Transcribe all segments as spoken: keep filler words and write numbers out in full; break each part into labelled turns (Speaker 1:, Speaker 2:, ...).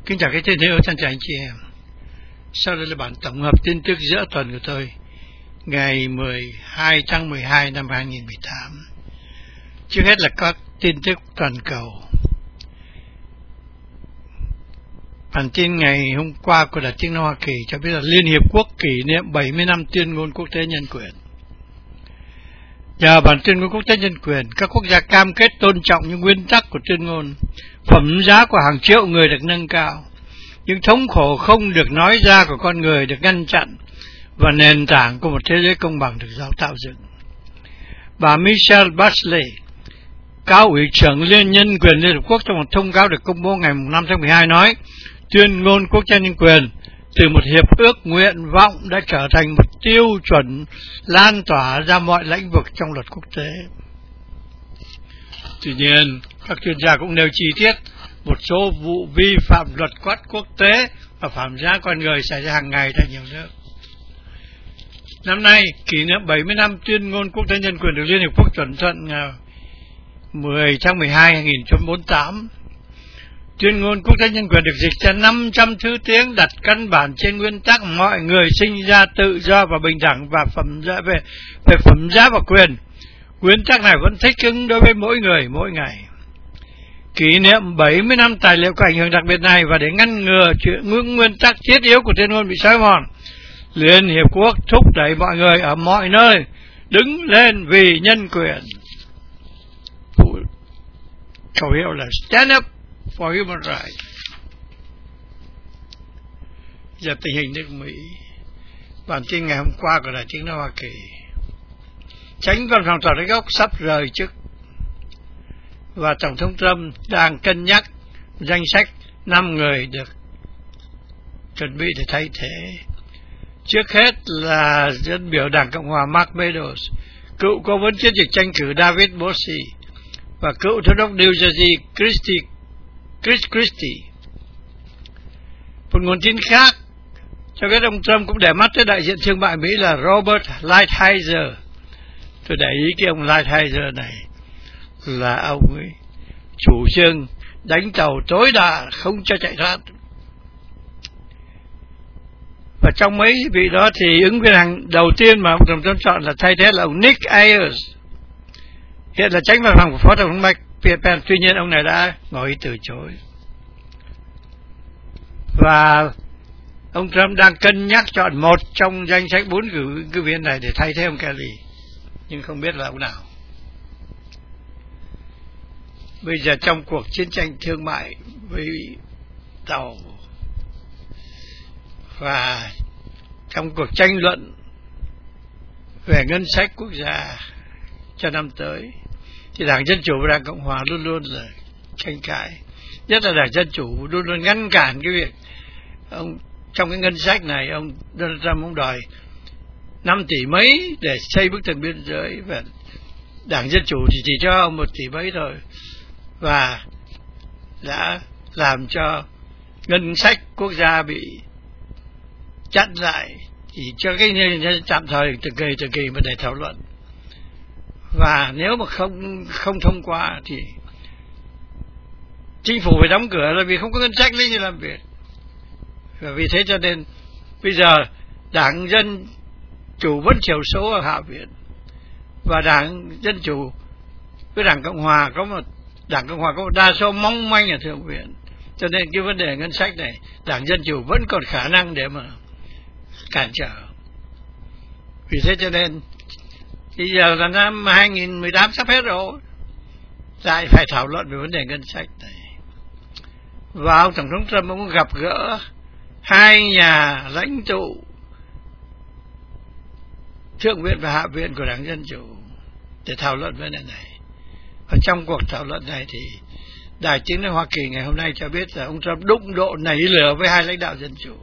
Speaker 1: Kính chào các thiên hữu, thân chào anh chị em. Sau đây là bản tổng hợp tin tức giữa tuần của tôi, ngày mười hai tháng mười hai năm hai nghìn không trăm mười tám. Trước hết là các tin tức toàn cầu. Bản tin ngày hôm qua của Đài Tiếng nói Hoa Kỳ cho biết là Liên Hiệp Quốc kỷ niệm bảy mươi năm tuyên ngôn quốc tế nhân quyền. Nhờ bản tuyên ngôn quốc tế nhân quyền, các quốc gia cam kết tôn trọng những nguyên tắc của tuyên ngôn, phẩm giá của hàng triệu người được nâng cao, những thống khổ không được nói ra của con người được ngăn chặn, và nền tảng của một thế giới công bằng được giáo tạo dựng. Bà Michelle Bachelet, cao ủy trưởng Liên nhân quyền Liên Hợp Quốc, trong một thông cáo được công bố ngày năm tháng mười hai nói, tuyên ngôn quốc tế nhân quyền từ một hiệp ước nguyện vọng đã trở thành một tiêu chuẩn lan tỏa ra mọi lĩnh vực trong luật quốc tế. Tuy nhiên, các chuyên gia cũng nêu chi tiết một số vụ vi phạm luật pháp quốc tế và phạm giá con người xảy ra hàng ngày tại nhiều nước. Năm nay, kỷ niệm bảy mươi năm tuyên ngôn quốc tế nhân quyền được Liên Hiệp Quốc chuẩn thuận ngày mười tháng mười hai năm hai nghìn không trăm bốn mươi tám. Tuyên ngôn quốc tế nhân quyền được dịch ra năm trăm thứ tiếng, đặt căn bản trên nguyên tắc mọi người sinh ra tự do và bình đẳng và phẩm giá về, về phẩm giá và quyền. Nguyên tắc này vẫn thích ứng đối với mỗi người mỗi ngày. Kỷ niệm bảy mươi năm tài liệu có ảnh hưởng đặc biệt này, và để ngăn ngừa chuyện nguyên tắc thiết yếu của tuyên ngôn bị xói mòn, Liên Hiệp Quốc thúc đẩy mọi người ở mọi nơi đứng lên vì nhân quyền. Khẩu hiệu là Stand Up for Human Rights. Giờ tình hình nước Mỹ. Bản tin ngày hôm qua của Đài Tiếng nói Hoa Kỳ. Chánh văn phòng Tòa Bạch Ốc sắp rời chức, và Tổng thống Trump đang cân nhắc danh sách năm người được chuẩn bị để thay thế. Trước hết là dân biểu Đảng Cộng hòa Mark Meadows, cựu cố vấn chiến dịch tranh cử David Bossie, và cựu thống đốc New Jersey Christie, Chris Christie. Một nguồn tin khác cho biết ông Trump cũng để mắt tới đại diện thương mại Mỹ là Robert Lighthizer. Tôi để ý cái ông Lighthizer này là ông ấy chủ trương đánh tàu tối đa, không cho chạy thoát. Và trong mấy vị đó thì ứng viên hàng đầu tiên mà ông Tổng thống chọn là thay thế là ông Nick Ayers, hiện là chánh văn phòng của Phó Tổng thống Mike Pence. Tuy nhiên ông này đã ngỏ ý từ chối. Và ông Trump đang cân nhắc chọn một trong danh sách bốn cử cử viên này để thay thế ông Kelly, nhưng không biết là ông nào. Bây giờ trong cuộc chiến tranh thương mại với tàu và trong cuộc tranh luận về ngân sách quốc gia cho năm tới, thì Đảng Dân Chủ và Đảng Cộng Hòa luôn luôn là tranh cãi. Nhất là Đảng Dân Chủ luôn luôn ngăn cản cái việc ông, trong cái ngân sách này ông Donald Trump ông đòi năm tỷ mấy để xây bức tường biên giới, và Đảng Dân Chủ thì chỉ cho ông một tỷ mấy thôi, và đã làm cho ngân sách quốc gia bị chặn lại, chỉ cho cái tạm thời từ kỳ từ kỳ mà để thảo luận. Và nếu mà không không thông qua thì chính phủ phải đóng cửa, là vì không có ngân sách lấy gì làm việc. Và vì thế cho nên bây giờ Đảng Dân Chủ vẫn thiểu số ở Hạ viện, và Đảng Dân Chủ với Đảng Cộng Hòa có một Đảng Cộng Hòa có một đa số mong manh ở Thượng viện. Cho nên cái vấn đề ngân sách này Đảng Dân Chủ vẫn còn khả năng để mà cản trở. Vì thế cho nên bây giờ là năm hai nghìn không trăm mười tám sắp hết rồi, lại phải thảo luận về vấn đề ngân sách này. Và ông Tổng thống Trump cũng gặp gỡ hai nhà lãnh tụ Thượng viện và Hạ viện của Đảng Dân Chủ để thảo luận vấn đề này. Và trong cuộc thảo luận này thì Đài Tiếng nói Hoa Kỳ ngày hôm nay cho biết là ông Trump đụng độ nảy lửa với hai lãnh đạo Dân Chủ.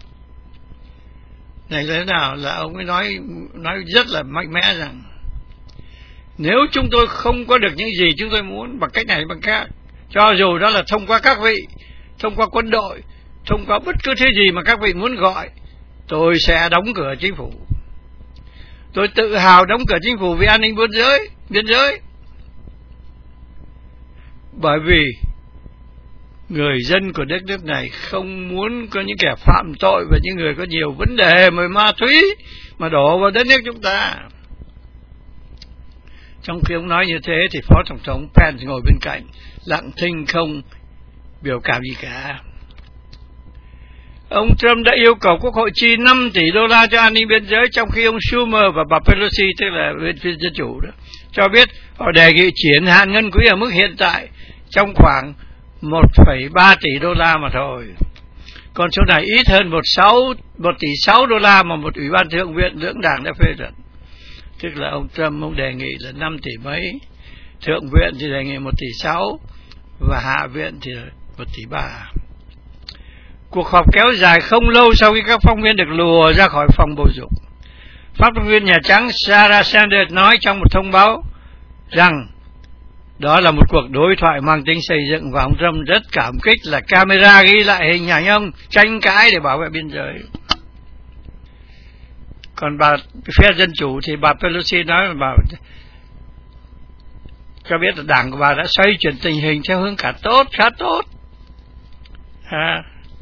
Speaker 1: Này là thế nào? Là ông ấy nói nói rất là mạnh mẽ rằng nếu chúng tôi không có được những gì chúng tôi muốn bằng cách này bằng khác, cho dù đó là thông qua các vị, thông qua quân đội, thông qua bất cứ thứ gì mà các vị muốn gọi, tôi sẽ đóng cửa chính phủ. Tôi tự hào đóng cửa chính phủ vì an ninh biên giới, biên giới. Bởi vì người dân của đất nước này không muốn có những kẻ phạm tội và những người có nhiều vấn đề về ma túy mà đổ vào đất nước chúng ta. Trong khi ông nói như thế thì Phó Tổng thống Pence ngồi bên cạnh, lặng thinh không biểu cảm gì cả. Ông Trump đã yêu cầu Quốc hội chi năm tỷ đô la cho an ninh biên giới, trong khi ông Schumer và bà Pelosi, tức là bên phía Dân Chủ đó, cho biết họ đề nghị triển hạn ngân quỹ ở mức hiện tại trong khoảng một phẩy ba tỷ đô la mà thôi. Còn số này ít hơn một tỷ sáu đô la mà một ủy ban thượng viện lưỡng đảng đã phê chuẩn. Tức là ông Trump ông đề nghị là năm tỷ mấy, thượng viện thì đề nghị một tỷ sáu và hạ viện thì một tỷ ba. Cuộc họp kéo dài không lâu sau khi các phóng viên được lùa ra khỏi phòng bầu dục. Phát ngôn viên Nhà Trắng Sarah Sanders nói trong một thông báo rằng đó là một cuộc đối thoại mang tính xây dựng và ông Trump rất cảm kích là camera ghi lại hình ảnh ông tranh cãi để bảo vệ biên giới. Còn bà phe Dân Chủ thì bà Pelosi nói, bà cho biết là đảng của bà đã xoay chuyển tình hình theo hướng cả tốt, khá tốt. À,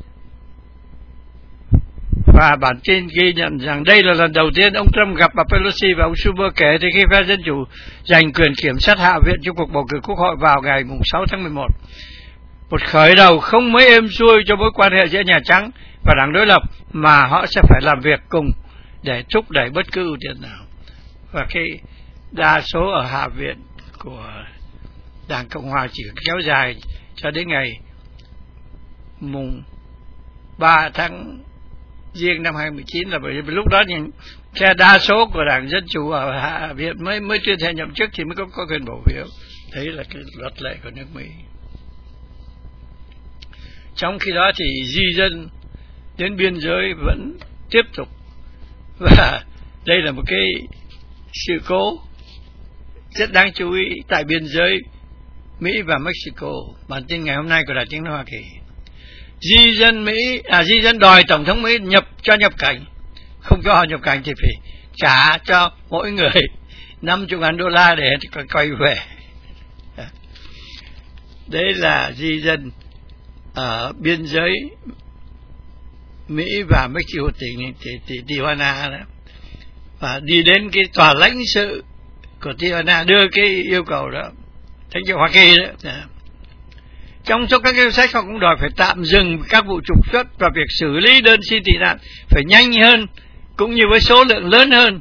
Speaker 1: và bản tin ghi nhận rằng đây là lần đầu tiên ông Trump gặp bà Pelosi và ông Schumer kể từ khi phe Dân Chủ giành quyền kiểm soát Hạ viện trong cuộc bầu cử Quốc hội vào ngày sáu tháng mười một. Một khởi đầu không mấy êm xuôi cho mối quan hệ giữa Nhà Trắng và đảng đối lập mà họ sẽ phải làm việc cùng để thúc đẩy bất cứ ưu tiên nào. Và khi đa số ở Hạ viện của Đảng Cộng Hòa chỉ kéo dài cho đến ngày mùng ba tháng Giêng năm hai nghìn không trăm mười chín, là bởi vì lúc đó những phe đa số của Đảng Dân Chủ ở Hạ viện mới mới tuyên thệ nhậm chức thì mới có, có quyền bầu phiếu. Đấy là cái luật lệ của nước Mỹ. Trong khi đó thì di dân đến biên giới vẫn tiếp tục, và đây là một cái sự cố rất đáng chú ý tại biên giới Mỹ và Mexico. Bản tin ngày hôm nay của Đài Tiếng Nói Hoa Kỳ: di dân Mỹ, à di dân đòi tổng thống Mỹ nhập cho nhập cảnh, không cho họ nhập cảnh thì phải trả cho mỗi người năm mươi ngàn đô la để quay về. Đấy là di dân ở biên giới Mỹ và Mexico, tỉnh Tijuana đó, và đi đến cái tòa lãnh sự của Tijuana đưa cái yêu cầu đó, Thánh Chúa Hoa Kỳ đó. Trong số các danh sách họ cũng đòi phải tạm dừng các vụ trục xuất và việc xử lý đơn xin tị nạn phải nhanh hơn cũng như với số lượng lớn hơn.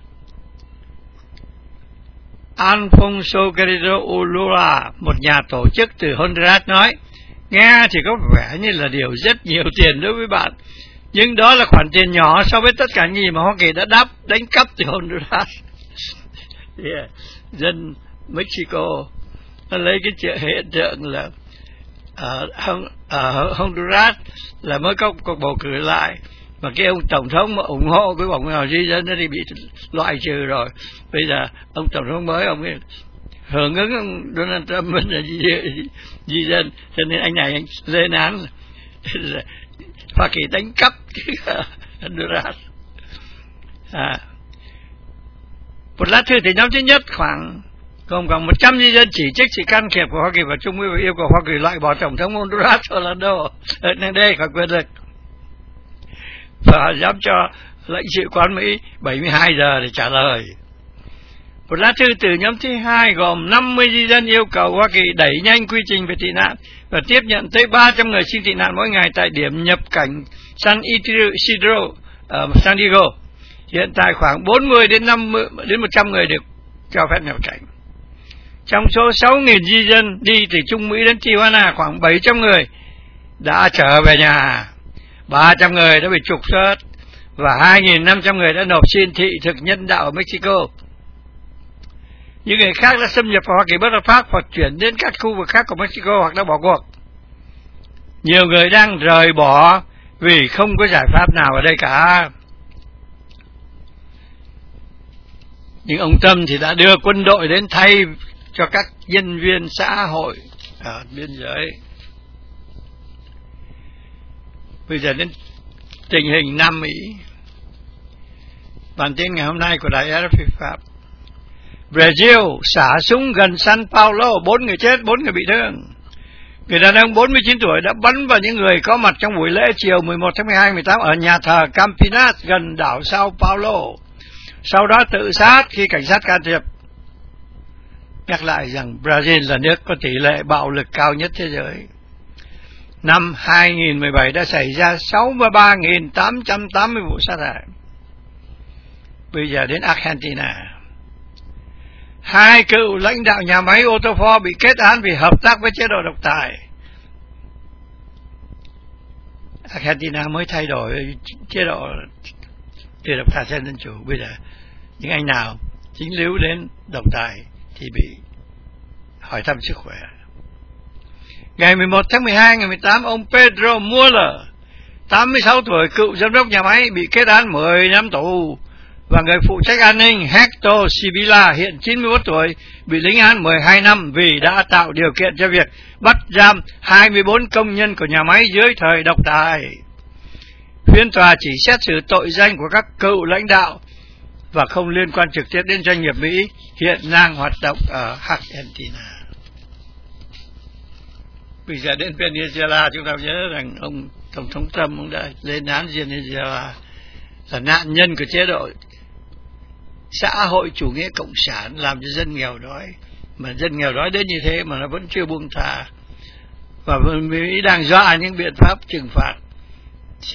Speaker 1: Alfonso Guerrero Ulloa, một nhà tổ chức từ Honduras nói: Nga thì có vẻ như là điều rất nhiều tiền đối với bạn, nhưng đó là khoản tiền nhỏ so với tất cả những gì mà Hoa Kỳ đã đáp đánh cắp từ Honduras. Yeah. Dân Mexico nó lấy cái chuyện hiện tượng là ở, ở Honduras là mới có cuộc bầu cử lại, mà cái ông tổng thống mà ủng hộ cái vòng nào di dân nó thì bị loại trừ rồi. Bây giờ ông tổng thống mới, ông ấy hưởng ứng ông Donald Trump là di, di, di dân, cho nên anh này anh lên án là Hoa Kỳ đánh cắp Honduras. À, một lá thư từ nhóm thứ nhất khoảng gồm khoảng một trăm di dân chỉ trích sự can thiệp của Hoa Kỳ vào Trung Mỹ và yêu cầu Hoa Kỳ loại bỏ tổng thống Honduras Orlando Hernandez khỏi quyền lực, và dám cho lãnh sự quán Mỹ bảy mươi hai giờ để trả lời. Một lá thư từ nhóm thứ hai gồm năm mươi di dân yêu cầu Hoa Kỳ đẩy nhanh quy trình về tị nạn và tiếp nhận tới ba trăm người xin tị nạn mỗi ngày tại điểm nhập cảnh San Isidro ở San Diego. Hiện tại khoảng bốn mươi đến năm mươi đến một trăm người được cho phép nhập cảnh. Trong số sáu nghìn di dân đi từ Trung Mỹ đến Tijuana, khoảng bảy trăm người đã trở về nhà, ba trăm người đã bị trục xuất và hai nghìn năm trăm người đã nộp xin thị thực nhân đạo ở Mexico. Những người khác đã xâm nhập vào Hoa Kỳ bất hợp pháp hoặc chuyển đến các khu vực khác của Mexico hoặc đã bỏ cuộc. Nhiều người đang rời bỏ vì không có giải pháp nào ở đây cả. Nhưng ông Trump thì đã đưa quân đội đến thay cho các nhân viên xã hội ở biên giới. Bây giờ đến tình hình Nam Mỹ. Bản tin ngày hôm nay của đài rờ ép pê Pháp: Brazil xả súng gần San Paulo, bốn người chết, bốn người bị thương. Người đàn ông bốn mươi chín tuổi đã bắn vào những người có mặt trong buổi lễ chiều mười một tháng mười hai mười tám ở nhà thờ Campinas gần đảo Sao Paulo. Sau đó tự sát khi cảnh sát can thiệp. Nhắc lại rằng Brazil là nước có tỷ lệ bạo lực cao nhất thế giới. Năm hai không một bảy đã xảy ra sáu mươi ba nghìn tám trăm tám mươi vụ sát hại. Bây giờ đến Argentina. Hai cựu lãnh đạo nhà máy ô tô Ford bị kết án vì hợp tác với chế độ độc tài. Argentina mới thay đổi chế độ từ độc tài sang dân chủ. Bây giờ những anh nào dính líu đến độc tài thì bị hỏi thăm sức khỏe. Ngày mười một tháng mười hai ngày mười tám, ông Pedro Mueller, tám mươi sáu tuổi, cựu giám đốc nhà máy, bị kết án mười năm tù. Và người phụ trách an ninh Hector Sibila, hiện chín mươi mốt tuổi, bị lĩnh án mười hai năm vì đã tạo điều kiện cho việc bắt giam hai mươi bốn công nhân của nhà máy dưới thời độc tài. Phiên tòa chỉ xét xử tội danh của các cựu lãnh đạo và không liên quan trực tiếp đến doanh nghiệp Mỹ hiện đang hoạt động ở Argentina. Bây giờ đến Venezuela, chúng ta nhớ rằng ông Tổng thống Trump cũng đã lên án Venezuela là nạn nhân của chế độ xã hội chủ nghĩa cộng sản, làm cho dân nghèo đói. Mà dân nghèo đói đến như thế mà nó vẫn chưa buông tha. Và Mỹ đang dọa những biện pháp trừng phạt. Thì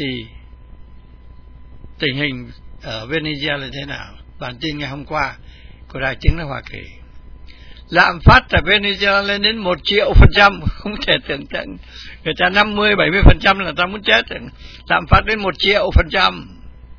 Speaker 1: tình hình ở Venezuela là thế nào? Bản tin ngày hôm qua của Đài Tiếng nói Hoa Kỳ. Lạm phát tại Venezuela lên đến một triệu phần trăm, không thể tưởng tượng. Người ta năm mươi bảy mươi phần trăm là ta muốn chết. Lạm phát đến một triệu phần trăm.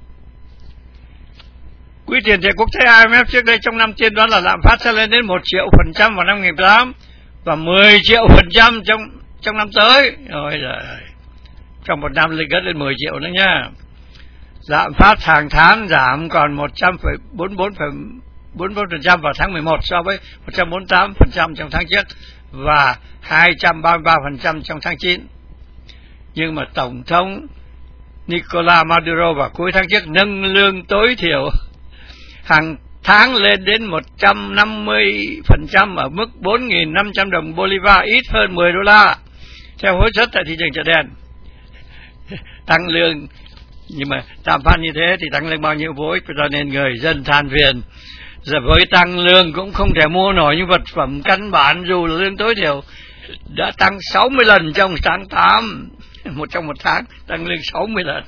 Speaker 1: Quỹ tiền tệ quốc tế I M F trước đây trong năm tiên đoán là lạm phát sẽ lên đến một triệu phần trăm vào năm hai nghìn mười tám và mười triệu phần trăm trong trong năm tới. Ôi giời, trong một năm lên gấp lên mười triệu nữa nha. Lạm phát hàng tháng giảm còn một trăm bốn mươi bốn bốn mươi bốn phần trăm vào tháng mười một so với một trăm bốn mươi tám phần trăm trong tháng trước và hai trăm ba mươi ba phần trăm trong tháng chín. Nhưng mà Tổng thống Nicolas Maduro vào cuối tháng trước nâng lương tối thiểu hàng tháng lên đến một trăm năm mươi phần trăm ở mức bốn nghìn năm trăm đồng Bolivar, ít hơn mười đô la theo hối suất tại thị trường chợ đen. Tăng lương, nhưng mà lạm phát như thế thì tăng lương bao nhiêu vối, cho nên người dân than phiền. Giờ với tăng lương cũng không thể mua nổi những vật phẩm căn bản, dù là lương tối thiểu đã tăng sáu mươi lần trong tháng tám, một trong một tháng tăng lương sáu mươi lần.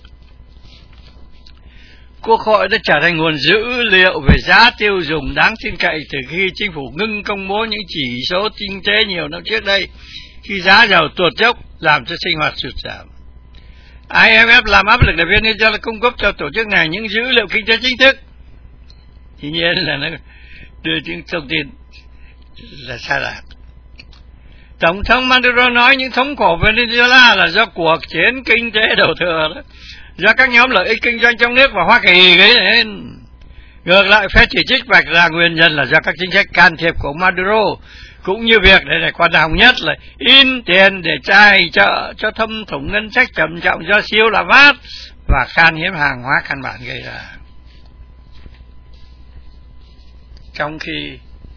Speaker 1: Quốc hội đã trở thành nguồn dữ liệu về giá tiêu dùng đáng tin cậy từ khi chính phủ ngưng công bố những chỉ số kinh tế nhiều năm trước đây, khi giá dầu tuột dốc làm cho sinh hoạt sụt giảm. I M F làm áp lực để Venezuela cung cấp cho tổ chức này những dữ liệu kinh tế chính thức. Tuy nhiên là nó đưa những thông tin là sai lạc. Tổng thống Maduro nói những thống khổ Venezuela là do cuộc chiến kinh tế đổ thừa đó, do các nhóm lợi ích kinh doanh trong nước và Hoa Kỳ gây nên. Ngược lại, phe chỉ trích vạch ra nguyên nhân là do các chính sách can thiệp của Maduro, cũng như việc, đây này quan trọng nhất, là in tiền để tài trợ cho thâm thủng ngân sách trầm trọng do siêu lạm phát và khan hiếm hàng hóa căn bản gây ra. Trong khi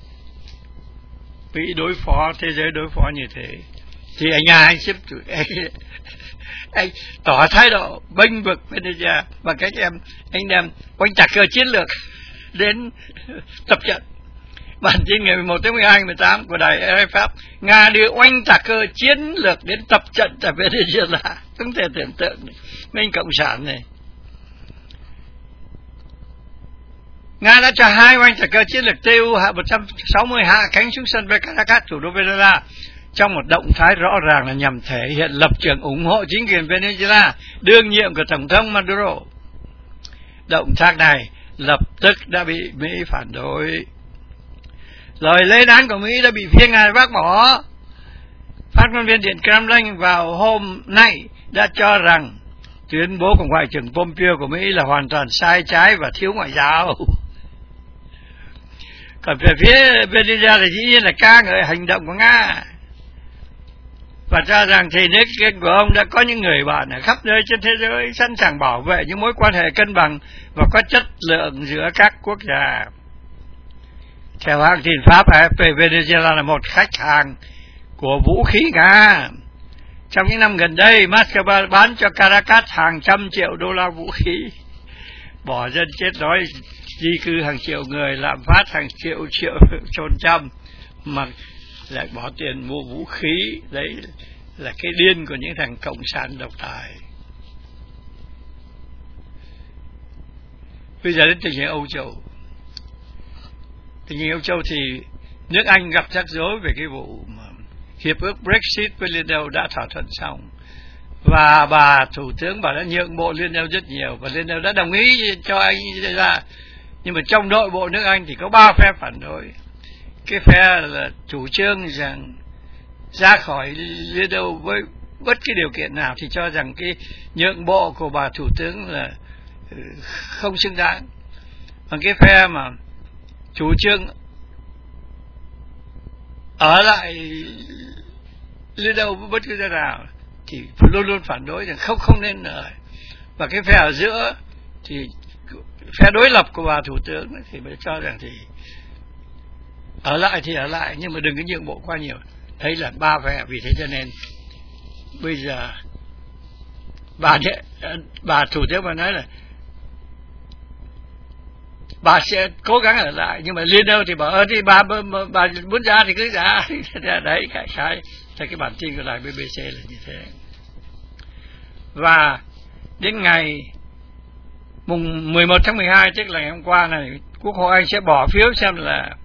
Speaker 1: Mỹ đối phó, thế giới đối phó như thế, thì anh Nga anh xếp anh, anh tỏ thái độ bênh vực Venezuela bằng cách em anh đem oanh tạc cơ chiến lược đến tập trận. Bản tin ngày mười một tháng mười hai mười tám của đài R F, Nga đưa oanh tạc cơ chiến lược đến tập trận tại Venezuela. Không thể tưởng tượng này. Mấy anh cộng sản này. Nga đã cho hai oanh tạc cơ chiến lược T U một trăm sáu mươi hạ cánh xuống sân Caracas, thủ đô Venezuela, trong một động thái rõ ràng là nhằm thể hiện lập trường ủng hộ chính quyền Venezuela đương nhiệm của Tổng thống Maduro. Động tác này lập tức đã bị Mỹ phản đối. Lời lên án của Mỹ đã bị phía Nga bác bỏ. Phát ngôn viên Điện Kremlin vào hôm nay đã cho rằng tuyên bố của Ngoại trưởng Pompeo của Mỹ là hoàn toàn sai trái và thiếu ngoại giao. Còn về phía Venezuela thì dĩ nhiên là ca ngợi hành động của Nga và cho rằng thì nước của ông đã có những người bạn ở khắp nơi trên thế giới sẵn sàng bảo vệ những mối quan hệ cân bằng và có chất lượng giữa các quốc gia. Theo hãng tin Pháp A F P, Venezuela là một khách hàng của vũ khí Nga. Trong những năm gần đây, Moscow bán cho Caracas hàng trăm triệu đô la vũ khí, bỏ dân chết đói, di cư hàng triệu người, lạm phát hàng triệu triệu chôn trăm, mà lại bỏ tiền mua vũ khí. Đấy là cái điên của những thằng cộng sản độc tài. Bây giờ đến tình hình Âu Châu. Tình hình Âu Châu thì nước Anh gặp rắc rối về cái vụ mà hiệp ước Brexit với Liên Âu đã thỏa thuận xong, và bà thủ tướng bà đã nhượng bộ Liên Âu rất nhiều, và Liên Âu đã đồng ý cho anh ra. Nhưng mà trong nội bộ nước Anh thì có ba phe phản đối. Cái phe là chủ trương rằng ra khỏi Liên Âu với bất kỳ điều kiện nào thì cho rằng cái nhượng bộ của bà thủ tướng là không xứng đáng. Còn cái phe mà chủ trương ở lại Liên Âu với bất cứ nơi nào thì luôn luôn phản đối rằng không không nên ở. Và cái phe ở giữa thì phe đối lập của bà thủ tướng thì mới cho rằng thì ở lại thì ở lại, nhưng mà đừng có nhượng bộ quá nhiều. Đấy là ba phe. Vì thế cho nên bây giờ bà bà thủ tướng bà nói là bà sẽ cố gắng ở lại, nhưng mà Liên Âu thì bảo ơn thì bà, bà, bà muốn ra thì cứ ra. Đấy cái cái theo cái bản tin của đài bê bê xê là như thế. Và đến ngày mùng mười một tháng mười hai, tức là ngày hôm qua này, Quốc hội Anh sẽ bỏ phiếu xem là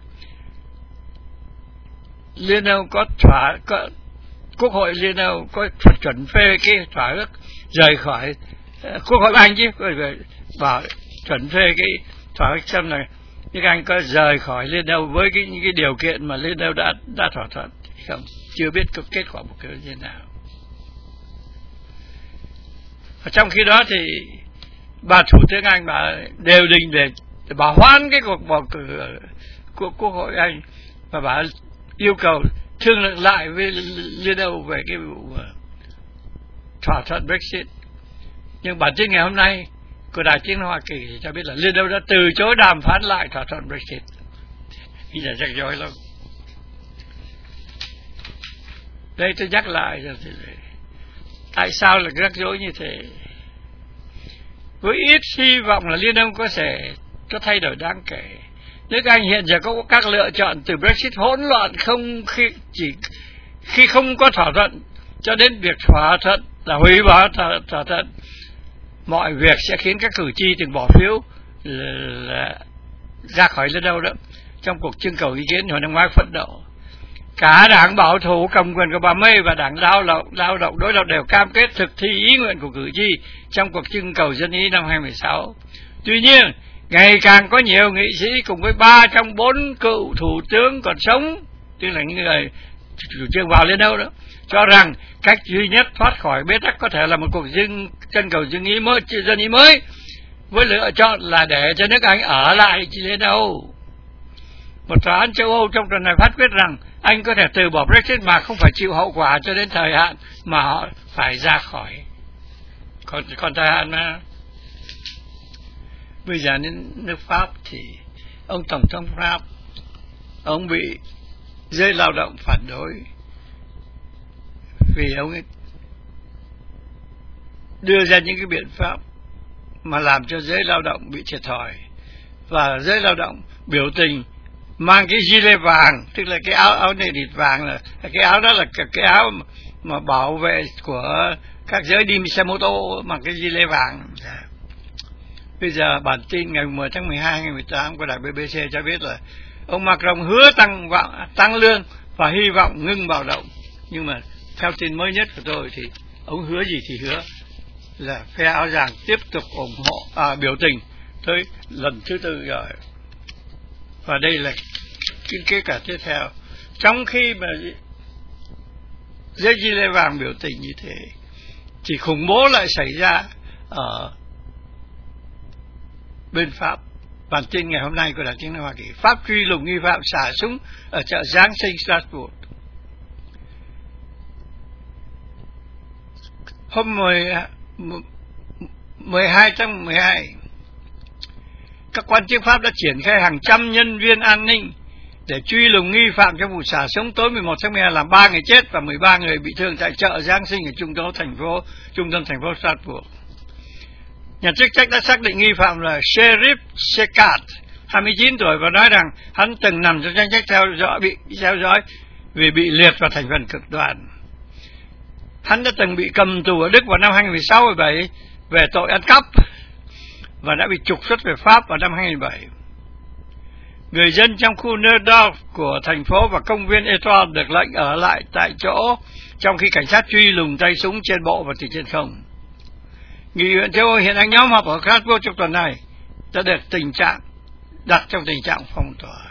Speaker 1: Liên Âu có thỏa có, Quốc hội Liên Âu có chuẩn phê cái thỏa ước rời khỏi uh, Quốc hội Anh chứ, bảo chuẩn phê cái thỏa ước xem là nước Anh có rời khỏi Liên Âu với cái những cái điều kiện mà Liên Âu đã đã thỏa thuận không, chưa biết có kết quả một cái như thế nào. Và trong khi đó thì bà thủ tướng Anh bà đều định để, để bà hoãn cái cuộc bầu cử của Quốc hội Anh, và bà yêu cầu thương lượng lại với Liên Âu về cái vụ thỏa thuận Brexit. Nhưng bản tin ngày hôm nay của Đài Tiếng Hoa Kỳ thì cho biết là Liên Âu đã từ chối đàm phán lại thỏa thuận Brexit. Bây giờ rắc rối lắm. Đây tôi nhắc lại rồi thì tại sao là rắc rối như thế? Với ít hy vọng là Liên Âu có thể có thay đổi đáng kể. Nước Anh hiện giờ có các lựa chọn từ Brexit hỗn loạn không khi chỉ khi không có thỏa thuận cho đến việc thỏa thuận là hủy bỏ thỏa, thỏa thuận. Mọi việc sẽ khiến các cử tri từng bỏ phiếu là, là ra khỏi Liên Âu đó. Trong cuộc trưng cầu ý kiến hồi năm ngoái phẫn nộ, cả đảng bảo thủ cầm quyền của bà May và đảng lao động, lao động đối lập đều cam kết thực thi ý nguyện của cử tri trong cuộc trưng cầu dân ý năm hai không một sáu. Tuy nhiên, ngày càng có nhiều nghị sĩ cùng với ba trong bốn cựu thủ tướng còn sống, tức là những người chủ trương vào Liên Âu đó, cho rằng cách duy nhất thoát khỏi bế tắc có thể là một cuộc dân trưng cầu dân ý mới, dân ý mới, với lựa chọn là để cho nước Anh ở lại Liên Âu. Một tòa án châu Âu trong tuần này phát quyết rằng Anh có thể từ bỏ Brexit mà không phải chịu hậu quả cho đến thời hạn mà họ phải ra khỏi. Còn, còn thời hạn mà bây giờ đến nước Pháp thì ông Tổng thống Pháp, ông bị giới lao động phản đối vì ông ấy đưa ra những cái biện pháp mà làm cho giới lao động bị thiệt thòi, và giới lao động biểu tình mang cái gilet vàng, tức là cái áo áo này địt vàng, là cái áo đó là cái áo mà bảo vệ của các giới đi xe mô tô bằng cái gilet vàng. Bây giờ bản tin ngày mười tháng mười hai hai nghìn không trăm mười tám của đài bê bê xê cho biết là ông Macron hứa tăng tăng lương và hy vọng ngưng bạo động, nhưng mà theo tin mới nhất của tôi thì ông hứa gì thì hứa là phe áo vàng tiếp tục ủng hộ à, biểu tình tới lần thứ tư rồi. Và đây là cái kết quả tiếp theo. Trong khi mà giới gilet vàng biểu tình như thế thì khủng bố lại xảy ra ở bên Pháp. Bản tin ngày hôm nay của Đài Tiếng Nói Hoa Kỳ: Pháp truy lùng nghi phạm xả súng ở chợ Giáng sinh Strasbourg. Hôm mười hai tháng mười hai, các quan chức Pháp đã triển khai hàng trăm nhân viên an ninh để truy lùng nghi phạm trong vụ xả súng tối mười một tháng mười hai làm ba người chết và mười ba người bị thương tại chợ Giáng sinh ở trung tâm thành phố trung tâm thành phố Strasbourg. Nhà chức trách đã xác định nghi phạm là Sheriff Sekat, hai mươi chín tuổi, và nói rằng hắn từng nằm trong danh sách theo dõi bị theo dõi vì bị liệt vào thành phần cực đoan. Hắn đã từng bị cầm tù ở Đức vào năm hai nghìn mười sáu mười bảy về tội ăn cắp và đã bị trục xuất về Pháp vào năm hai nghìn mười bảy. Người dân trong khu Neudorf của thành phố và công viên Etoile được lệnh ở lại tại chỗ trong khi cảnh sát truy lùng tay súng trên bộ và từ trên không. Nghị viện châu Âu hiện đang nhóm họp ở Strasbourg trong tuần này đã được tình trạng đặt trong tình trạng phong tỏa.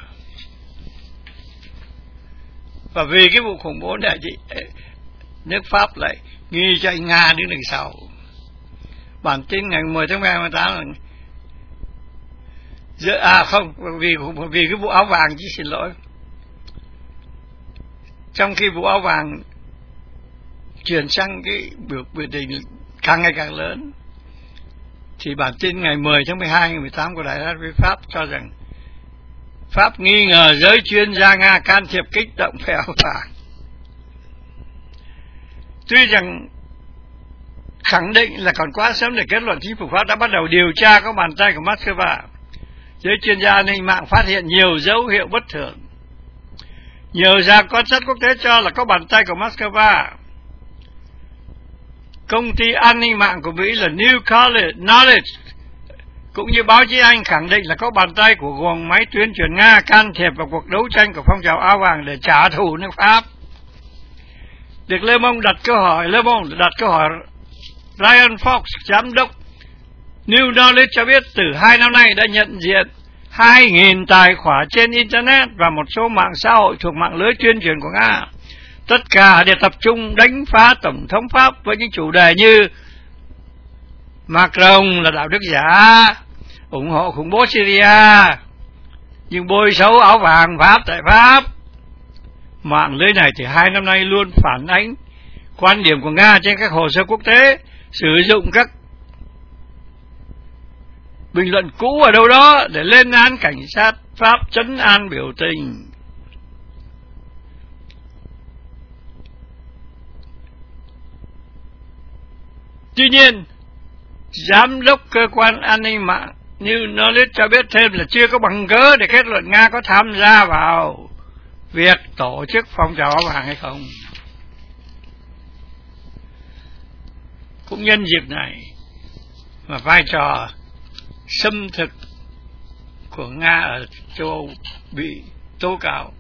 Speaker 1: Và vì cái vụ khủng bố này thì nước Pháp lại nghi cho anh Nga đứng đằng sau. Bản tin ngày mười tháng mười tám là Giờ, à không, vì vì cái vụ áo vàng chứ, xin lỗi. Trong khi vụ áo vàng chuyển sang cái biểu biểu tình càng ngày càng lớn, thì bản tin ngày mười tháng mười hai ngày mười tám của Đài hát vê Pháp cho rằng Pháp nghi ngờ giới chuyên gia Nga can thiệp kích động phe áo vàng. Tuy rằng khẳng định là còn quá sớm để kết luận chính phủ Pháp đã bắt đầu điều tra có bàn tay của Moscow, giới chuyên gia an ninh mạng phát hiện nhiều dấu hiệu bất thường. Nhiều nhà quan sát quốc tế cho là có bàn tay của Moscow. Công ty an ninh mạng của Mỹ là New Knowledge cũng như báo chí Anh khẳng định là có bàn tay của guồng máy tuyên truyền Nga can thiệp vào cuộc đấu tranh của phong trào áo vàng để trả thù nước Pháp. Được Le Monde đặt câu hỏi, Le Monde đặt câu hỏi Ryan Fox, giám đốc New Knowledge cho biết từ hai năm nay đã nhận diện hai nghìn tài khoản trên Internet và một số mạng xã hội thuộc mạng lưới tuyên truyền của Nga. Tất cả đều tập trung đánh phá Tổng thống Pháp với những chủ đề như Macron là đạo đức giả, ủng hộ khủng bố Syria, nhưng bôi xấu áo vàng Pháp tại Pháp. Mạng lưới này thì hai năm nay luôn phản ánh quan điểm của Nga trên các hồ sơ quốc tế, sử dụng các bình luận cũ ở đâu đó để lên án cảnh sát Pháp trấn an biểu tình. Tuy nhiên, giám đốc cơ quan an ninh mạng New Knowledge cho biết thêm là chưa có bằng cớ để kết luận Nga có tham gia vào việc tổ chức phong trào áo vàng hay không. Cũng nhân dịp này mà vai trò xâm thực của Nga ở châu Âu bị tố cáo.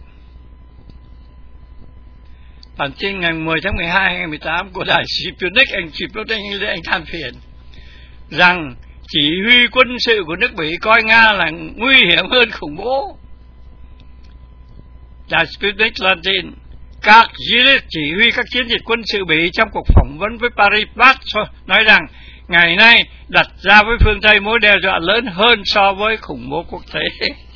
Speaker 1: Bản tin ngày mười tháng mười hai ngày mười tám của đài Sputnik, anh Sputnik anh than phiền rằng chỉ huy quân sự của nước Bỉ coi Nga là nguy hiểm hơn khủng bố. Đài Sputnik loan tin các chỉ huy các chiến dịch quân sự Bỉ trong cuộc phỏng vấn với Paris nói rằng ngày nay đặt ra với phương Tây mối đe dọa lớn hơn so với khủng bố quốc tế.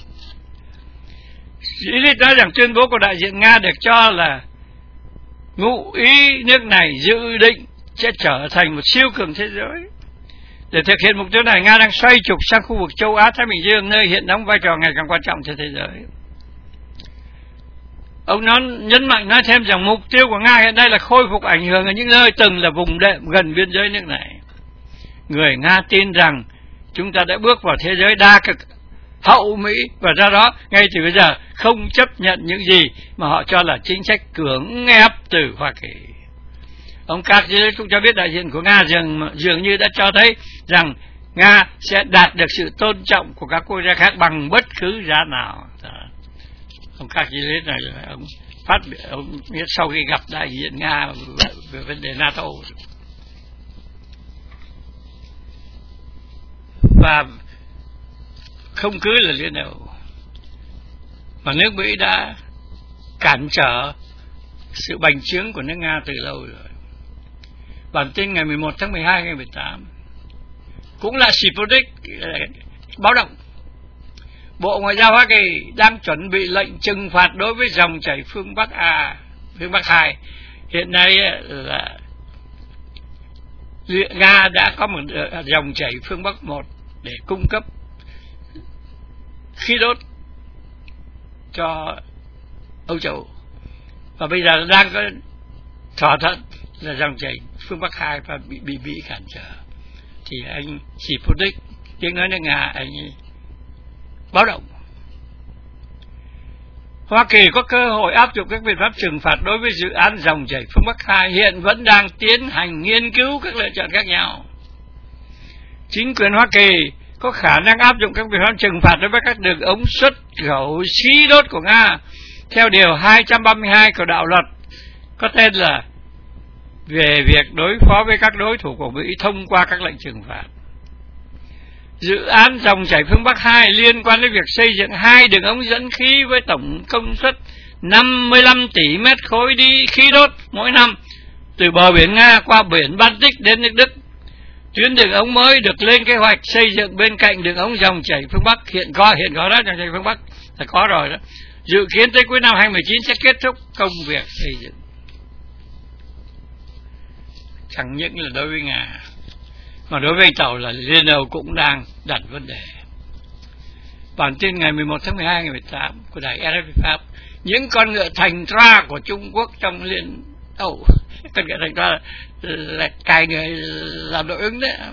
Speaker 1: Chỉ nói rằng tuyên bố của đại diện Nga được cho là ngụ ý nước này dự định sẽ trở thành một siêu cường thế giới. Để thực hiện mục tiêu này, Nga đang xoay trục sang khu vực châu Á Thái Bình Dương, nơi hiện đóng vai trò ngày càng quan trọng trên thế giới. Ông nói, nhấn mạnh nói thêm rằng mục tiêu của Nga hiện nay là khôi phục ảnh hưởng ở những nơi từng là vùng đệm gần biên giới nước này. Người Nga tin rằng chúng ta đã bước vào thế giới đa cực hậu Mỹ và do đó ngay từ bây giờ không chấp nhận những gì mà họ cho là chính sách cưỡng ép từ Hoa Kỳ. Ông Kargil cũng cho biết đại diện của Nga dường, dường như đã cho thấy rằng Nga sẽ đạt được sự tôn trọng của các quốc gia khác bằng bất cứ giá nào. Ông Kargil này ông phát ông biết sau khi gặp đại diện Nga về, về vấn đề NATO. Và không cứ là Liên Âu mà nước Mỹ đã cản trở sự bành trướng của nước Nga từ lâu rồi. Bản tin ngày mười một tháng mười hai ngày mười tám cũng là Sputnik báo động Bộ Ngoại giao Hoa Kỳ đang chuẩn bị lệnh trừng phạt đối với dòng chảy phương Bắc A, phương Bắc hai. Hiện nay là Nga đã có một dòng chảy phương Bắc một để cung cấp khí đốt cho Âu Châu, và bây giờ đang có thỏa thuận là dòng chảy phương Bắc hai và bị bị bị cản trở, thì anh chỉ Sputnik tiếng nói nước Nga anh báo động. Hoa Kỳ có cơ hội áp dụng các biện pháp trừng phạt đối với dự án dòng chảy phương Bắc hai, hiện vẫn đang tiến hành nghiên cứu các lựa chọn khác nhau. Chính quyền Hoa Kỳ có khả năng áp dụng các biện pháp trừng phạt đối với các đường ống xuất khẩu khí đốt của Nga theo điều hai trăm ba mươi hai của đạo luật có tên là về việc đối phó với các đối thủ của Mỹ thông qua các lệnh trừng phạt. Dự án dòng chảy phương Bắc hai liên quan đến việc xây dựng hai đường ống dẫn khí với tổng công suất năm mươi lăm tỷ mét khối đi khí đốt mỗi năm từ bờ biển Nga qua biển Baltic đến nước Đức. Tuyến đường ống mới được lên kế hoạch xây dựng bên cạnh đường ống dòng chảy phương Bắc hiện có hiện có đó, dòng chảy phương Bắc là có rồi đó. Dự kiến tới cuối năm hai không một chín sẽ kết thúc công việc xây dựng. Chẳng những là đối với Nga, mà đối với anh Tàu là Liên Âu cũng đang đặt vấn đề. Bản tin ngày mười một tháng mười hai ngày mười tám của đài rờ ép Pháp, những con ngựa thành tra của Trung Quốc trong Liên Âu, con ngựa thành tra là, là cài người làm nội ứng đấy.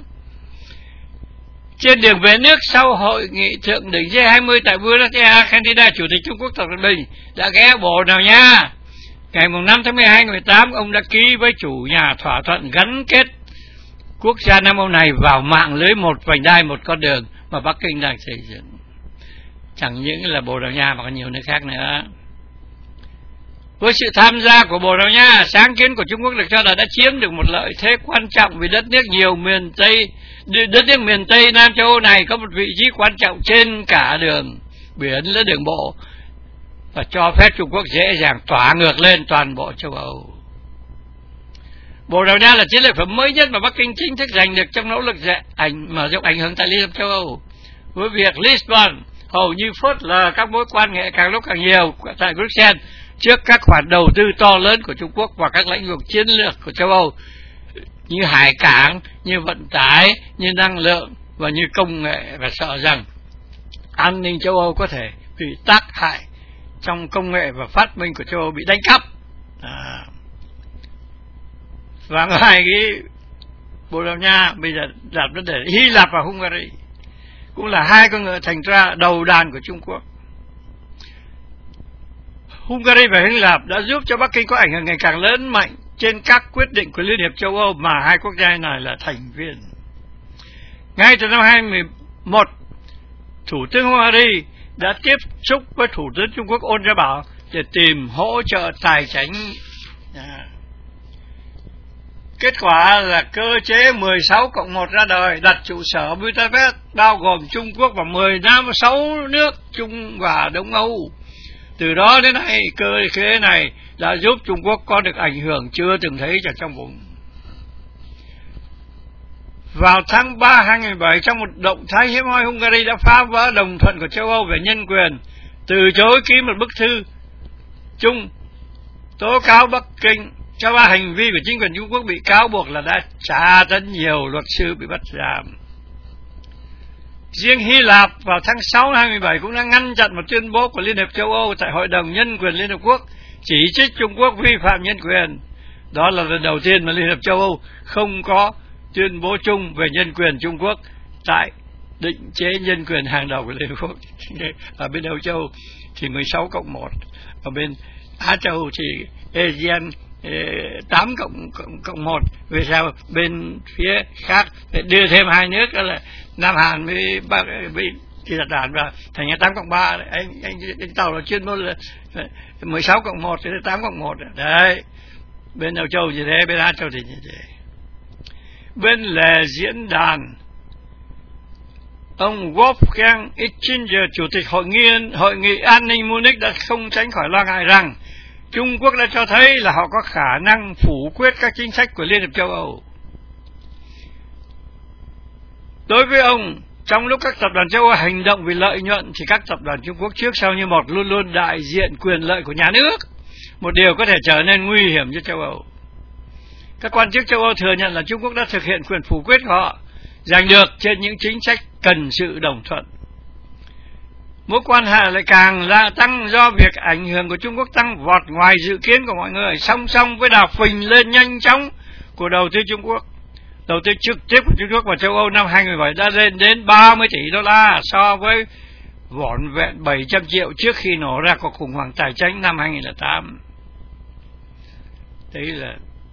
Speaker 1: Trên đường về nước sau hội nghị thượng đỉnh G hai mươi tại Buenos Aires, Argentina, Chủ tịch Trung Quốc Tập Cận Bình đã ghé Bồ Đào Nha. Ngày năm tháng mười hai ngày mười tám, ông đã ký với chủ nhà thỏa thuận gắn kết quốc gia Nam Âu này vào mạng lưới một vành đai một con đường mà Bắc Kinh đang xây dựng. Chẳng những là Bồ Đào Nha mà còn nhiều nước khác nữa. Với sự tham gia của Bồ Đào Nha, sáng kiến của Trung Quốc được cho là đã chiếm được một lợi thế quan trọng vì đất nước nhiều miền Tây, đất nước miền Tây Nam châu Âu này có một vị trí quan trọng trên cả đường biển lẫn đường bộ và cho phép Trung Quốc dễ dàng tỏa ngược lên toàn bộ châu Âu. Bồ Đào Nha là chiến lược phẩm mới nhất mà Bắc Kinh chính thức giành được trong nỗ lực ảnh mở rộng ảnh hưởng tại Liên hiệp châu Âu. Với việc Lisbon hầu như phớt lờ các mối quan hệ càng lúc càng nhiều tại Bruxelles trước các khoản đầu tư to lớn của Trung Quốc vào các lĩnh vực chiến lược của châu Âu như hải cảng, như vận tải, như năng lượng và như công nghệ, và sợ rằng an ninh châu Âu có thể bị tác hại trong công nghệ và phát minh của châu Âu bị đánh cắp. À. Và ngoài cái Bồ Đào Nha bây giờ đặt vấn đề Hy Lạp và Hungary cũng là hai con ngựa thành ra đầu đàn của Trung Quốc. Hungary và Hy Lạp đã giúp cho Bắc Kinh có ảnh hưởng ngày càng lớn mạnh trên các quyết định của Liên hiệp châu Âu mà hai quốc gia này là thành viên. Ngay từ năm hai không một một, Thủ tướng Hungary đã tiếp xúc với Thủ tướng Trung Quốc Ôn Gia Bảo để tìm hỗ trợ tài chính. À. Kết quả là cơ chế mười sáu cộng một ra đời, đặt trụ sở Budapest, bao gồm Trung Quốc và mười sáu nước Trung và Đông Âu. Từ đó đến nay, cơ chế này đã giúp Trung Quốc có được ảnh hưởng chưa từng thấy trong vùng. Vào tháng ba hai nghìn bảy, trong một động thái hiếm hoi, Hungary đã phá vỡ đồng thuận của châu Âu về nhân quyền, từ chối ký một bức thư chung tố cáo Bắc Kinh cho ba hành vi của chính quyền Trung Quốc, bị cáo buộc là đã tra tấn nhiều luật sư bị bắt giam. Riêng Hy Lạp vào tháng sáu hai nghìn bảy cũng đã ngăn chặn một tuyên bố của Liên hiệp châu Âu tại Hội đồng Nhân quyền Liên hợp Quốc chỉ trích Trung Quốc vi phạm nhân quyền. Đó là lần đầu tiên mà Liên hiệp châu Âu không có tuyên bố chung về nhân quyền Trung Quốc tại định chế nhân quyền hàng đầu của Liên hợp Quốc. Ở bên Âu Châu thì mười sáu cộng một, ở bên Á Châu thì a sê an tám cộng một. Vì sao bên phía khác để đưa thêm hai nước, đó là Nam Hàn với Bắc với Nhật Bản, và thành ra tám cộng ba. Anh anh anh Tàu là chuyên môn là mười sáu cộng một thì tám cộng một đấy. Bên Âu Châu như thế, bên Á Châu thì như thế. Bên lề diễn đàn, ông Wolfgang Ischinger, chủ tịch hội nghị hội nghị an ninh Munich, đã không tránh khỏi lo ngại rằng Trung Quốc đã cho thấy là họ có khả năng phủ quyết các chính sách của Liên hiệp châu Âu. Đối với ông, trong lúc các tập đoàn châu Âu hành động vì lợi nhuận thì các tập đoàn Trung Quốc trước sau như một luôn luôn đại diện quyền lợi của nhà nước, một điều có thể trở nên nguy hiểm cho châu Âu. Các quan chức châu Âu thừa nhận là Trung Quốc đã thực hiện quyền phủ quyết của họ, giành được trên những chính sách cần sự đồng thuận. mối quan hệ lại càng gia tăng do việc ảnh hưởng của Trung Quốc tăng vọt ngoài dự kiến của mọi người, song song với đà phình lên nhanh chóng của đầu tư Trung Quốc. Đầu tư trực tiếp của Trung Quốc vào châu Âu năm hai nghìn mười bảy đã lên đến ba mươi tỷ đô la so với vỏn vẹn bảy trăm triệu trước khi nổ ra cuộc khủng hoảng tài chính năm hai nghìn lẻ tám. Đấy là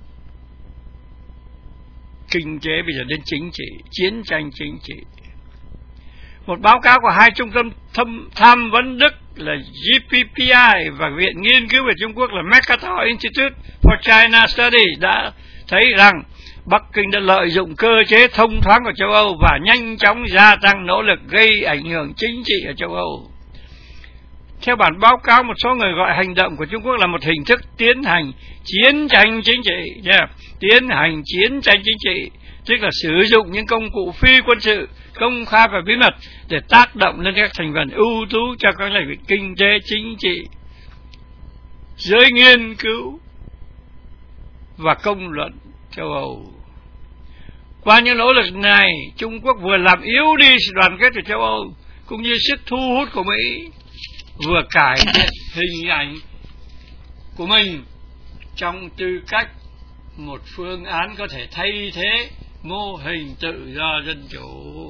Speaker 1: kinh tế bây giờ đến chính trị, chiến tranh chính trị. Một báo cáo của hai trung tâm thăm, tham vấn Đức là G P P I và Viện Nghiên cứu về Trung Quốc là Mercator Institute for China Study đã thấy rằng Bắc Kinh đã lợi dụng cơ chế thông thoáng của châu Âu và nhanh chóng gia tăng nỗ lực gây ảnh hưởng chính trị ở châu Âu. Theo bản báo cáo, một số người gọi hành động của Trung Quốc là một hình thức tiến hành chiến tranh chính trị, yeah. tiến hành chiến tranh chính trị, tức là sử dụng những công cụ phi quân sự công khai và bí mật để tác động lên các thành phần ưu tú cho các lĩnh vực kinh tế, chính trị, giới nghiên cứu và công luận châu Âu. Qua những nỗ lực này, Trung Quốc vừa làm yếu đi sự đoàn kết của châu Âu cũng như sức thu hút của Mỹ, vừa cải thiện hình ảnh của mình trong tư cách một phương án có thể thay thế mô hình tự do dân chủ.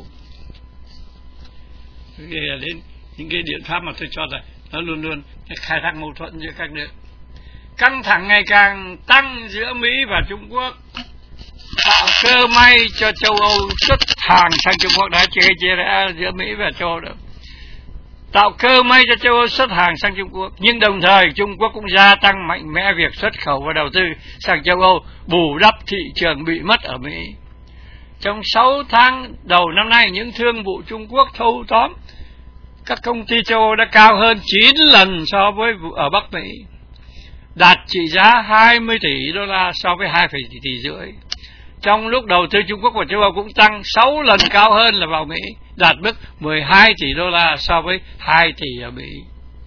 Speaker 1: Đây là đến những cái biện pháp mà tôi cho là nó luôn luôn khai thác mâu thuẫn giữa các nước. Căng thẳng ngày càng tăng giữa Mỹ và Trung Quốc tạo cơ may cho châu Âu xuất hàng sang Trung Quốc. Đã chia chia ra giữa Mỹ và châu Âu đó, tạo cơ may cho châu Âu xuất hàng sang Trung Quốc, nhưng đồng thời Trung Quốc cũng gia tăng mạnh mẽ việc xuất khẩu và đầu tư sang châu Âu, bù đắp thị trường bị mất ở Mỹ. Trong sáu tháng đầu năm nay, những thương vụ Trung Quốc thâu tóm các công ty châu Âu đã cao hơn chín lần so với vụ ở Bắc Mỹ, đạt trị giá hai mươi tỷ đô la so với hai phẩy tỷ rưỡi. Trong lúc đầu tư Trung Quốc và châu Âu cũng tăng sáu lần cao hơn là vào Mỹ, đạt mức mười hai tỷ đô la so với hai tỷ ở Mỹ.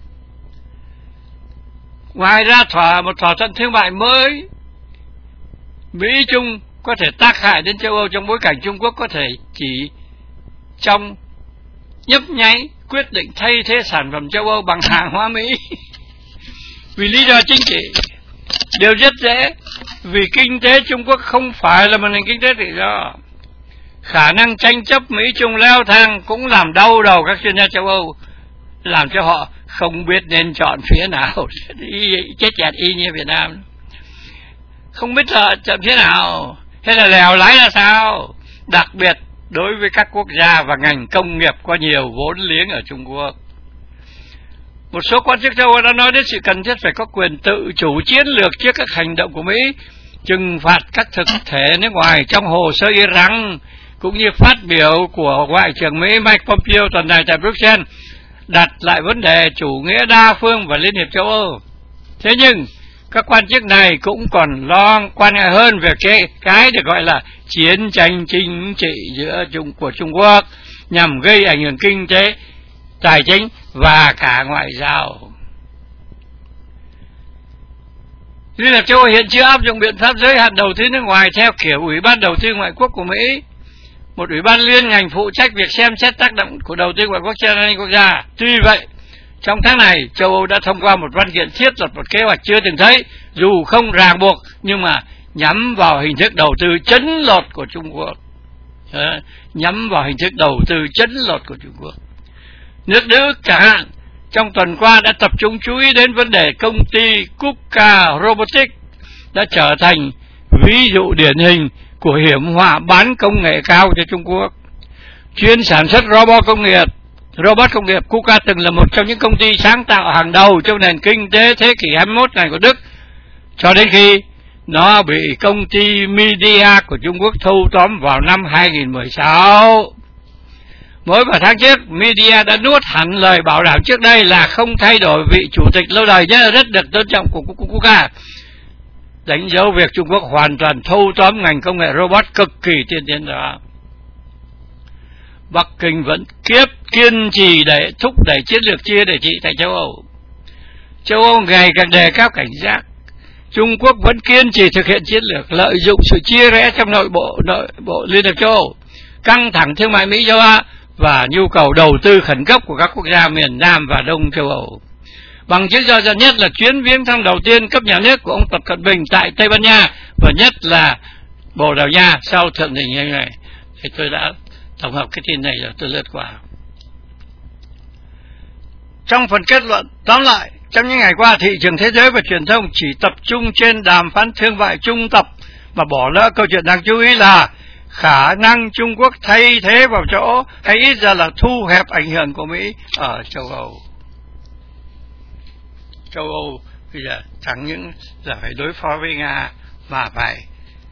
Speaker 1: Ngoài ra, thỏa một thỏa thuận thương mại mới Mỹ-Trung có thể tác hại đến châu Âu trong bối cảnh Trung Quốc có thể chỉ trong nhấp nháy quyết định thay thế sản phẩm châu Âu bằng hàng hóa Mỹ vì lý do chính trị. Điều rất dễ, vì kinh tế Trung Quốc không phải là một nền kinh tế tự do. Khả năng tranh chấp Mỹ-Trung leo thang cũng làm đau đầu các chuyên gia châu Âu, làm cho họ không biết nên chọn phía nào, chết chẹt y như Việt Nam. Không biết là chọn phía nào, hay là lèo lái ra sao, đặc biệt đối với các quốc gia và ngành công nghiệp có nhiều vốn liếng ở Trung Quốc. Một số quan chức châu Âu đã nói đến sự cần thiết phải có quyền tự chủ chiến lược trước các hành động của Mỹ, trừng phạt các thực thể nước ngoài trong hồ sơ Iran, cũng như phát biểu của Ngoại trưởng Mỹ Mike Pompeo tuần này tại Bruxelles đặt lại vấn đề chủ nghĩa đa phương và Liên hiệp châu Âu. Thế nhưng các quan chức này cũng còn lo quan ngại hơn về cái, cái được gọi là chiến tranh chính trị giữa Trung của Trung Quốc nhằm gây ảnh hưởng kinh tế, tài chính và cả ngoại giao. Liên hiệp châu Âu hiện chưa áp dụng biện pháp giới hạn đầu tư nước ngoài theo kiểu Ủy ban Đầu tư Ngoại quốc của Mỹ, một ủy ban liên ngành phụ trách việc xem xét tác động của đầu tư ngoại quốc trên an ninh quốc gia. Tuy vậy, trong tháng này, châu Âu đã thông qua một văn kiện thiết lập một kế hoạch chưa từng thấy, dù không ràng buộc, nhưng mà nhắm vào hình thức đầu tư chấn lột của Trung Quốc. Đó, nhắm vào hình thức đầu tư chấn lột của Trung Quốc. Nước Đức chẳng hạn, trong tuần qua đã tập trung chú ý đến vấn đề công ty Kuka Robotics đã trở thành ví dụ điển hình của hiểm họa bán công nghệ cao cho Trung Quốc. Chuyên sản xuất robot công nghiệp, robot công nghiệp, Kuka từng là một trong những công ty sáng tạo hàng đầu trong nền kinh tế thế kỷ hai mươi mốt này của Đức, cho đến khi nó bị công ty Media của Trung Quốc thâu tóm vào năm hai nghìn mười sáu. Mới vào tháng trước, Media đã nuốt hẳn lời bảo đảm trước đây là không thay đổi vị chủ tịch lâu đời rất, rất được tôn trọng của Kuka, đánh dấu việc Trung Quốc hoàn toàn thâu tóm ngành công nghệ robot cực kỳ tiên tiến đó. Bắc Kinh vẫn kiếp kiên trì để thúc đẩy chiến lược chia để trị tại châu Âu. Châu Âu ngày càng đề cao cảnh giác. Trung Quốc vẫn kiên trì thực hiện chiến lược lợi dụng sự chia rẽ trong nội bộ nội bộ Liên hiệp châu Âu, căng thẳng thương mại Mỹ châu Á và nhu cầu đầu tư khẩn cấp của các quốc gia miền Nam và Đông châu Âu. Bằng chứng rõ ràng nhất là chuyến viếng thăm đầu tiên cấp nhà nước của ông Tập Cận Bình tại Tây Ban Nha, và nhất là Bồ Đào Nha sau thượng đỉnh như này. Thì tôi đã tổng hợp cái tin này rồi tôi lướt qua. Trong phần kết luận tóm lại, trong những ngày qua, thị trường thế giới và truyền thông chỉ tập trung trên đàm phán thương mại trung tập mà bỏ lỡ câu chuyện đáng chú ý là khả năng Trung Quốc thay thế vào chỗ hay ít ra là thu hẹp ảnh hưởng của Mỹ ở châu Âu. Châu Âu bây giờ chẳng những là phải đối phó với Nga mà phải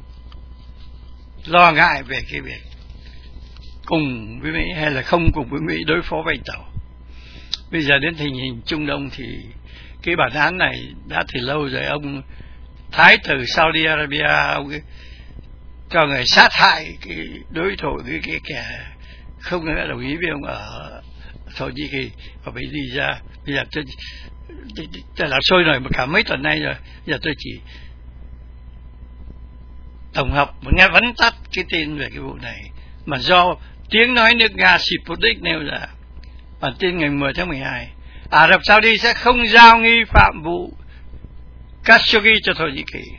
Speaker 1: lo ngại về cái việc cùng với Mỹ hay là không cùng với Mỹ đối phó với Tàu. Bây giờ đến tình hình Trung Đông thì cái bản án này đã từ lâu rồi. Ông Thái tử Saudi Arabia, ông ấy cho người sát hại cái đối thủ, cái, cái kẻ không đồng ý với ông ở Thổ Nhĩ Kỳ và phải đi ra. Bây giờ tôi, tôi, tôi là sôi nổi cả mấy tuần nay rồi. Bây giờ tôi chỉ tổng hợp và nghe vắn tắt cái tin về cái vụ này mà do tiếng nói nước Nga Sputnik nêu ra. Bản tin ngày mười tháng mười hai, Ả Rập Saudi sẽ không giao nghi phạm vụ Khashoggi cho Thổ Nhĩ Kỳ.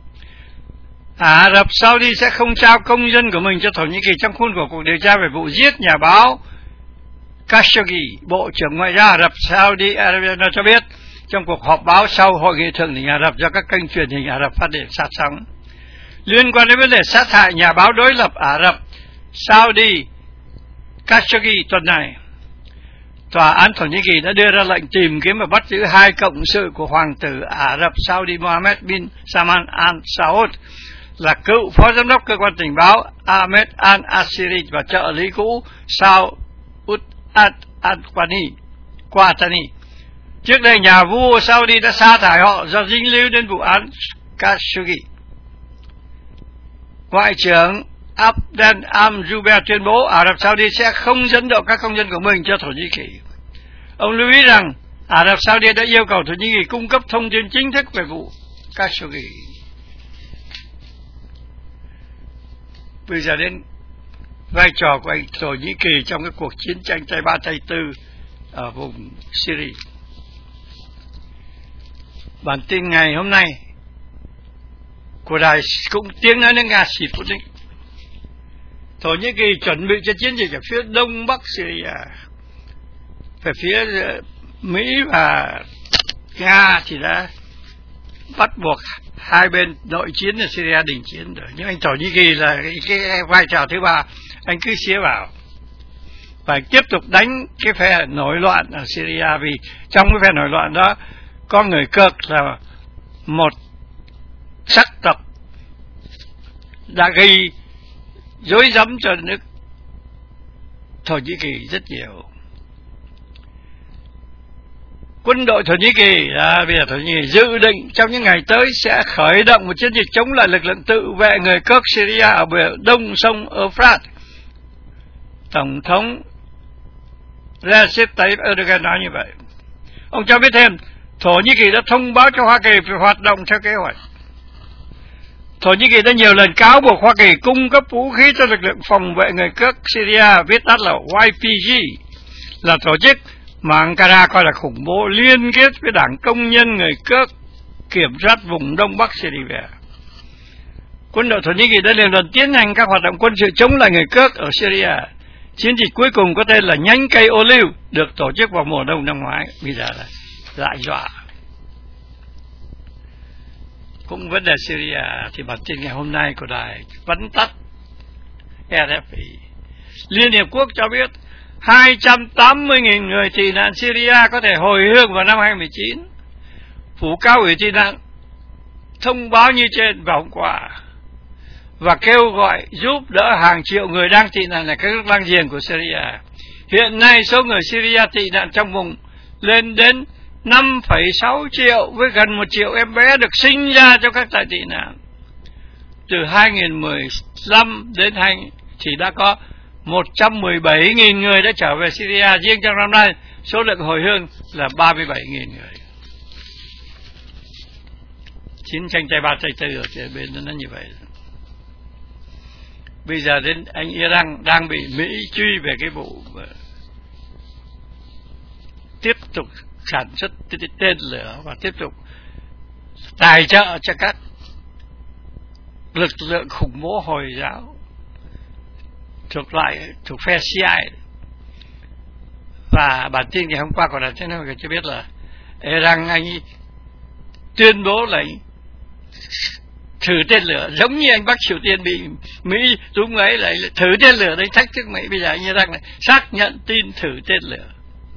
Speaker 1: Ả Rập Saudi sẽ không trao công dân của mình cho Thổ Nhĩ Kỳ trong khuôn khổ cuộc điều tra về vụ giết nhà báo Khashoggi. Bộ trưởng Ngoại giao Ả Rập Saudi Arabia cho biết trong cuộc họp báo sau hội nghị thượng đỉnh Ả Rập do các kênh truyền hình Ả Rập phát điện sát sóng liên quan đến vấn đề sát hại nhà báo đối lập Ả Rập Saudi Khashoggi tuần này. Tòa án Thổ Nhĩ Kỳ đã đưa ra lệnh tìm kiếm và bắt giữ hai cộng sự của hoàng tử Ả Rập Saudi Mohammed bin Salman Al Saud là cựu phó giám đốc cơ quan tình báo Ahmed Al Asiri và trợ lý cũ Saud Al-Qatani. Qatani. Trước đây nhà vua Saudi đã sa thải họ do dính líu đến vụ án Khashoggi. Ngoại trưởng Abdel Al-Jubeir tuyên bố Ả Rập Saudi sẽ không dẫn độ các công dân của mình cho Thổ Nhĩ Kỳ. Ông lưu ý rằng Ả Rập Saudi đã yêu cầu Thổ Nhĩ Kỳ cung cấp thông tin chính thức về vụ Khashoggi. Bây giờ đến vai trò của anh Thổ Nhĩ Kỳ trong cái cuộc chiến tranh tay ba tay tư ở vùng Syria. Bản tin ngày hôm nay của đài cũng tiếng nói nước Nga Sputnik. Thổ Nhĩ Kỳ chuẩn bị cho chiến dịch ở phía đông bắc Syria. Về phía Mỹ và Nga thì đã bắt buộc hai bên nội chiến ở Syria đình chiến rồi. Nhưng anh Thổ Nhĩ Kỳ là cái, cái vai trò thứ ba, anh cứ xía vào và tiếp tục đánh cái phe nổi loạn ở Syria, vì trong cái phe nổi loạn đó có người Kurd là một sắc tộc đã gây rối rắm cho nước Thổ Nhĩ Kỳ rất nhiều. Quân đội Thổ Nhĩ Kỳ à, bây giờ Thổ Nhĩ Kỳ dự định trong những ngày tới sẽ khởi động một chiến dịch chống lại lực lượng tự vệ người Kurd Syria ở bờ đông sông Euphrates. Tổng thống Recep Tayyip Erdogan nói như vậy. Ông cho biết thêm, Thổ Nhĩ Kỳ đã thông báo cho Hoa Kỳ về hoạt động theo kế hoạch. Thổ Nhĩ Kỳ đã nhiều lần cáo buộc Hoa Kỳ cung cấp vũ khí cho lực lượng phòng vệ người Kurd Syria, viết tắt là Y P G, là tổ chức mà Ankara coi là khủng bố liên kết với đảng công nhân người Kurd kiểm soát vùng đông bắc Syria. Quân đội Thổ Nhĩ Kỳ đã nhiều lần tiến hành các hoạt động quân sự chống lại người Kurd ở Syria. Chiến dịch cuối cùng có tên là nhánh cây ô liu được tổ chức vào mùa đông năm ngoái, bây giờ là lại dọa. Cũng vấn đề Syria thì bản tin ngày hôm nay của đài vắn tắt R F I. Liên Hiệp Quốc cho biết hai trăm tám mươi nghìn người tị nạn Syria có thể hồi hương vào năm hai không một chín. Phủ cao ủy tị nạn thông báo như trên vào hôm qua và kêu gọi giúp đỡ hàng triệu người đang tị nạn ở các nước láng giềng của Syria. Hiện nay số người Syria tị nạn trong vùng lên đến năm phẩy sáu triệu với gần một triệu em bé được sinh ra trong các trại tị nạn. Từ hai không một lăm đến hai thì đã có một trăm mười bảy nghìn người đã trở về Syria. Riêng trong năm nay, số lượng hồi hương là ba mươi bảy nghìn người. Chiến tranh tay ba tay tư ở bên đó nó như vậy. bây giờ đến anh Iran đang bị Mỹ truy về cái vụ tiếp tục sản xuất tên lửa và tiếp tục tài trợ cho các lực lượng khủng bố Hồi giáo thuộc loại thuộc phe Shia. Và bản tin ngày hôm qua còn là thế nào cho biết là Iran anh tuyên bố lệnh thử tên lửa, giống như anh Bắc Triều Tiên bị Mỹ đúng ấy lại thử tên lửa đấy thách thức Mỹ. Bây giờ anh Iran này xác nhận tin thử tên lửa.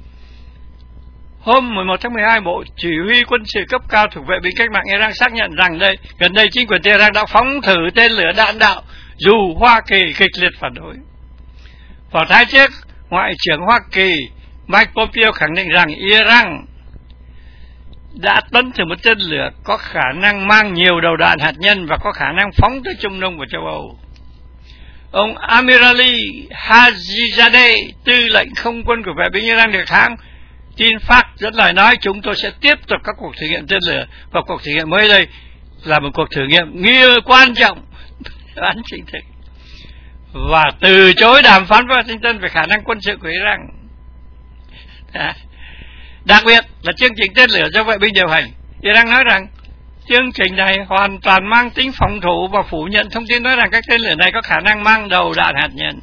Speaker 1: Hôm mười một tháng mười hai, Bộ Chỉ huy Quân sự cấp cao thuộc vệ binh cách mạng Iran xác nhận rằng đây gần đây chính quyền Tehran đã phóng thử tên lửa đạn đạo dù Hoa Kỳ kịch liệt phản đối. Vào tháng trước, Ngoại trưởng Hoa Kỳ Mike Pompeo khẳng định rằng Iran đã tấn thử một tên lửa có khả năng mang nhiều đầu đạn hạt nhân và có khả năng phóng tới Trung Đông và châu Âu. Ông Amirali Hajizadeh, tư lệnh không quân của vệ binh Iran được hãng tin Phát dẫn lời nói chúng tôi sẽ tiếp tục các cuộc thử nghiệm tên lửa, và cuộc thử nghiệm mới đây là một cuộc thử nghiệm nghiêm quan trọng án chính thức và từ chối đàm phán với Washington về khả năng quân sự của Iran. À, đặc biệt là chương trình tên lửa do vệ binh điều hành. Iran nói rằng chương trình này hoàn toàn mang tính phòng thủ và phủ nhận thông tin nói rằng các tên lửa này có khả năng mang đầu đạn hạt nhân.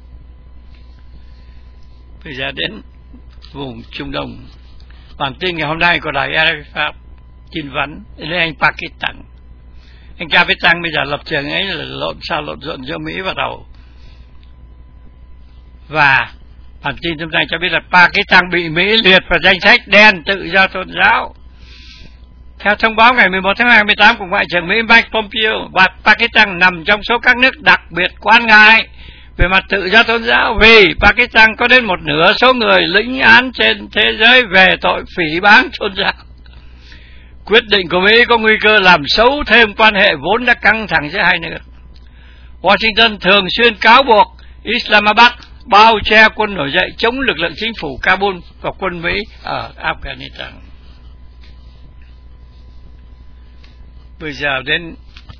Speaker 1: Bây giờ đến vùng Trung Đông, bản tin ngày hôm nay của đài Arafat tin vấn đến anh Pakistan. Anh Pakistan bây giờ lập trường ấy là lộn sao lộn xộn giữa Mỹ và Tàu. Và bản tin hôm nay cho biết là Pakistan bị Mỹ liệt vào danh sách đen tự do tôn giáo. Theo thông báo ngày mười một tháng hai mươi tám của Ngoại trưởng Mỹ Mike Pompeo, và Pakistan nằm trong số các nước đặc biệt quan ngại về mặt tự do tôn giáo vì Pakistan có đến một nửa số người lĩnh án trên thế giới về tội phỉ báng tôn giáo. Quyết định của Mỹ có nguy cơ làm xấu thêm quan hệ vốn đã căng thẳng giữa hai nước. Washington thường xuyên cáo buộc Islamabad bao che quân nổi dậy chống lực lượng chính phủ Kabul và quân Mỹ ở Afghanistan. Bây giờ đến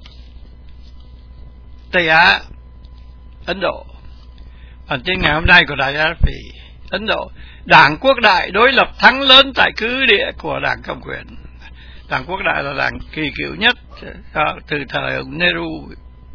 Speaker 1: Tây Á, Ấn Độ. Bản tin ngày hôm nay của đài a ép pê, Ấn Độ, Đảng Quốc đại đối lập thắng lớn tại cứ địa của Đảng Cầm quyền. Đảng Quốc đại là đảng kỳ cựu nhất từ thời ông Nehru.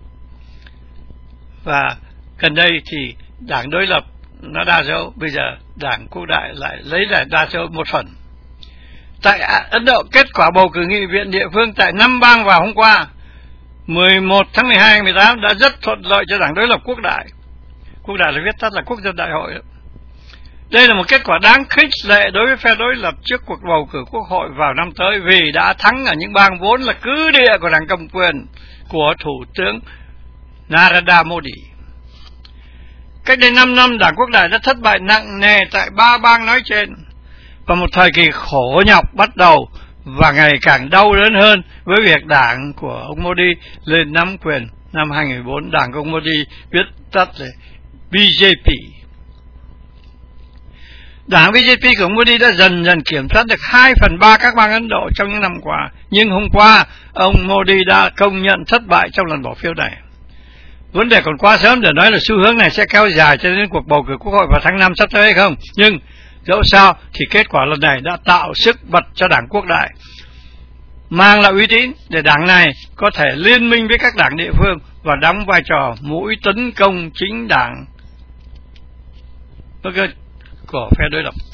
Speaker 1: Và gần đây thì đảng đối lập nó đa số, bây giờ Đảng Quốc đại lại lấy lại đa số một phần. Tại Ấn Độ, kết quả bầu cử nghị viện địa phương tại năm bang vào hôm qua mười một tháng mười hai mười tám đã rất thuận lợi cho đảng đối lập Quốc đại. Quốc đại là viết tắt là Quốc dân đại hội. Đây là một kết quả đáng khích lệ đối với phe đối lập trước cuộc bầu cử Quốc hội vào năm tới vì đã thắng ở những bang vốn là cứ địa của đảng cầm quyền của Thủ tướng Narendra Modi. Cách đây năm năm, Đảng Quốc đại đã thất bại nặng nề tại ba bang nói trên, và một thời kỳ khổ nhọc bắt đầu và ngày càng đau đớn hơn với việc đảng của ông Modi lên nắm quyền năm hai nghìn không trăm mười bốn. Đảng của ông Modi viết tắt là bê jê pê. Đảng bê jê pê của ông Modi đã dần dần kiểm soát được hai phần ba các bang Ấn Độ trong những năm qua, nhưng hôm qua ông Modi đã công nhận thất bại trong lần bỏ phiếu này. Vấn đề còn quá sớm để nói là xu hướng này sẽ kéo dài cho đến cuộc bầu cử Quốc hội vào tháng năm sắp tới hay không, nhưng dẫu sao thì kết quả lần này đã tạo sức bật cho Đảng Quốc đại, mang lại uy tín để đảng này có thể liên minh với các đảng địa phương và đóng vai trò mũi tấn công chính đảng của phe đối lập.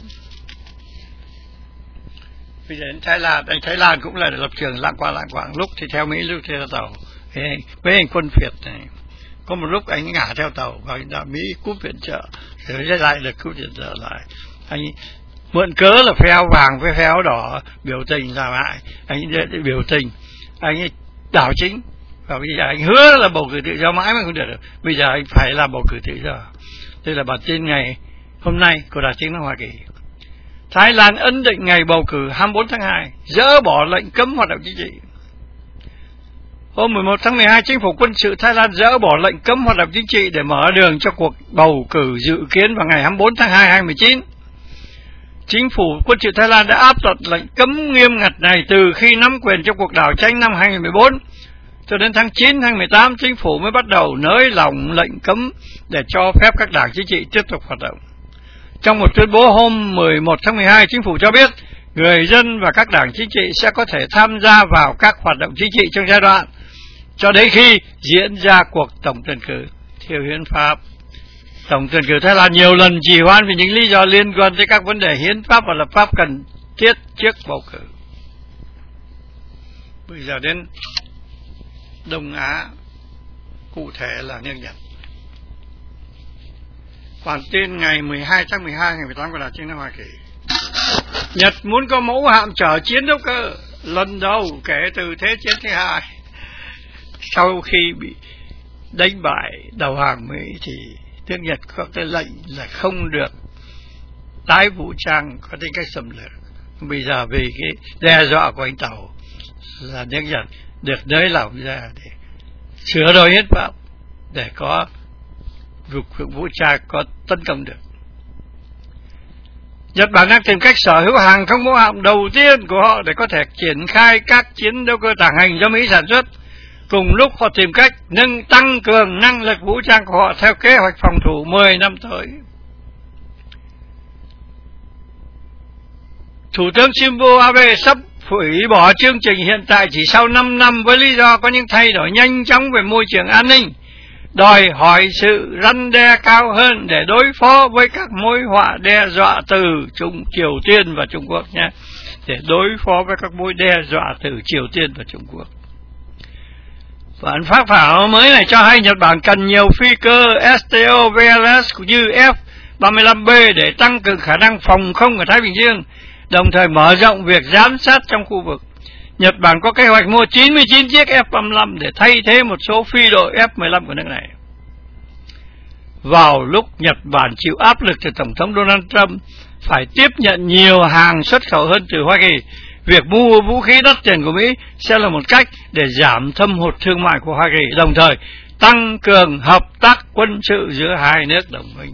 Speaker 1: Bây giờ đến Thái Lan, anh Thái Lan cũng là lập trường lạng quạng lạng quạng, lúc thì theo Mỹ, lúc thì theo Tàu. Với anh quân Việt này, có một lúc anh ngả theo Tàu và anh đã Mỹ cúp viện trợ, rồi lại được cúp viện trợ lại. Anh mượn cớ là phe áo vàng với phe áo đỏ biểu tình ra lại, anh biểu tình, anh đảo chính, và bây giờ anh hứa là bầu cử tự do mãi mà không được được. Bây giờ anh phải làm bầu cử tự do. Đây là bản tin ngày hôm nay của Đài Tiếng nói Hoa Kỳ. Thái Lan ấn định ngày bầu cử hai mươi bốn tháng hai, dỡ bỏ lệnh cấm hoạt động chính trị. Hôm mười một tháng mười hai, chính phủ quân sự Thái Lan dỡ bỏ lệnh cấm hoạt động chính trị để mở đường cho cuộc bầu cử dự kiến vào ngày hai mươi bốn tháng hai năm hai nghìn không trăm mười chín. Chính phủ quân sự Thái Lan đã áp đặt lệnh cấm nghiêm ngặt này từ khi nắm quyền trong cuộc đảo tranh năm hai nghìn không trăm mười bốn. cho đến tháng chín, tháng mười tám, chính phủ mới bắt đầu nới lỏng lệnh cấm để cho phép các đảng chính trị tiếp tục hoạt động. Trong một tuyên bố hôm mười một tháng mười hai, chính phủ cho biết người dân và các đảng chính trị sẽ có thể tham gia vào các hoạt động chính trị trong giai đoạn cho đến khi diễn ra cuộc tổng tuyển cử. Theo hiến pháp, tổng tuyển cử Thái Lan nhiều lần trì hoãn vì những lý do liên quan tới các vấn đề hiến pháp và lập pháp cần thiết trước bầu cử. Bây giờ đến Đông Á, cụ thể là nước Nhật. Bản tin ngày mười hai tháng mười hai, ngày mười tám của Đài Tiếng nói Hoa Kỳ. Nhật muốn có mẫu hạm chở chiến đấu cơ lần đầu kể từ Thế chiến thứ hai. Sau khi bị đánh bại đầu hàng Mỹ thì nước Nhật có cái lệnh là không được tái vũ trang có tính cách xâm lược. Bây giờ vì cái đe dọa của anh Tàu là nước Nhật được nới lỏng ra để sửa đổi hiến pháp để có lực lượng vũ trang có tấn công được. Nhật Bản đang tìm cách sở hữu hàng không mẫu hạm đầu tiên của họ để có thể triển khai các chiến đấu cơ tàng hành do Mỹ sản xuất. Cùng lúc họ tìm cách nâng tăng cường năng lực vũ trang của họ theo kế hoạch phòng thủ mười năm tới. Thủ tướng Shinzo Abe sắp hủy bỏ chương trình hiện tại chỉ sau năm năm với lý do có những thay đổi nhanh chóng về môi trường an ninh, đòi hỏi sự răn đe cao hơn để đối phó với các mối họa đe dọa từ Trung Triều Tiên và Trung Quốc nhé. Để đối phó với các mối đe dọa từ Triều Tiên và Trung Quốc. Bản phác thảo mới này cho hay Nhật Bản cần nhiều phi cơ S T O V L S cũng như F ba mươi lăm B để tăng cường khả năng phòng không ở Thái Bình Dương, đồng thời mở rộng việc giám sát trong khu vực. Nhật Bản có kế hoạch mua chín mươi chín chiếc F ba mươi lăm để thay thế một số phi đội F mười lăm của nước này. Vào lúc Nhật Bản chịu áp lực từ Tổng thống Donald Trump phải tiếp nhận nhiều hàng xuất khẩu hơn từ Hoa Kỳ, việc mua vũ khí đắt tiền của Mỹ sẽ là một cách để giảm thâm hụt thương mại của Hoa Kỳ, đồng thời tăng cường hợp tác quân sự giữa hai nước đồng minh.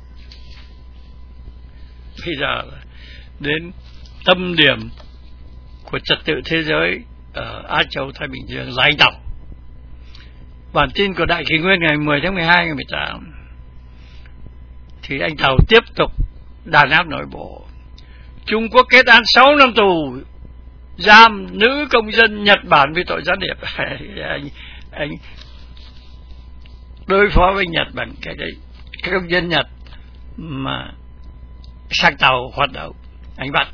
Speaker 1: Bây giờ đến tâm điểm của trật tự thế giới ở Á Châu Thái Bình Dương là anh Tàu. Bản tin của Đại Kỷ Nguyên ngày mười tháng mười hai, ngày mười tám thì anh Tàu tiếp tục đàn áp nội bộ. Trung Quốc kết án sáu năm tù giam nữ công dân Nhật Bản vì tội gián điệp. anh, anh đối phó với Nhật Bản cái đấy, các công dân Nhật mà sang tàu hoạt động anh bắt.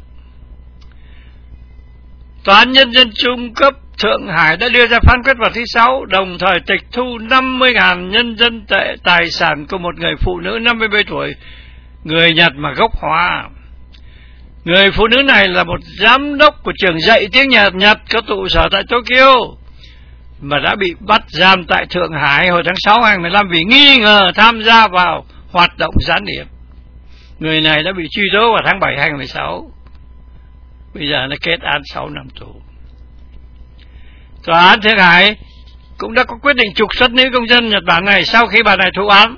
Speaker 1: Tòa án Nhân dân Trung cấp Thượng Hải đã đưa ra phán quyết vào thứ Sáu, đồng thời tịch thu năm mươi nghìn nhân dân tệ tài sản của một người phụ nữ năm mươi bảy tuổi, người Nhật mà gốc Hoa. Người phụ nữ này là một giám đốc của trường dạy tiếng Nhật Nhật có trụ sở tại Tokyo, mà đã bị bắt giam tại Thượng Hải hồi tháng sáu hai nghìn không trăm mười lăm vì nghi ngờ tham gia vào hoạt động gián điệp. Người này đã bị truy tố vào tháng bảy hai nghìn không trăm mười sáu. Bây giờ nó kết án sáu năm tù. Tòa án Thượng Hải cũng đã có quyết định trục xuất nữ công dân Nhật Bản này sau khi bà này thụ án.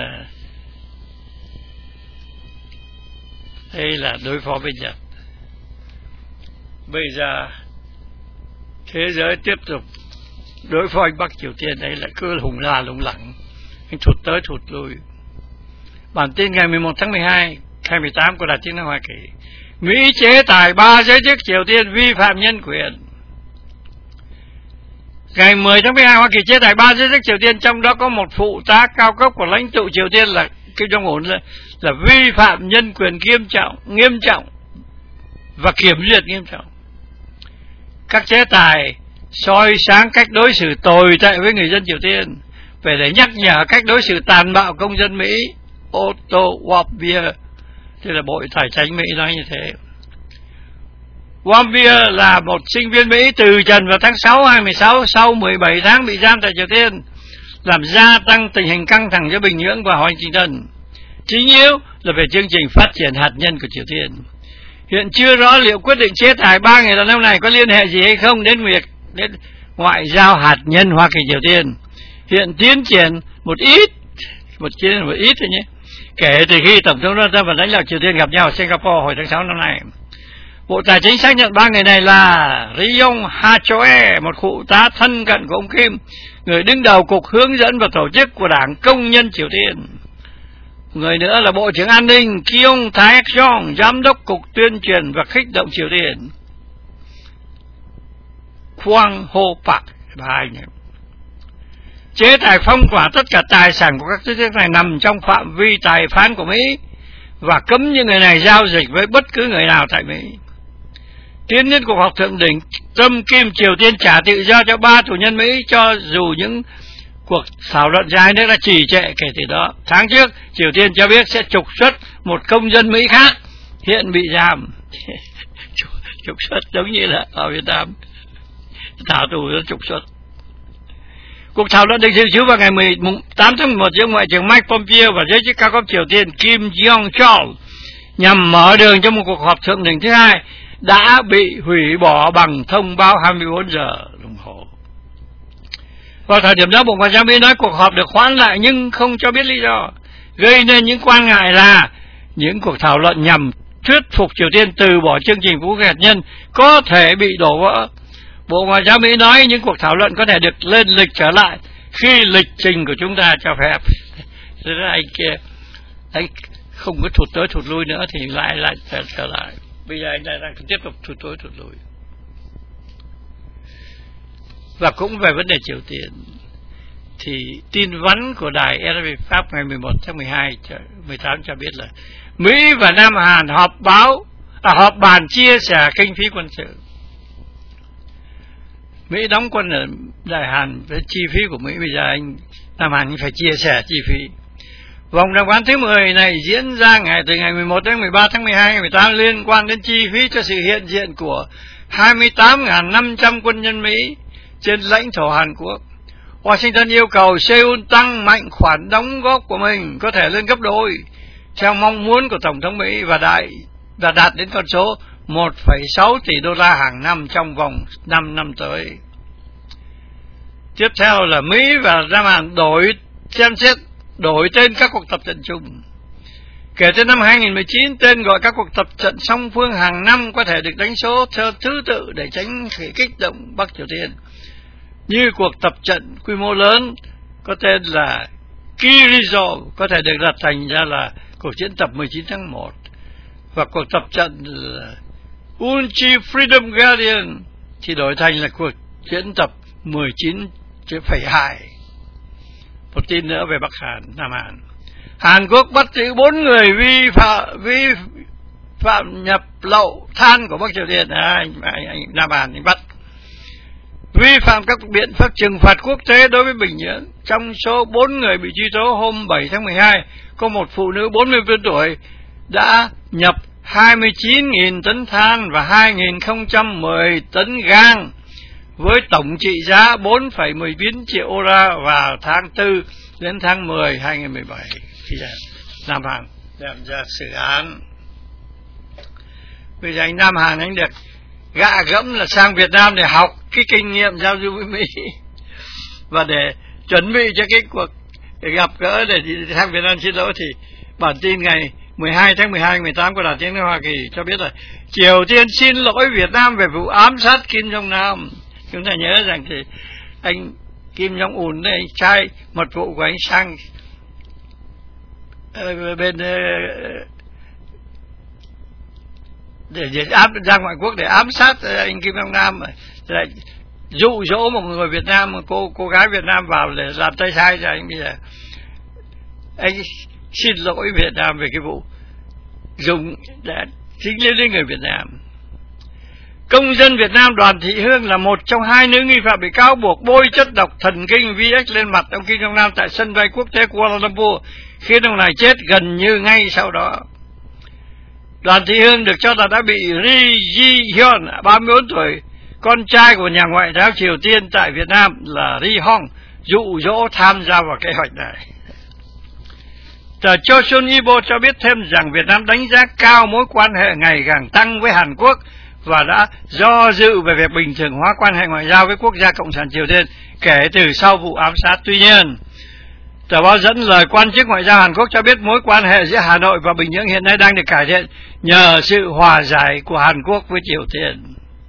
Speaker 1: Đây là đối phó với Nhật. Bây giờ thế giới tiếp tục đối phó anh Bắc Triều Tiên. Đây là cứ hùng la lủng lẳng, anh thụt tới thụt lui. Bản tin ngày mười một tháng mười hai, hai mươi tám của Đài Tiếng nói Hoa Kỳ. Mỹ chế tài ba giới chức Triều Tiên vi phạm nhân quyền. Ngày mười tháng mười hai, Hoa Kỳ chế tài ba giới chức Triều Tiên, trong đó có một phụ tá cao cấp của lãnh tụ Triều Tiên là Kim Jong Un là, là vi phạm nhân quyền nghiêm trọng, nghiêm trọng và kiểm duyệt nghiêm trọng. Các chế tài soi sáng cách đối xử tồi tệ với người dân Triều Tiên, về để nhắc nhở cách đối xử tàn bạo công dân Mỹ. Otto Warmbier, tức là Bộ Tài chính Mỹ nói như thế. Warmbier là một sinh viên Mỹ từ trần vào tháng sáu hai nghìn không trăm mười sáu sau mười bảy tháng bị giam tại Triều Tiên, làm gia tăng tình hình căng thẳng giữa Bình Nhưỡng và Washington. Chính yếu là về chương trình phát triển hạt nhân của Triều Tiên. Hiện chưa rõ liệu quyết định chế tài ba người đàn ông này có liên hệ gì hay không đến việc đến ngoại giao hạt nhân Hoa Kỳ Triều Tiên. Hiện tiến triển một ít, một tiến một ít thôi nhé, kể từ khi Tổng thống Donald Trump và lãnh đạo Triều Tiên gặp nhau ở Singapore hồi tháng sáu năm nay. Bộ Tài chính xác nhận ba người này là Ri Yong Ha Choi, một phụ tá thân cận của ông Kim, người đứng đầu cục hướng dẫn và tổ chức của Đảng Công nhân Triều Tiên. Người nữa là Bộ trưởng An ninh Kyung Taek Jong, giám đốc cục tuyên truyền và khích động Triều Tiên Kwang Ho Park, ba anh em. Chế tài phong tỏa tất cả tài sản của các tổ chức này nằm trong phạm vi tài phán của Mỹ và cấm những người này giao dịch với bất cứ người nào tại Mỹ. Tiến đến cuộc họp thượng đỉnh, Trump Kim Triều Tiên trả tự do cho ba tù nhân Mỹ cho dù những cuộc thảo luận dài nước đã trì trệ kể từ đó. Tháng trước, Triều Tiên cho biết sẽ trục xuất một công dân Mỹ khác hiện bị giam. Trục xuất giống như là ở Việt Nam thả tù nó trục xuất. Cuộc thảo luận được dự trù vào ngày mười tám tháng mười một giữa Ngoại trưởng Mike Pompeo và giới chức cao cấp Triều Tiên Kim Jong Chol nhằm mở đường cho một cuộc họp thượng đỉnh thứ hai đã bị hủy bỏ bằng thông báo hai mươi bốn giờ đồng hồ. Vào thời điểm đó, Bộ Ngoại giao Mỹ nói cuộc họp được hoãn lại nhưng không cho biết lý do, gây nên những quan ngại là những cuộc thảo luận nhằm thuyết phục Triều Tiên từ bỏ chương trình vũ khí hạt nhân có thể bị đổ vỡ. Bộ Ngoại giao Mỹ nói những cuộc thảo luận có thể được lên lịch trở lại khi lịch trình của chúng ta cho phép. Thế nên anh kia, anh không có thụt tới thụt lui nữa thì lại lại trở, trở lại. Bây giờ anh lại đang tiếp tục thụt tới thụt lui. Và cũng về vấn đề Triều Tiên, thì tin vắn của đài rờ vê Pháp ngày mười một tháng mười hai, mười tám cho biết là Mỹ và Nam Hàn họp báo, à, họp bàn chia sẻ kinh phí quân sự. Mỹ đóng quân ở Đại Hàn với chi phí của Mỹ, bây giờ anh Nam Hàn phải chia sẻ chi phí. Vòng đàm phán thứ mười này diễn ra ngày từ ngày mười một đến mười ba tháng mười hai, mười tám liên quan đến chi phí cho sự hiện diện của hai mươi tám nghìn năm trăm quân nhân Mỹ trên lãnh thổ Hàn Quốc. Washington yêu cầu Seoul tăng mạnh khoản đóng góp của mình có thể lên gấp đôi theo mong muốn của Tổng thống Mỹ và đại và đạt đến con số một phẩy sáu tỷ đô la hàng năm trong vòng năm năm tới. Tiếp theo là Mỹ và Nam Hàn đổi xem xét đổi tên các cuộc tập trận chung. Kể từ năm hai nghìn mười chín, tên gọi các cuộc tập trận song phương hàng năm có thể được đánh số theo thứ tự để tránh khởi kích động Bắc Triều Tiên. Như cuộc tập trận quy mô lớn có tên là Kirizo có thể được đặt thành ra là cuộc diễn tập mười chín tháng một, và cuộc tập trận là Unchi Freedom Guardian thì đổi thành là cuộc diễn tập mười chín phẩy hai. Một tin nữa về Bắc Hàn, Nam Hàn. Hàn Quốc bắt giữ bốn người vi phạm vi phạm nhập lậu than của Bắc Triều Tiên. À, anh, anh, anh, Nam Hàn thì bắt vi phạm các biện pháp trừng phạt quốc tế đối với Bình Nhưỡng. Trong số bốn người bị truy tố hôm bảy tháng mười hai, có một phụ nữ bốn mươi tuổi đã nhập hai mươi chín nghìn tấn than và hai nghìn không trăm mười tấn gang với tổng trị giá bốn phẩy mười chín triệu euro vào tháng tư đến tháng mười năm hai nghìn không trăm mười bảy, khi Nam Hàn đem ra xử án. Bây giờ anh Nam Hàn anh được gạ gẫm là sang Việt Nam để học cái kinh nghiệm giao du với Mỹ và để chuẩn bị cho cái cuộc để gặp gỡ để đi sang Việt Nam xin lỗi, thì bản tin ngày mười hai tháng mười hai mười tám của Đài Tiếng nói Hoa Kỳ cho biết là Triều Tiên xin lỗi Việt Nam về vụ ám sát Kim Jong Nam. Chúng ta nhớ rằng thì anh Kim Jong Un này trai mật vụ của anh sang uh, bên uh, để, để ám ra ngoại quốc để ám sát anh Kim Jong Nam, lại dụ dỗ một người Việt Nam, một cô cô gái Việt Nam vào để làm tay sai cho anh. Bây giờ anh xin lỗi Việt Nam về cái vụ dùng để chính lên đến người Việt Nam. Công dân Việt Nam Đoàn Thị Hương là một trong hai nữ nghi phạm bị cáo buộc bôi chất độc thần kinh vê ích lên mặt ông Kim Jong Nam tại sân bay quốc tế Kuala Lumpur, khiến ông này chết gần như ngay sau đó. Đoàn Thị Hương được cho là đã bị Ri Ji-hyun, ba mươi bốn tuổi, con trai của nhà ngoại giao Triều Tiên tại Việt Nam là Ri Hong, dụ dỗ tham gia vào kế hoạch này. Tờ Chosun Ilbo cho biết thêm rằng Việt Nam đánh giá cao mối quan hệ ngày càng tăng với Hàn Quốc và đã do dự về việc bình thường hóa quan hệ ngoại giao với quốc gia Cộng sản Triều Tiên kể từ sau vụ ám sát. Tuy nhiên, Tờ báo dẫn lời quan chức ngoại giao Hàn Quốc cho biết mối quan hệ giữa Hà Nội và Bình Nhưỡng hiện nay đang được cải thiện nhờ sự hòa giải của Hàn Quốc với Triều Tiên.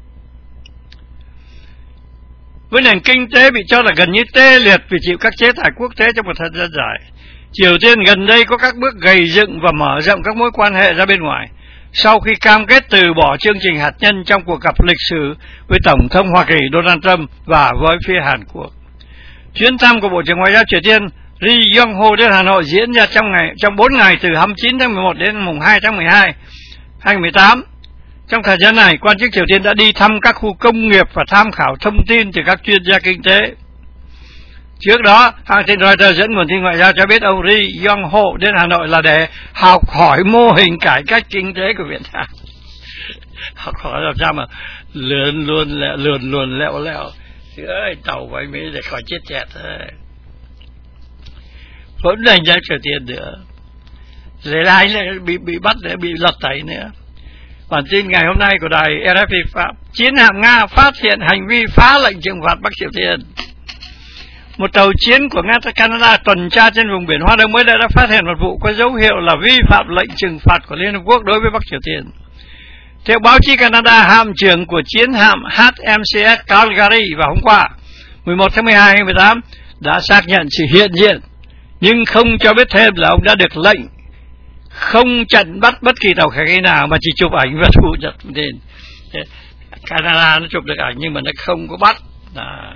Speaker 1: Với nền kinh tế bị cho là gần như tê liệt vì chịu các chế tài quốc tế trong một thời gian dài, Triều Tiên gần đây có các bước gầy dựng và mở rộng các mối quan hệ ra bên ngoài, sau khi cam kết từ bỏ chương trình hạt nhân trong cuộc gặp lịch sử với Tổng thống Hoa Kỳ Donald Trump và với phía Hàn Quốc. Chuyến thăm của Bộ trưởng Ngoại giao Triều Tiên Ri Yong Ho đến Hà Nội diễn ra trong ngày trong bốn ngày từ hai mươi chín tháng mười một đến mùng hai tháng mười hai, hai nghìn không trăm mười tám. Trong thời gian này, quan chức Triều Tiên đã đi thăm các khu công nghiệp và tham khảo thông tin từ các chuyên gia kinh tế. Trước đó, hãng tin Reuters dẫn nguồn tin ngoại giao cho biết ông Ri Yong Ho đến Hà Nội là để học hỏi mô hình cải cách kinh tế của Việt Nam. Học hỏi làm sao mà lườn luôn lẹ, lườn luôn lẹo lẹo. Chứ ơi, tàu của anh Mỹ để khỏi chết chẹt thôi. Vẫn đánh giá Triều Tiên nữa. Rồi lại bị, bị bắt nữa, bị lật tẩy nữa. Bản tin ngày hôm nay của đài R F I Pháp: chiến hạm Nga phát hiện hành vi phá lệnh trừng phạt Bắc Triều Tiên. Một tàu chiến của Nga tới Canada tuần tra trên vùng biển Hoa Đông mới đây đã phát hiện một vụ có dấu hiệu là vi phạm lệnh trừng phạt của Liên Hợp Quốc đối với Bắc Triều Tiên. Theo báo chí Canada, hạm trưởng của chiến hạm H M C S Calgary vào hôm qua, mười một tháng mười hai năm hai nghìn không trăm mười tám, đã xác nhận sự hiện diện, nhưng không cho biết thêm là ông đã được lệnh không chặn bắt bất kỳ tàu khả nào mà chỉ chụp ảnh và thu nhận thông tin. Canada nó chụp được ảnh nhưng mà nó không có bắt. À.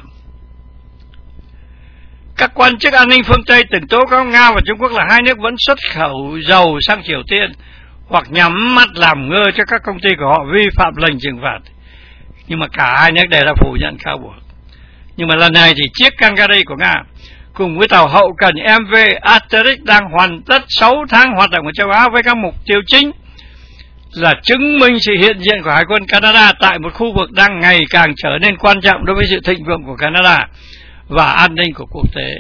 Speaker 1: Các quan chức an ninh phương Tây từng tố cáo Nga và Trung Quốc là hai nước vẫn xuất khẩu dầu sang Triều Tiên hoặc nhắm mắt làm ngơ cho các công ty của họ vi phạm lệnh trừng phạt. Nhưng mà cả hai nước đều đã phủ nhận cáo buộc. Nhưng mà lần này thì chiếc Calgary của Nga cùng với tàu hậu cần M V Asterix đang hoàn tất sáu tháng hoạt động ở châu Á với các mục tiêu chính là chứng minh sự hiện diện của Hải quân Canada tại một khu vực đang ngày càng trở nên quan trọng đối với sự thịnh vượng của Canada và an ninh của quốc tế.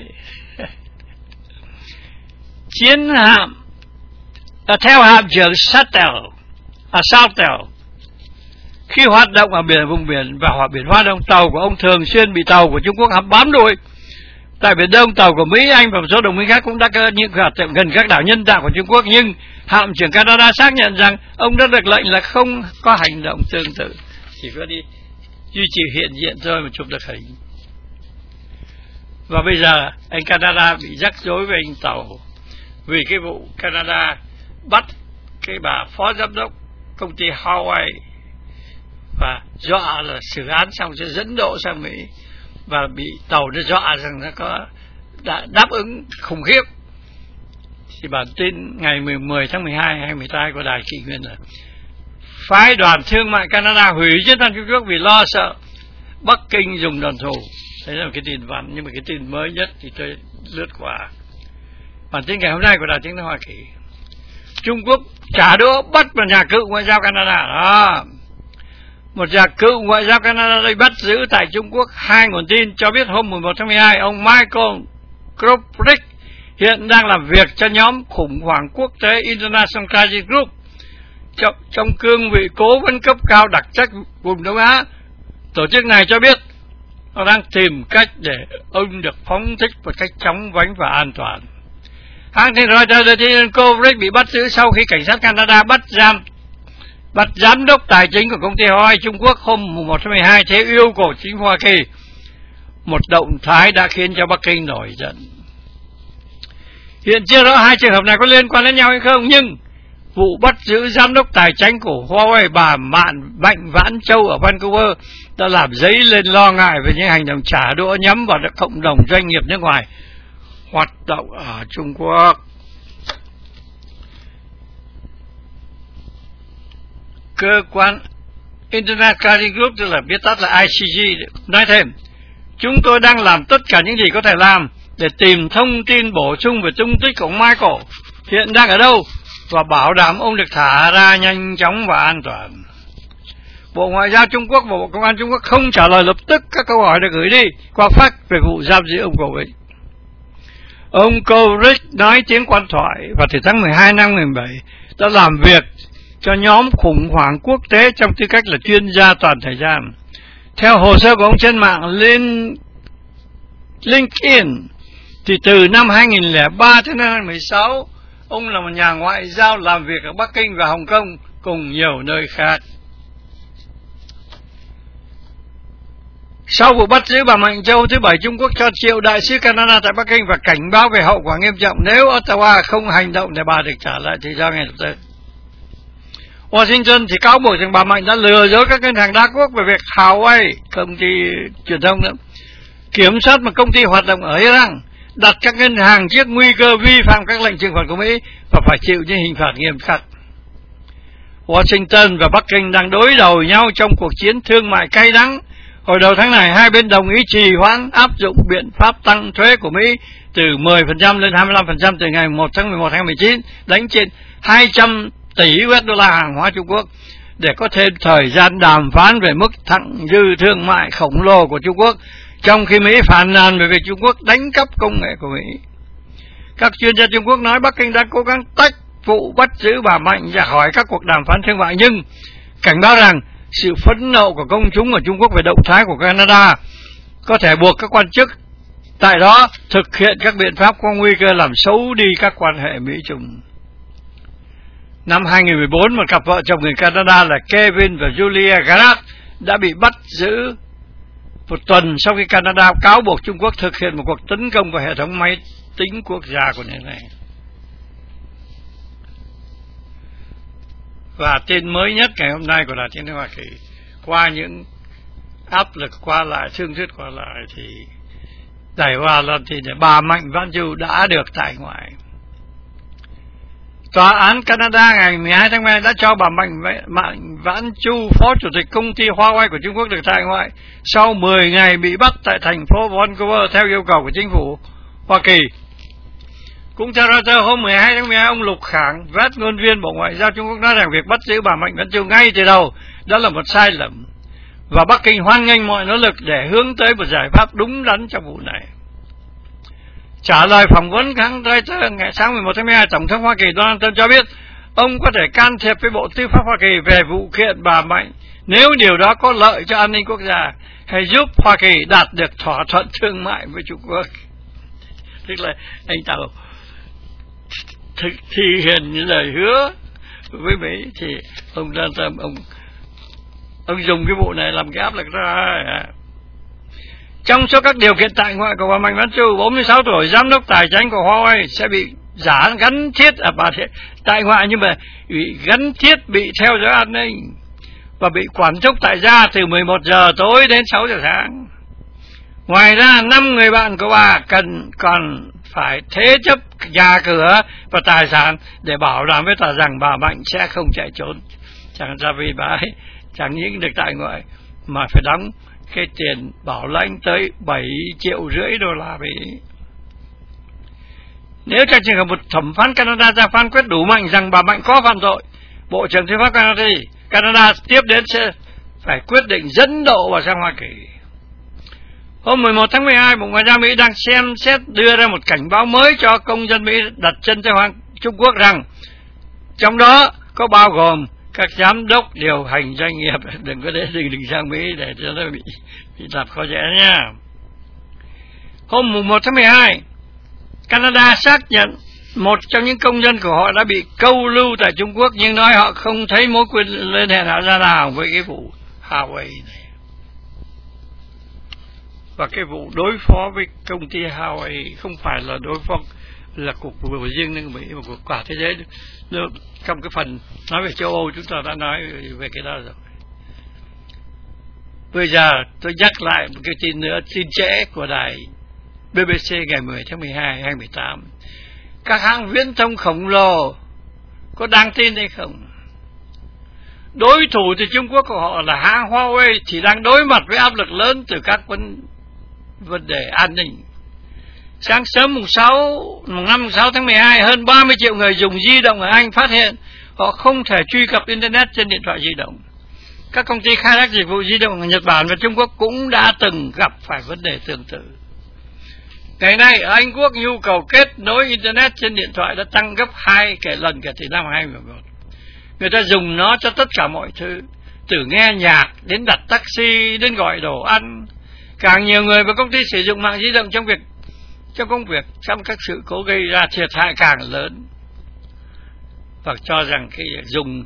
Speaker 1: Chiến hạm à, theo hạm trưởng Sattel, à, Sattel, khi hoạt động ở biển vùng biển và hòa biển Hoa Đông, tàu của ông thường xuyên bị tàu của Trung Quốc bám đuổi. Tại Biển Đông, tàu của Mỹ, Anh và một số đồng minh khác cũng đã có những hoạt động gần các đảo nhân tạo của Trung Quốc, nhưng hạm trưởng Canada xác nhận rằng ông đã được lệnh là không có hành động tương tự, chỉ có đi duy trì hiện diện thôi mà chụp được hình. Và bây giờ anh Canada bị rắc rối với anh tàu vì cái vụ Canada bắt cái bà phó giám đốc công ty Huawei và dọa là xử án xong sẽ dẫn độ sang Mỹ, và bị tàu nó dọa rằng nó có đã đáp ứng khủng khiếp. Thì bản tin ngày mười tháng mười hai hai nghìn không trăm mười hai của đài Kỷ Nguyên là phái đoàn thương mại Canada hủy chuyến thăm Trung Quốc vì lo sợ Bắc Kinh dùng đòn thù. Đấy là một cái tin vắn, nhưng mà cái tin mới nhất thì tôi lướt qua. Bản tin ngày hôm nay của đài tiếng nói Hoa Kỳ: Trung Quốc trả đũa bắt một nhà cựu ngoại giao Canada. Đó, một nhà cựu ngoại giao Canada đây bắt giữ tại Trung Quốc. Hai nguồn tin cho biết hôm mười một tháng mười hai, ông Michael Kroprick hiện đang làm việc cho nhóm khủng hoảng quốc tế International Crisis Group trong, trong cương vị cố vấn cấp cao đặc trách vùng Đông Á. Tổ chức này cho biết nó đang tìm cách để ông được phóng thích một cách chóng vánh và an toàn. Hãng tin Reuters đưa tin Kroprick bị bắt giữ sau khi cảnh sát Canada bắt giam bắt giám đốc tài chính của công ty Huawei Trung Quốc hôm mùng một tháng mười hai theo yêu cầu chính phủ Hoa Kỳ, một động thái đã khiến cho Bắc Kinh nổi giận. Hiện chưa rõ hai trường hợp này có liên quan đến nhau hay không, nhưng vụ bắt giữ giám đốc tài chính của Huawei bà Mạn Mạnh Vãn Châu ở Vancouver đã làm dấy lên lo ngại về những hành động trả đũa nhắm vào cộng đồng doanh nghiệp nước ngoài hoạt động ở Trung Quốc. Cơ quan Internet Crisis Group, tức là viết tắt là I C G, nói thêm: chúng tôi đang làm tất cả những gì có thể làm để tìm thông tin bổ sung về tung tích của ông Michael hiện đang ở đâu và bảo đảm ông được thả ra nhanh chóng và an toàn. Bộ Ngoại giao Trung Quốc và Bộ Công an Trung Quốc không trả lời lập tức các câu hỏi được gửi đi qua fax về vụ giam giữ ông Kroprick. Ông Kroprick nói tiếng quan thoại và từ tháng mười hai năm hai nghìn không trăm mười bảy đã làm việc cho nhóm khủng hoảng quốc tế trong tư cách là chuyên gia toàn thời gian. Theo hồ sơ của ông trên mạng lên LinkedIn, Thì từ năm hai nghìn lẻ ba đến năm hai nghìn mười sáu, ông là một nhà ngoại giao làm việc ở Bắc Kinh và Hồng Kông cùng nhiều nơi khác. Sau vụ bắt giữ bà Mạnh Châu thứ Bảy, Trung Quốc cho triệu đại sứ Canada tại Bắc Kinh và cảnh báo về hậu quả nghiêm trọng nếu Ottawa không hành động để bà được trả lại tự do ngay lập tức. Washington thì cáo buộc rằng bà Mạnh đã lừa dối các ngân hàng đa quốc về việc Huawei, công ty truyền thông nữa, kiểm soát một công ty hoạt động ở Iran, đặt các ngân hàng trước nguy cơ vi phạm các lệnh trừng phạt của Mỹ và phải chịu những hình phạt nghiêm khắc. Washington và Bắc Kinh đang đối đầu nhau trong cuộc chiến thương mại cay đắng. Hồi đầu tháng này, hai bên đồng ý trì hoãn áp dụng biện pháp tăng thuế của Mỹ từ mười phần trăm lên hai mươi lăm phần trăm từ ngày một tháng mười một năm hai nghìn mười chín, đánh trên hai trăm tỷ đô la hàng hóa Trung Quốc, để có thêm thời gian đàm phán về mức thặng dư thương mại khổng lồ của Trung Quốc, trong khi Mỹ phàn nàn về việc Trung Quốc đánh cắp công nghệ của Mỹ. Các chuyên gia Trung Quốc nói Bắc Kinh đã cố gắng tách vụ bắt giữ bà Mạnh ra khỏi các cuộc đàm phán thương mại, nhưng cảnh báo rằng sự phẫn nộ của công chúng ở Trung Quốc về động thái của Canada có thể buộc các quan chức tại đó thực hiện các biện pháp có nguy cơ làm xấu đi các quan hệ Mỹ-Trung. Năm hai nghìn mười bốn, một cặp vợ chồng người Canada là Kevin và Julia Garrett đã bị bắt giữ một tuần sau khi Canada cáo buộc Trung Quốc thực hiện một cuộc tấn công vào hệ thống máy tính quốc gia của nước này. Và tin mới nhất ngày hôm nay của Đài Tiếng nói Hoa Kỳ, qua những áp lực qua lại, thương thuyết qua lại, thì đẩy qua lần thì bà Mạnh Vãn Chu đã được tại ngoại. Tòa án Canada ngày mười hai tháng hai đã cho bà Mạnh, Mạnh Vãn Chu, phó chủ tịch công ty Huawei của Trung Quốc, được tại ngoại sau mười ngày bị bắt tại thành phố Vancouver theo yêu cầu của chính phủ Hoa Kỳ. Cũng theo Reuters, hôm mười hai tháng mười hai, ông Lục Khảng, phát ngôn viên Bộ Ngoại giao Trung Quốc, nói rằng việc bắt giữ bà Mạnh Vãn Chu ngay từ đầu đã là một sai lầm, và Bắc Kinh hoan nghênh mọi nỗ lực để hướng tới một giải pháp đúng đắn trong vụ này. Trả lời phỏng vấn hãng Reuters ngày sáng mười một tháng mười hai, Tổng thống Hoa Kỳ Donald Trump cho biết ông có thể can thiệp với Bộ Tư pháp Hoa Kỳ về vụ kiện bà Mạnh nếu điều đó có lợi cho an ninh quốc gia hay giúp Hoa Kỳ đạt được thỏa thuận thương mại với Trung Quốc. Tức là anh Tàu thực thi hiện những lời hứa với Mỹ, thì ông Donald Trump ông ông dùng cái vụ này làm cái áp lực ra. Trong số các điều kiện tại ngoại của bà Mạnh Vãn Chu, bốn mươi sáu tuổi, giám đốc tài chính của Huawei, sẽ bị giả gắn thiết à bà thế, tại ngoại, nhưng mà bị gắn thiết bị theo dõi an ninh và bị quản thúc tại gia từ mười một giờ tối đến sáu giờ sáng. Ngoài ra, năm người bạn của bà cần còn phải thế chấp nhà cửa và tài sản để bảo đảm với tòa rằng bà Mạnh sẽ không chạy trốn. Chẳng ra vì bà ấy chẳng những được tại ngoại mà phải đóng cái tiền bảo lãnh tới bảy triệu rưỡi đô la Mỹ. Nếu trong trường hợp một thẩm phán Canada ra phán quyết đủ mạnh rằng bà Mạnh có phạm tội, Bộ trưởng Tư pháp Canada, Canada tiếp đến sẽ phải quyết định dẫn độ vào sang Hoa Kỳ. Hôm mười một tháng mười hai, Bộ Ngoại giao Mỹ đang xem xét đưa ra một cảnh báo mới cho công dân Mỹ đặt chân tới Hoàng Trung Quốc, rằng trong đó có bao gồm các giám đốc điều hành doanh nghiệp đừng có để đừng, đừng sang Mỹ để cho nó bị, bị làm khó dễ nha. Hôm mùng một tháng mười hai, Canada xác nhận một trong những công dân của họ đã bị câu lưu tại Trung Quốc, nhưng nói họ không thấy mối quan liên hệ nào ra nào với cái vụ Huawei này. Và cái vụ đối phó với công ty Huawei không phải là đối phó là cuộc của riêng nước Mỹ mà của cả thế giới. Trong cái phần nói về châu Âu chúng ta đã nói về cái đó rồi. Bây giờ tôi nhắc lại một cái tin nữa, tin trễ của đài bê bê xê ngày mười tháng mười hai năm hai nghìn mười tám. Các hãng viễn thông khổng lồ có đáng tin hay không? Đối thủ thì Trung Quốc của họ là hãng Huawei thì đang đối mặt với áp lực lớn từ các vấn vấn đề an ninh. Sáng sớm mùng sáu, mùng năm, mùng sáu tháng mười hai, hơn ba mươi triệu người dùng di động ở Anh phát hiện họ không thể truy cập Internet trên điện thoại di động. Các công ty khai thác dịch vụ di động ở Nhật Bản và Trung Quốc cũng đã từng gặp phải vấn đề tương tự. Ngày nay ở Anh Quốc, nhu cầu kết nối Internet trên điện thoại đã tăng gấp hai kể lần kể từ năm hai nghìn mười một. Người ta dùng nó cho tất cả mọi thứ, từ nghe nhạc đến đặt taxi đến gọi đồ ăn. Càng nhiều người và công ty sử dụng mạng di động trong việc trong công việc, trong các sự cố gây ra thiệt hại càng lớn, và cho rằng cái dùng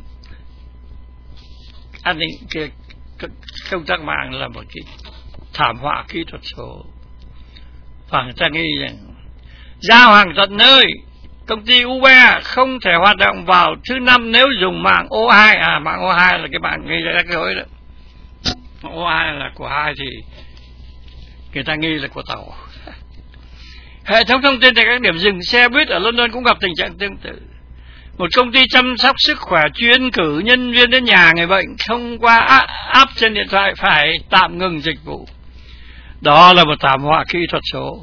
Speaker 1: an ninh cái, cái công tác mạng là một cái thảm họa kỹ thuật số. Và người ta nghĩ rằng giao hàng tận nơi, công ty Uber không thể hoạt động vào thứ năm nếu dùng mạng O hai. À, mạng O hai là cái mạng gây ra rắc rối đó. Mạng O hai là của hai thì người ta nghi là của tàu. Hệ thống thông tin tại các điểm dừng xe buýt ở London cũng gặp tình trạng tương tự. Một công ty chăm sóc sức khỏe chuyên cử nhân viên đến nhà người bệnh thông qua app trên điện thoại phải tạm ngừng dịch vụ. Đó là một thảm họa kỹ thuật số.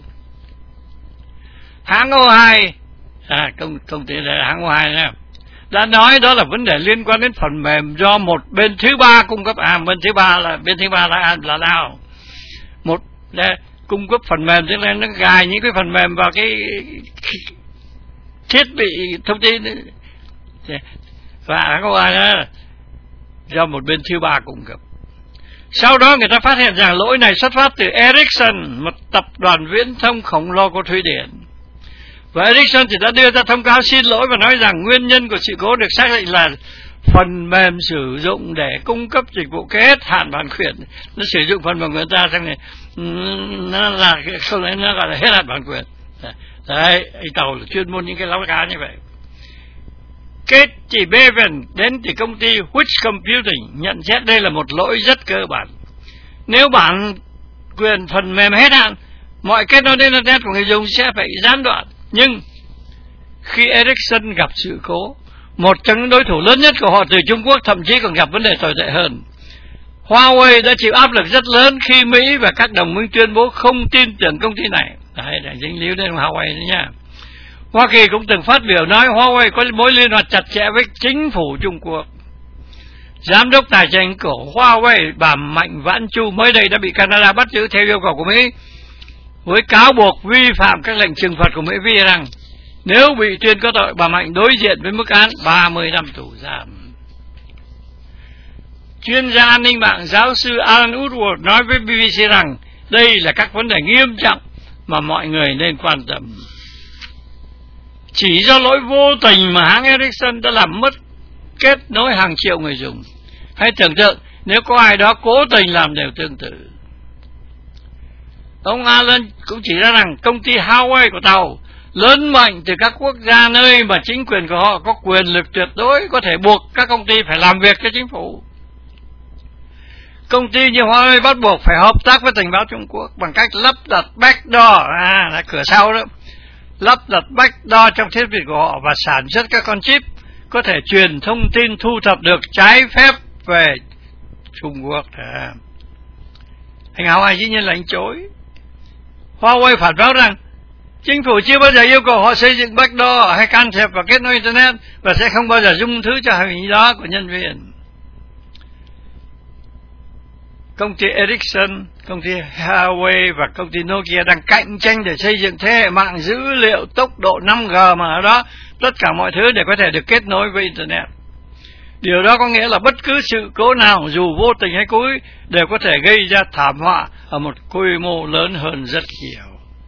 Speaker 1: Hãng O hai, à, công, công ty là hãng O hai nha, đã nói đó là vấn đề liên quan đến phần mềm do một bên thứ ba cung cấp. À, bên thứ ba là bên thứ ba là là nào? Một là cung cấp phần mềm, tức là nó gài những cái phần mềm vào cái, cái thiết bị thông tin ấy. Và hãng O hai đó do một bên thứ ba cung cấp. Sau đó người ta phát hiện rằng lỗi này xuất phát từ Ericsson, một tập đoàn viễn thông khổng lồ của Thụy Điển. Và Ericsson thì đã đưa ra thông cáo xin lỗi và nói rằng nguyên nhân của sự cố được xác định là phần mềm sử dụng để cung cấp dịch vụ cái hết hạn bản quyền. Nó sử dụng phần mềm của người ta xong rồi nó là không lẽ nó gọi là hết hạn bản quyền. Đấy, anh tàu là chuyên môn những cái láo cá như vậy. Katie Bevan đến từ công ty Which Computing nhận xét đây là một lỗi rất cơ bản. Nếu bản quyền phần mềm hết hạn, mọi kết nối đến internet của người dùng sẽ phải gián đoạn. Nhưng khi Ericsson gặp sự cố, một trong những đối thủ lớn nhất của họ từ Trung Quốc thậm chí còn gặp vấn đề tồi tệ hơn. Huawei đã chịu áp lực rất lớn khi Mỹ và các đồng minh tuyên bố không tin tưởng công ty này. Đấy, để dính líu đến Huawei nữa nha. Hoa Kỳ cũng từng phát biểu nói Huawei có mối liên hoạt chặt chẽ với chính phủ Trung Quốc. Giám đốc tài chính của Huawei bà Mạnh Vãn Chu mới đây đã bị Canada bắt giữ theo yêu cầu của Mỹ, với cáo buộc vi phạm các lệnh trừng phạt của Mỹ vì rằng nếu bị tuyên có tội, bà Mạnh đối diện với mức án ba mươi năm tù giam. Chuyên gia an ninh mạng giáo sư Alan Woodward nói với B B C rằng đây là các vấn đề nghiêm trọng mà mọi người nên quan tâm. Chỉ do lỗi vô tình mà hãng Ericsson đã làm mất kết nối hàng triệu người dùng. Hãy tưởng tượng nếu có ai đó cố tình làm điều tương tự. Ông Alan cũng chỉ ra rằng công ty Huawei của Tàu lớn mạnh từ các quốc gia nơi mà chính quyền của họ có quyền lực tuyệt đối, có thể buộc các công ty phải làm việc cho chính phủ. Công ty như Huawei bắt buộc phải hợp tác với tình báo Trung Quốc bằng cách lắp đặt backdoor, à, là cửa sau đó, lắp đặt backdoor trong thiết bị của họ và sản xuất các con chip có thể truyền thông tin thu thập được trái phép về Trung Quốc. À. Anh Huawei dĩ nhiên là anh chối. Huawei phản báo rằng chính phủ chưa bao giờ yêu cầu họ xây dựng backdoor hay can thiệp vào kết nối internet và sẽ không bao giờ dung thứ cho hành vi đó của nhân viên. Công ty Ericsson, công ty Huawei và công ty Nokia đang cạnh tranh để xây dựng thế hệ mạng dữ liệu tốc độ năm G mà ở đó tất cả mọi thứ để có thể được kết nối với internet. Điều đó có nghĩa là bất cứ sự cố nào dù vô tình hay cố ý đều có thể gây ra thảm họa ở một quy mô lớn hơn rất nhiều.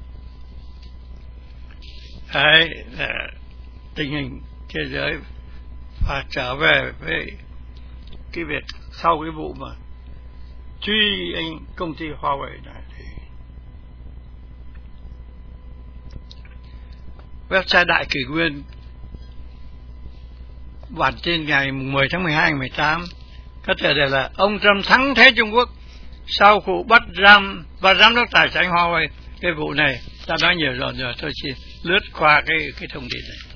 Speaker 1: Đấy là tình hình thế giới. Và trở về với cái việc sau cái vụ mà truy anh công ty Huawei này thì website Đại Kỷ Nguyên bản tin ngày mười tháng mười hai ngày mười tám có thể đề là ông Trump thắng thế Trung Quốc sau vụ bắt giam và giám đốc tài chính Huawei. Cái vụ này ta nói nhiều rồi rồi, tôi chỉ lướt qua cái cái thông tin này.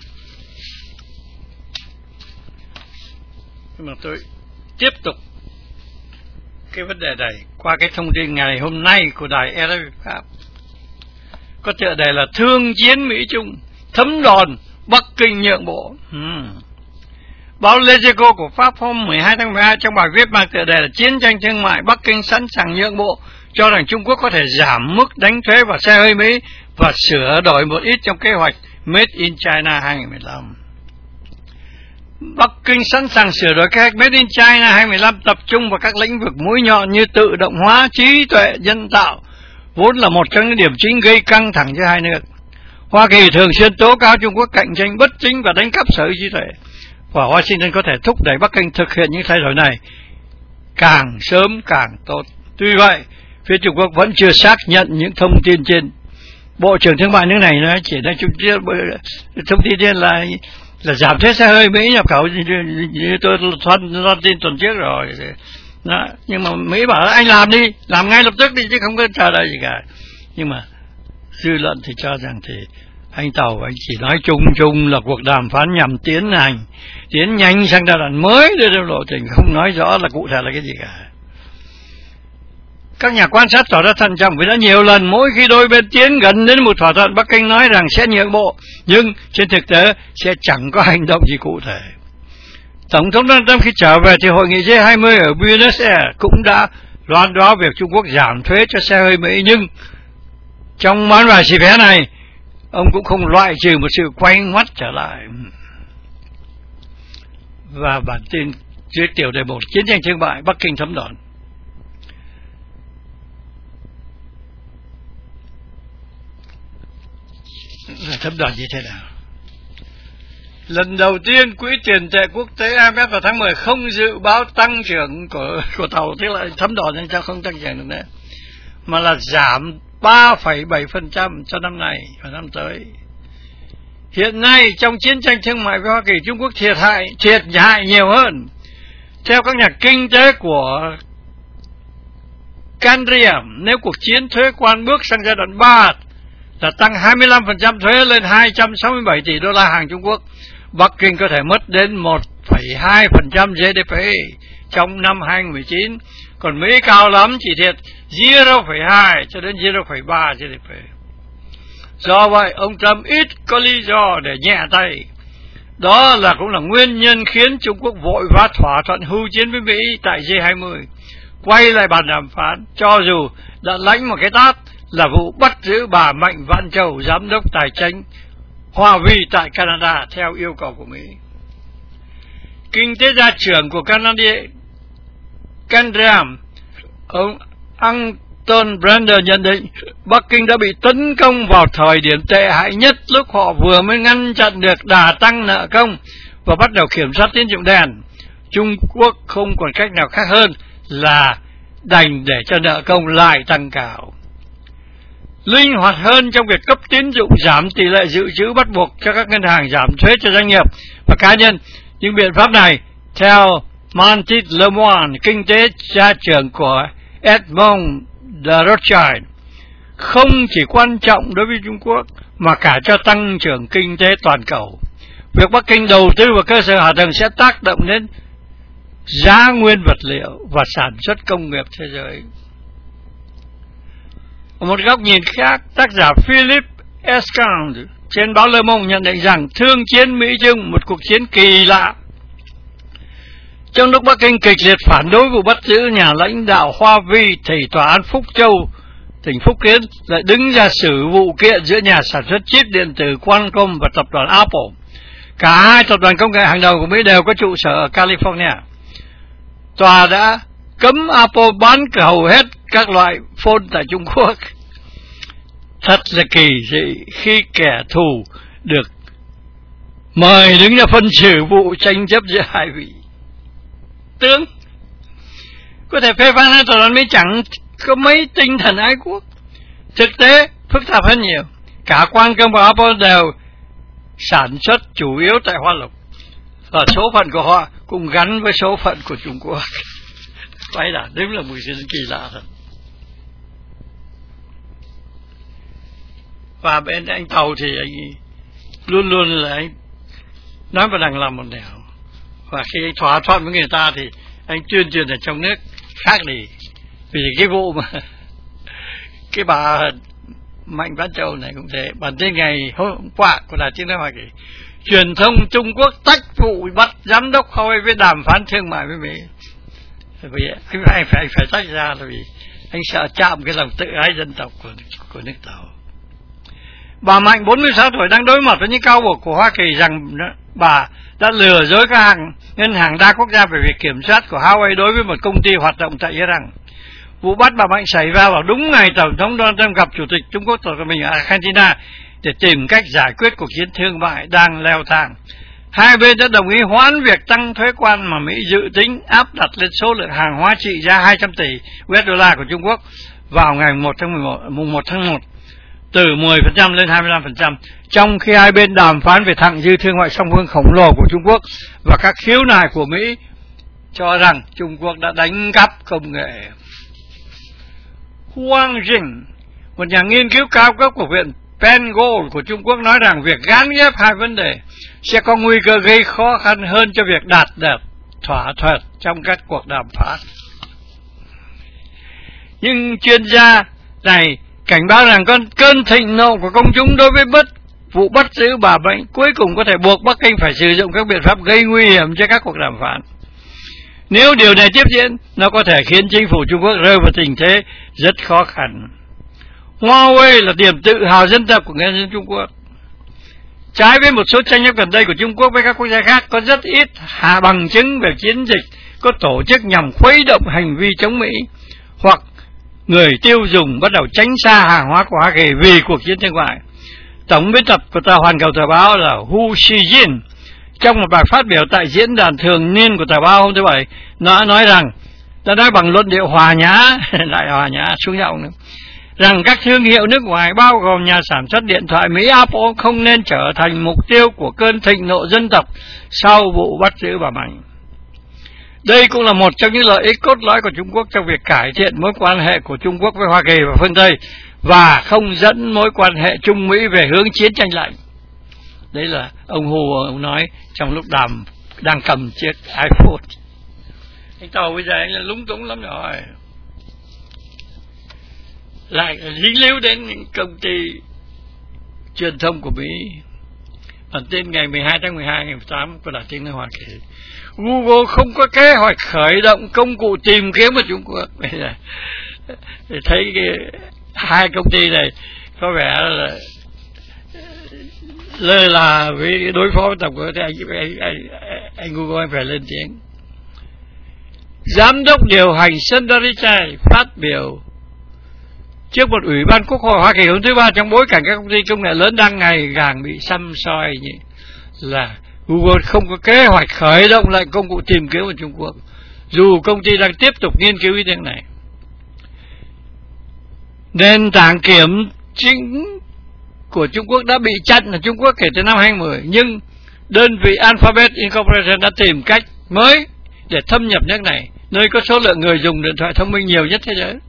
Speaker 1: Nhưng mà tôi tiếp tục cái vấn đề này qua cái thông tin ngày hôm nay của đài rờ ép Pháp, có tựa đề là thương chiến Mỹ Trung thấm đòn Bắc Kinh nhượng bộ. Hmm. Báo L'Echo của Pháp hôm mười hai tháng mười hai trong bài viết mang tựa đề là chiến tranh thương mại, Bắc Kinh sẵn sàng nhượng bộ, cho rằng Trung Quốc có thể giảm mức đánh thuế vào xe hơi Mỹ và sửa đổi một ít trong kế hoạch Made in China hai không một lăm. Bắc Kinh sẵn sàng sửa đổi kế hoạch Made in China hai không một lăm tập trung vào các lĩnh vực mũi nhọn như tự động hóa, trí tuệ nhân tạo vốn là một trong những điểm chính gây căng thẳng giữa hai nước. Hoa Kỳ thường xuyên tố cáo Trung Quốc cạnh tranh bất chính và đánh cắp sở hữu trí tuệ, và Washington có thể thúc đẩy Bắc Kinh thực hiện những thay đổi này càng sớm càng tốt. Tuy vậy, phía Trung Quốc vẫn chưa xác nhận những thông tin trên. Bộ trưởng Thương mại nước này nói chỉ nói chung thông tin trên là là giảm thuế xe hơi Mỹ nhập khẩu, như tôi loan tin tuần trước rồi. Đó. Nhưng mà Mỹ bảo anh làm đi, làm ngay lập tức đi chứ không có chờ đợi gì cả. Nhưng mà dư luận thì cho rằng thì anh Tàu anh chỉ nói chung chung là cuộc đàm phán nhằm tiến hành tiến nhanh sang giai đoạn mới đưa ra lộ trình, không nói rõ là cụ thể là cái gì cả. Các nhà quan sát tỏ ra thận trọng vì đã nhiều lần mỗi khi đôi bên tiến gần đến một thỏa thuận, Bắc Kinh nói rằng sẽ nhượng bộ, nhưng trên thực tế sẽ chẳng có hành động gì cụ thể. Tổng thống Donald Trump khi trở về thì hội nghị G hai mươi ở Buenos Aires cũng đã loan báo việc Trung Quốc giảm thuế cho xe hơi Mỹ, nhưng trong món vài xì vé này, ông cũng không loại trừ một sự quay ngoắt trở lại. Và bản tin dưới tiểu đề mục chiến tranh thương mại Bắc Kinh thấm đòn. Là thấm đòn như thế nào? Lần đầu tiên Quỹ tiền tệ quốc tế I M F vào tháng mười không dự báo tăng trưởng của của tàu, thế lại thấm đòn nên sao không tăng trưởng được nữa, mà là giảm ba phẩy bảy phần trăm cho năm này và năm tới. Hiện nay trong chiến tranh thương mại với Hoa Kỳ, Trung Quốc thiệt hại thiệt hại nhiều hơn. Theo các nhà kinh tế của Candriam, nếu cuộc chiến thuế quan bước sang giai đoạn ba là tăng hai mươi lăm phần trăm thuế lên hai trăm sáu mươi bảy tỷ đô la hàng Trung Quốc, Bắc Kinh có thể mất đến một phẩy hai phần trăm G D P trong năm hai không một chín, còn Mỹ cao lắm chỉ thiệt không phẩy hai cho đến không phẩy ba G D P. Do vậy, ông Trump ít có lý do để nhẹ tay. Đó là cũng là nguyên nhân khiến Trung Quốc vội vã thỏa thuận hưu chiến với Mỹ tại G hai mươi, quay lại bàn đàm phán, cho dù đã lãnh một cái tát là vụ bắt giữ bà Mạnh Vãn Châu, giám đốc tài chính Hoa Vi tại Canada theo yêu cầu của Mỹ. Kinh tế gia trưởng của Canada, Candriam, ông Anton Brander nhận định Bắc Kinh đã bị tấn công vào thời điểm tệ hại nhất, lúc họ vừa mới ngăn chặn được đà tăng nợ công và bắt đầu kiểm soát tín dụng đen. Trung Quốc không còn cách nào khác hơn là đành để cho nợ công lại tăng cao. Linh hoạt hơn trong việc cấp tín dụng, giảm tỷ lệ dự trữ bắt buộc cho các ngân hàng, giảm thuế cho doanh nghiệp và cá nhân. Những biện pháp này, theo Montit Lemoine, kinh tế gia trưởng của Edmond de Rothschild, không chỉ quan trọng đối với Trung Quốc mà cả cho tăng trưởng kinh tế toàn cầu. Việc Bắc Kinh đầu tư vào cơ sở hạ tầng sẽ tác động đến giá nguyên vật liệu và sản xuất công nghiệp thế giới. Ở một góc nhìn khác, tác giả Philip Escand trên báo Le Monde nhận định rằng thương chiến Mỹ-Trung một cuộc chiến kỳ lạ. Trong lúc Bắc Kinh kịch liệt phản đối vụ bắt giữ nhà lãnh đạo Hoa Vi, thì tòa án Phúc Châu, tỉnh Phúc Kiến lại đứng ra xử vụ kiện giữa nhà sản xuất chip điện tử Qualcomm và tập đoàn Apple. Cả hai tập đoàn công nghệ hàng đầu của Mỹ đều có trụ sở ở California. Tòa đã cấm Apple bán hầu hết các loại phone tại Trung Quốc. Thật là kỳ dị khi kẻ thù được mời đứng ra phân xử vụ tranh chấp giữa hai vị tướng. Có thể phê phán tòa án Mỹ chẳng có mấy tinh thần ái quốc. Thực tế phức tạp hơn nhiều. Cả Qualcomm và Apple đều sản xuất chủ yếu tại Hoa Lục, và số phận của họ cũng gắn với số phận của Trung Quốc. Phải là đúng là một sự kỳ lạ thật. Và bên anh Tàu thì anh luôn luôn là anh nói mà đằng làm một nẻo, và khi anh thỏa thuận với người ta thì anh tuyên truyền ở trong nước khác đi. Vì cái vụ mà cái bà Mạnh Vãn Châu này cũng thế. Bản tin ngày hôm qua của Đài Tiếng nói Hoa Kỳ, truyền thông Trung Quốc tách vụ bắt giám đốc Huawei với đàm phán thương mại với Mỹ. Vì anh phải phải phải tách ra là vì anh sợ chạm cái lòng tự ái dân tộc của của nước Tàu. Bà Mạnh bốn mươi sáu tuổi đang đối mặt với những cáo buộc của Hoa Kỳ rằng bà đã lừa dối các hàng ngân hàng đa quốc gia về việc kiểm soát của Huawei đối với một công ty hoạt động tại Iran. Vụ bắt bà Mạnh xảy ra vào đúng ngày Tổng thống Donald Trump gặp Chủ tịch Trung Quốc Tập Cận Bình ở Argentina để tìm cách giải quyết cuộc chiến thương mại đang leo thang. Hai bên đã đồng ý hoãn việc tăng thuế quan mà Mỹ dự tính áp đặt lên số lượng hàng hóa trị giá hai trăm tỷ u ét đô la của Trung Quốc vào ngày một tháng mười một, mùng một tháng một, từ mười phần trăm lên hai mươi lăm phần trăm, trong khi hai bên đàm phán về thặng dư thương mại song phương khổng lồ của Trung Quốc và các khiếu nại của Mỹ cho rằng Trung Quốc đã đánh cắp công nghệ. Huang Jing, một nhà nghiên cứu cao cấp của Viện Bengal của Trung Quốc, nói rằng việc gán ghép hai vấn đề sẽ có nguy cơ gây khó khăn hơn cho việc đạt được thỏa thuận trong các cuộc đàm phán. Nhưng chuyên gia này cảnh báo rằng con cơn thịnh nộ của công chúng đối với bất vụ bắt giữ bà Mạnh cuối cùng có thể buộc Bắc Kinh phải sử dụng các biện pháp gây nguy hiểm cho các cuộc đàm phán. Nếu điều này tiếp diễn, nó có thể khiến chính phủ Trung Quốc rơi vào tình thế rất khó khăn. Huawei là niềm tự hào dân tộc của người dân Trung Quốc. Trái với một số tranh chấp gần đây của Trung Quốc với các quốc gia khác, có rất ít hạ bằng chứng về chiến dịch có tổ chức nhằm khuấy động hành vi chống Mỹ, hoặc người tiêu dùng bắt đầu tránh xa hàng hóa của Hoa Kỳ vì cuộc chiến thương mại. Tổng biên tập của tờ Hoàn Cầu Thời báo là Hu Shijin, trong một bài phát biểu tại diễn đàn thường niên của tờ báo hôm thứ Bảy, nó nói rằng, đã nói bằng luận điệu hòa nhã, lại hòa nhã xuống giọng nữa, rằng các thương hiệu nước ngoài bao gồm nhà sản xuất điện thoại Mỹ Apple không nên trở thành mục tiêu của cơn thịnh nộ dân tộc sau vụ bắt giữ bà Mạnh. Đây cũng là một trong những lợi ích cốt lõi của Trung Quốc trong việc cải thiện mối quan hệ của Trung Quốc với Hoa Kỳ và phương Tây, và không dẫn mối quan hệ Trung Mỹ về hướng chiến tranh lạnh. Đấy là ông Hu ông nói trong lúc đàm đang cầm chiếc iPhone. Anh Tàu bây giờ anh là lúng túng lắm rồi. Lại dính líu đến những công ty truyền thông của Mỹ. Bản tin ngày mười hai tháng mười hai, ngày mười tám của Đài Tiếng nói Hoa Kỳ. Google không có kế hoạch khởi động công cụ tìm kiếm ở Trung Quốc. Bây giờ thấy cái, hai công ty này có vẻ là lơ là với đối phó với tổng của anh, anh, anh, anh Google anh phải lên tiếng. Giám đốc điều hành Sundar Pichai phát biểu trước một ủy ban Quốc hội Hoa Kỳ hôm thứ Ba trong bối cảnh các công ty công nghệ lớn đang ngày càng bị săm soi như là Google không có kế hoạch khởi động lại công cụ tìm kiếm ở Trung Quốc, dù công ty đang tiếp tục nghiên cứu ý tưởng này. Nền tảng kiểm chính của Trung Quốc đã bị chặn ở Trung Quốc kể từ năm hai không một không, nhưng đơn vị Alphabet Incorporated đã tìm cách mới để thâm nhập nước này, nơi có số lượng người dùng điện thoại thông minh nhiều nhất thế giới.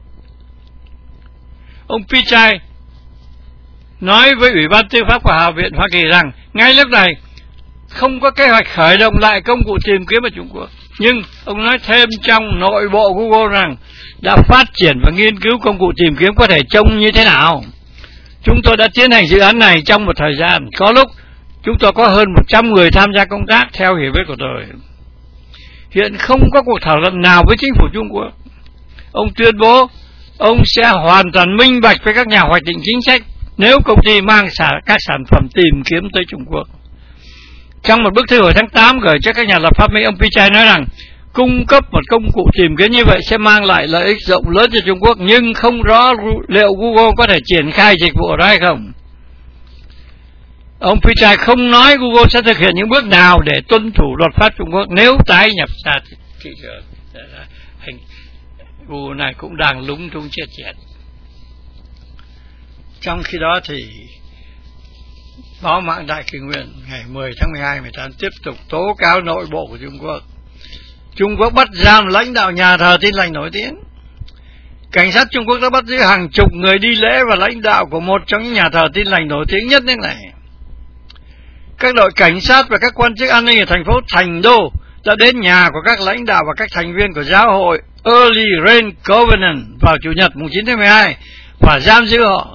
Speaker 1: Ông Pichai nói với Ủy ban Tư pháp của Hạ viện Hoa Kỳ rằng ngay lúc này không có kế hoạch khởi động lại công cụ tìm kiếm ở Trung Quốc. Nhưng ông nói thêm trong nội bộ Google rằng đã phát triển và nghiên cứu công cụ tìm kiếm có thể trông như thế nào. Chúng tôi đã tiến hành dự án này trong một thời gian. Có lúc chúng tôi có hơn một trăm người tham gia công tác theo hiểu biết của tôi. Hiện không có cuộc thảo luận nào với chính phủ Trung Quốc. Ông tuyên bố ông sẽ hoàn toàn minh bạch với các nhà hoạch định chính sách nếu công ty mang các sản phẩm tìm kiếm tới Trung Quốc. Trong một bức thư hồi tháng tám gửi cho các nhà lập pháp Mỹ, ông Pichai nói rằng cung cấp một công cụ tìm kiếm như vậy sẽ mang lại lợi ích rộng lớn cho Trung Quốc, nhưng không rõ liệu Google có thể triển khai dịch vụ ở đó hay không. Ông Pichai không nói Google sẽ thực hiện những bước nào để tuân thủ luật pháp Trung Quốc nếu tái nhập ra thị trường. Google này cũng đang lúng túng chết chết. Trong khi đó thì báo mạng Đại Kỷ Nguyên ngày mười tháng mười hai mười tám tiếp tục tố cáo nội bộ của Trung Quốc. Trung Quốc bắt giam lãnh đạo nhà thờ Tin Lành nổi tiếng. Cảnh sát Trung Quốc đã bắt giữ hàng chục người đi lễ và lãnh đạo của một trong những nhà thờ Tin Lành nổi tiếng nhất nước này. Các đội cảnh sát và các quan chức an ninh ở thành phố Thành Đô đã đến nhà của các lãnh đạo và các thành viên của giáo hội Early Rain Covenant vào Chủ nhật mùng chín tháng mười hai và giam giữ họ,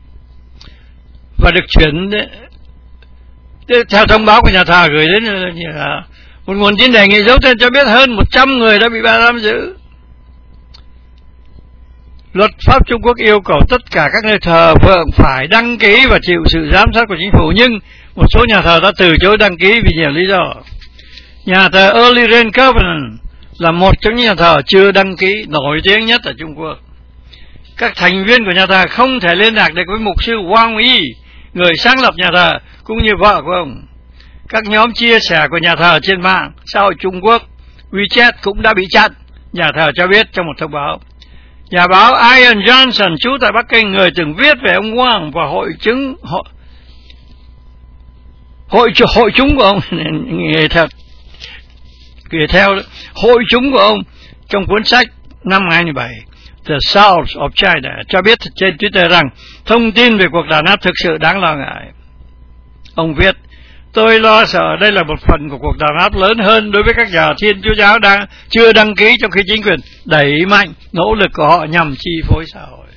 Speaker 1: và được chuyển theo thông báo của nhà thờ gửi đến là một nguồn tin đề nghị giấu tên cho biết hơn một trăm người đã bị giam giữ. Luật pháp Trung Quốc yêu cầu tất cả các nơi thờ phượng phải đăng ký và chịu sự giám sát của chính phủ, nhưng một số nhà thờ đã từ chối đăng ký vì nhiều lý do. Nhà thờ Early Rain Covenant là một trong những nhà thờ chưa đăng ký nổi tiếng nhất ở Trung Quốc. Các thành viên của nhà thờ không thể liên lạc được với mục sư Wang Yi, người sáng lập nhà thờ, cũng như vợ của ông. Các nhóm chia sẻ của nhà thờ trên mạng xã hội Trung Quốc WeChat cũng đã bị chặn, nhà thờ cho biết trong một thông báo. Nhà báo Ian Johnson, trú tại Bắc Kinh, người từng viết về ông Wang và hội chứng hội hội, hội chúng của ông nghề theo nghề theo hội chúng của ông trong cuốn sách năm hai nghìn bảy The South of China cho biết trên Twitter rằng thông tin về cuộc đàn áp thực sự đáng lo ngại. Ông viết: tôi lo sợ đây là một phần của cuộc đàn áp lớn hơn đối với các nhà Thiên Chúa giáo đang chưa đăng ký, trong khi chính quyền đẩy mạnh nỗ lực của họ nhằm chi phối xã hội.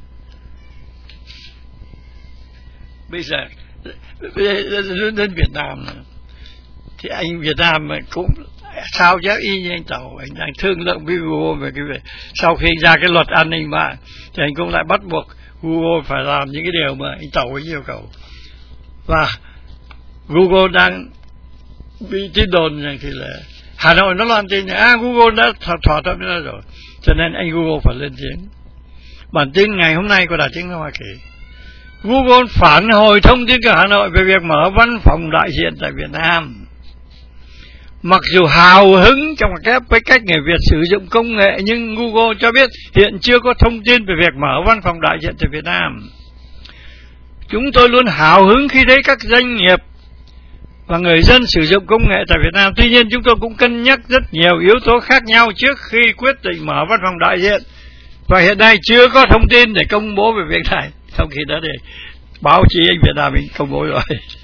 Speaker 1: Bây giờ đến Việt Nam thì anh Việt Nam cũng sao chép y như anh Tàu, anh đang thương lượng với Google về cái việc sau khi ra cái luật an ninh mạng thì anh cũng lại bắt buộc Google phải làm những cái điều mà anh Tàu ấy yêu cầu. Và Google đang bị tin đồn rằng thì là Hà Nội nó loan tin à Google đã thỏa, thỏa thuận với nó rồi, cho nên anh Google phải lên tiếng. Bản tin ngày hôm nay của Đài Tiếng nói Hoa Kỳ: Google phản hồi thông tin của Hà Nội về việc mở văn phòng đại diện tại Việt Nam. Mặc dù hào hứng trong cái với cách người Việt sử dụng công nghệ, nhưng Google cho biết hiện chưa có thông tin về việc mở văn phòng đại diện tại Việt Nam. Chúng tôi luôn hào hứng khi thấy các doanh nghiệp và người dân sử dụng công nghệ tại Việt Nam. Tuy nhiên chúng tôi cũng cân nhắc rất nhiều yếu tố khác nhau trước khi quyết định mở văn phòng đại diện, và hiện nay chưa có thông tin để công bố về việc này. Trong khi đó thì báo chí anh Việt Nam mình công bố rồi.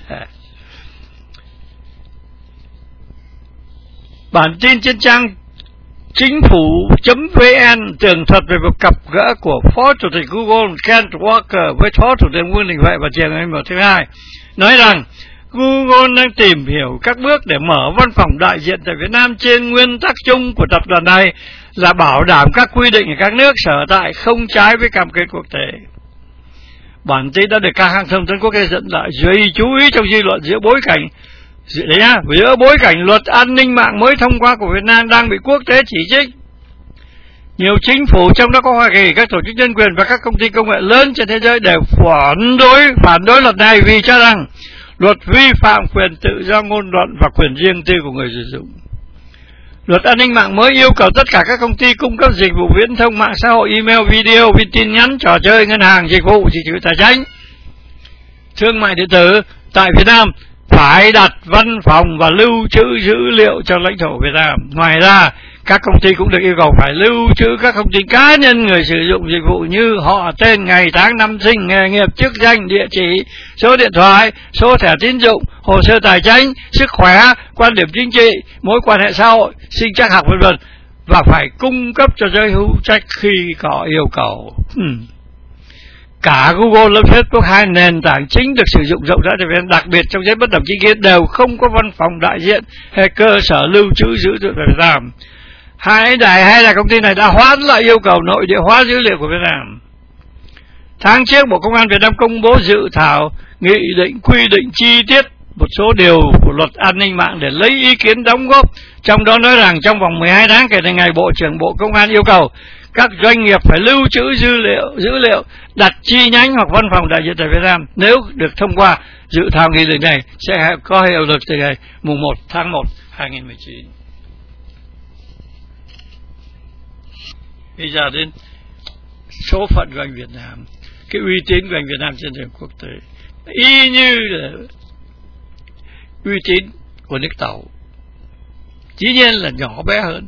Speaker 1: Bản tin trên trang chính phủ.vn tường thuật về một cặp gỡ của Phó Chủ tịch Google Kent Walker với Phó Thủ tướng Vương Đình Huệ vào chiều ngày mười thứ hai, nói rằng Google đang tìm hiểu các bước để mở văn phòng đại diện tại Việt Nam trên nguyên tắc chung của tập đoàn này là bảo đảm các quy định ở các nước sở tại không trái với cam kết quốc tế. Bản tin đã được các hãng thông tấn quốc tế dẫn lại gây chú ý trong dư luận giữa bối cảnh Đấy nhá, giữa bối cảnh luật an ninh mạng mới thông qua của Việt Nam đang bị quốc tế chỉ trích. Nhiều chính phủ, trong đó có Hoa Kỳ, các tổ chức nhân quyền và các công ty công nghệ lớn trên thế giới đều phản đối phản đối luật này vì cho rằng luật vi phạm quyền tự do ngôn luận và quyền riêng tư của người sử dụng. Luật an ninh mạng mới yêu cầu tất cả các công ty cung cấp dịch vụ viễn thông, mạng xã hội, email, video, tin nhắn, trò chơi, ngân hàng, dịch vụ, dịch vụ tài chính, thương mại điện tử tại Việt Nam phải đặt văn phòng và lưu trữ dữ liệu cho lãnh thổ Việt Nam. Ngoài ra, các công ty cũng được yêu cầu phải lưu trữ các thông tin cá nhân người sử dụng dịch vụ như họ, tên, ngày, tháng, năm sinh, nghề nghiệp, chức danh, địa chỉ, số điện thoại, số thẻ tín dụng, hồ sơ tài chính, sức khỏe, quan điểm chính trị, mối quan hệ xã hội, sinh trắc học vân vân, và phải cung cấp cho giới hữu trách khi có yêu cầu. Hmm. Cả Google lẫn Facebook, hai nền tảng chính được sử dụng rộng rãi tại Việt Nam, đặc biệt trong giới bất đồng chính kiến, đều không có văn phòng đại diện hay cơ sở lưu trữ dữ liệu tại Việt Nam. Hai đại hay là công ty này đã hoãn lại yêu cầu nội địa hóa dữ liệu của Việt Nam. Tháng trước, Bộ Công an Việt Nam công bố dự thảo nghị định quy định chi tiết một số điều của luật an ninh mạng để lấy ý kiến đóng góp, trong đó nói rằng trong vòng mười hai tháng kể từ ngày Bộ trưởng Bộ Công an yêu cầu các doanh nghiệp phải lưu trữ dữ liệu, dữ liệu đặt chi nhánh hoặc văn phòng đại diện tại Việt Nam. Nếu được thông qua, dự thảo nghị định này sẽ có hiệu lực từ ngày mùng một tháng một năm hai nghìn không trăm mười chín. Bây giờ đến số phận của anh Việt Nam, cái uy tín của anh Việt Nam trên trường quốc tế y như là uy tín của nước Tàu, dĩ nhiên là nhỏ bé hơn.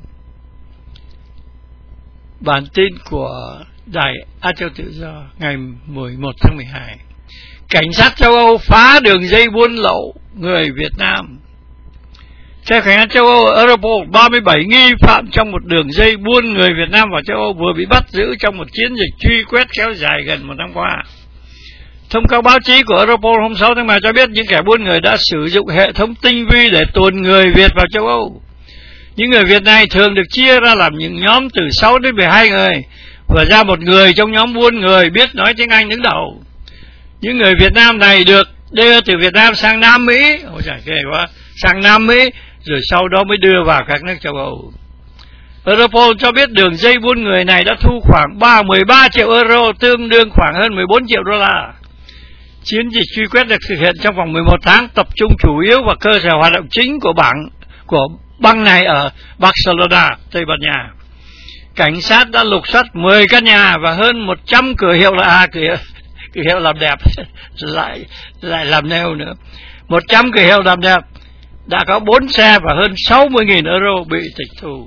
Speaker 1: Bản tin của Đài Á Châu Tự Do ngày mười một tháng mười hai: cảnh sát châu Âu phá đường dây buôn lậu người Việt Nam. Theo cảnh sát châu Âu, Europol, ba mươi bảy nghi phạm trong một đường dây buôn người Việt Nam vào châu Âu vừa bị bắt giữ trong một chiến dịch truy quét kéo dài gần một năm qua. Thông cáo báo chí của Europol hôm sáu tháng ba cho biết những kẻ buôn người đã sử dụng hệ thống tinh vi để tuồn người Việt vào châu Âu. Những người Việt này thường được chia ra làm những nhóm từ sáu đến mười hai người, và ra một người trong nhóm buôn người biết nói tiếng Anh đứng đầu. Những người Việt Nam này được đưa từ Việt Nam sang Nam Mỹ, ôi trời ghê quá, sang Nam Mỹ, rồi sau đó mới đưa vào các nước châu Âu. Europol cho biết đường dây buôn người này đã thu khoảng mười ba triệu euro, tương đương khoảng hơn mười bốn triệu đô la. Chiến dịch truy quét được thực hiện trong vòng mười một tháng, tập trung chủ yếu vào cơ sở hoạt động chính của bảng của băng này ở Barcelona, Tây Ban Nha. Cảnh sát đã lục soát mười căn nhà và hơn một trăm cửa hiệu là à, cửa, cửa hiệu làm đẹp lại lại làm nêu nữa. một trăm cửa hiệu làm đẹp, đã có bốn xe và hơn sáu mươi nghìn euro bị tịch thu.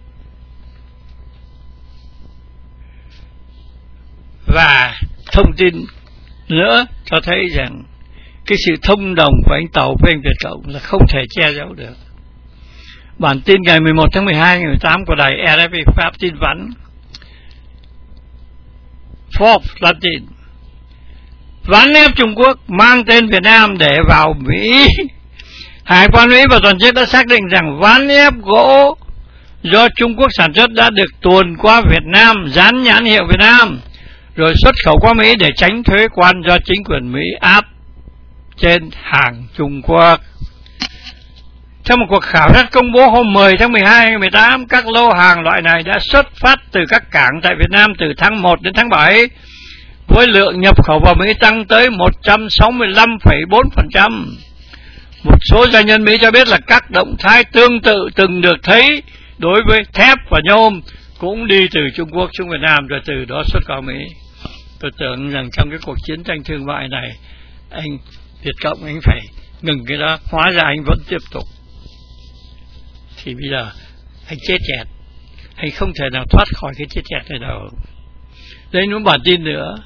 Speaker 1: Và thông tin nữa cho thấy rằng cái sự thông đồng của anh Tàu với anh Việt Cộng là không thể che giấu được. Bản tin ngày mười một tháng mười hai ngày mười tám của đài rờ ép i Pháp tin vắn Forbes loan tin ván ép Trung Quốc mang tên Việt Nam để vào Mỹ. Hải quan Mỹ và toàn chức đã xác định rằng ván ép gỗ do Trung Quốc sản xuất đã được tuồn qua Việt Nam, dán nhãn hiệu Việt Nam, rồi xuất khẩu qua Mỹ để tránh thuế quan do chính quyền Mỹ áp trên hàng Trung Quốc. Trong một cuộc khảo sát công bố hôm mười tháng mười hai ngày mười tám, các lô hàng loại này đã xuất phát từ các cảng tại Việt Nam từ tháng một đến tháng bảy, với lượng nhập khẩu vào Mỹ tăng tới một trăm sáu mươi lăm phẩy bốn phần trăm. Một số doanh nhân Mỹ cho biết là các động thái tương tự từng được thấy đối với thép và nhôm cũng đi từ Trung Quốc xuống Việt Nam rồi từ đó xuất khẩu Mỹ. Tôi tưởng rằng trong cái cuộc chiến tranh thương mại này, anh Việt Cộng anh phải ngừng cái đó, hóa ra anh vẫn tiếp tục. Thì bây giờ anh chết chẹt, anh không thể nào thoát khỏi cái chết chẹt này đâu. Đây nó bản tin nữa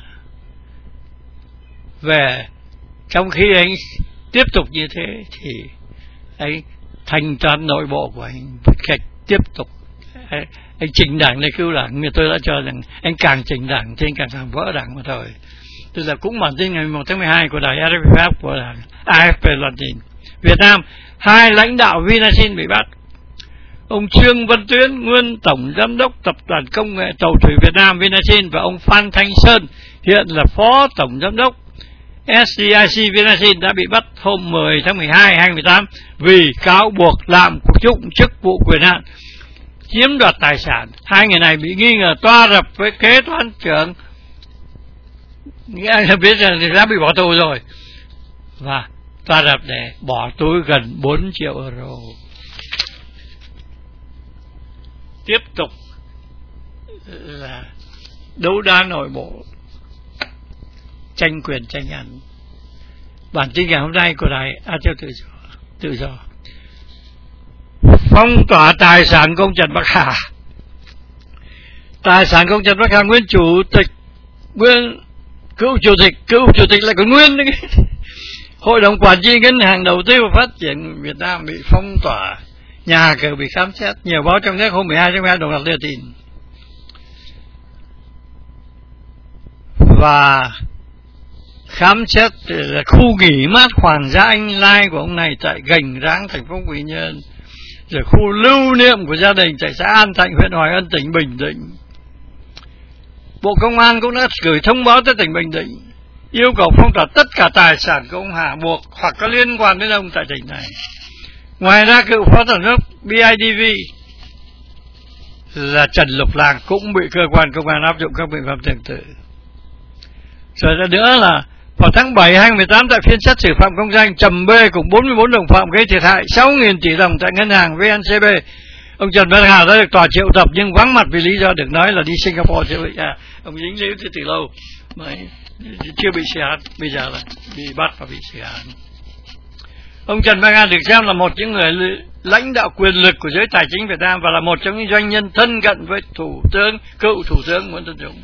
Speaker 1: về trong khi anh tiếp tục như thế thì anh thanh toán nội bộ của anh một cách tiếp tục. Anh, anh chỉnh đảng để cứu đảng, nhưng tôi đã cho rằng anh càng chỉnh đảng thì anh càng càng vỡ đảng mà thôi. Tức là cũng bản tin ngày mười một tháng mười hai của đài rờ ép i Pháp của đảng a ép pê loan tin Việt Nam, hai lãnh đạo Vinasin bị bắt. Ông Trương Văn Tuyến, nguyên tổng giám đốc tập đoàn công nghệ tàu thủy Việt Nam Vinasin, và ông Phan Thanh Sơn, hiện là phó tổng giám đốc ét đê i xê Vinasin, đã bị bắt hôm mười tháng mười hai hai nghìn không trăm mười tám vì cáo buộc lạm dụng chức vụ quyền hạn, chiếm đoạt tài sản. Hai người này bị nghi ngờ toa rập với kế toán trưởng, nghĩa là biết rằng đã bị bỏ tù rồi, và toa rập để bỏ túi gần bốn triệu euro. Tiếp tục là đấu đá nội bộ, tranh quyền tranh ăn. Bản tin ngày hôm nay của đài Á Châu Tự Do, Tự Do phong tỏa tài sản của ông Trần Bắc Hà. Tài sản của ông Trần Bắc Hà, nguyên chủ tịch, nguyên cựu chủ tịch, cựu chủ tịch lại còn nguyên hội đồng quản trị ngân hàng đầu tư và phát triển Việt Nam bị phong tỏa, nhà cờ bị khám xét. Nhiều báo trong nước hôm mười hai tháng mười hai đồng loạt đưa tin. Và khám xét là khu nghỉ mát Hoàng Gia Anh Lai của ông này tại Gành Ráng, thành phố Quy Nhơn, rồi khu lưu niệm của gia đình tại xã An Thạnh, huyện Hoài Ân, tỉnh Bình Định. Bộ Công an cũng đã gửi thông báo tới tỉnh Bình Định yêu cầu phong tỏa tất cả tài sản của ông Hà buộc hoặc có liên quan đến ông tại tỉnh này. Ngoài ra, cựu phó tổng giám đốc bê i đê vê là Trần Lục Làng cũng bị cơ quan công an áp dụng các biện pháp tương tự. Rồi ra nữa là vào tháng bảy hai nghìn không trăm mười tám, tại phiên xét xử Phạm Công Danh, Trầm B cùng bốn mươi bốn đồng phạm gây thiệt hại sáu nghìn tỷ đồng tại ngân hàng vê en xê bê, ông Trần Văn Hà đã được tòa triệu tập nhưng vắng mặt vì lý do được nói là đi Singapore. Chứ à, ông dính líu từ từ lâu mà chưa bị xử án, bây giờ là bị bắt và bị xử án. Ông Trần Văn Hà được xem là một trong những người lãnh đạo quyền lực của giới tài chính Việt Nam và là một trong những doanh nhân thân cận với Thủ tướng, cựu Thủ tướng Nguyễn Tân Dũng.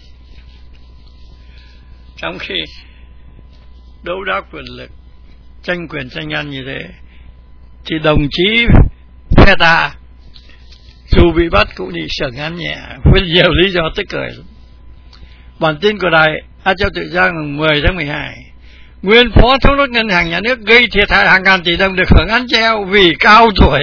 Speaker 1: Trong khi đấu đá quyền lực, tranh quyền tranh ăn như thế, thì đồng chí phe ta dù bị bắt cũng bị xử án nhẹ với nhiều lý do tức cười. Bản tin của đài Á Châu Tự Do ngày mười tháng mười hai, nguyên phó thống đốc ngân hàng nhà nước gây thiệt hại hàng ngàn tỷ đồng được hưởng án treo vì cao tuổi.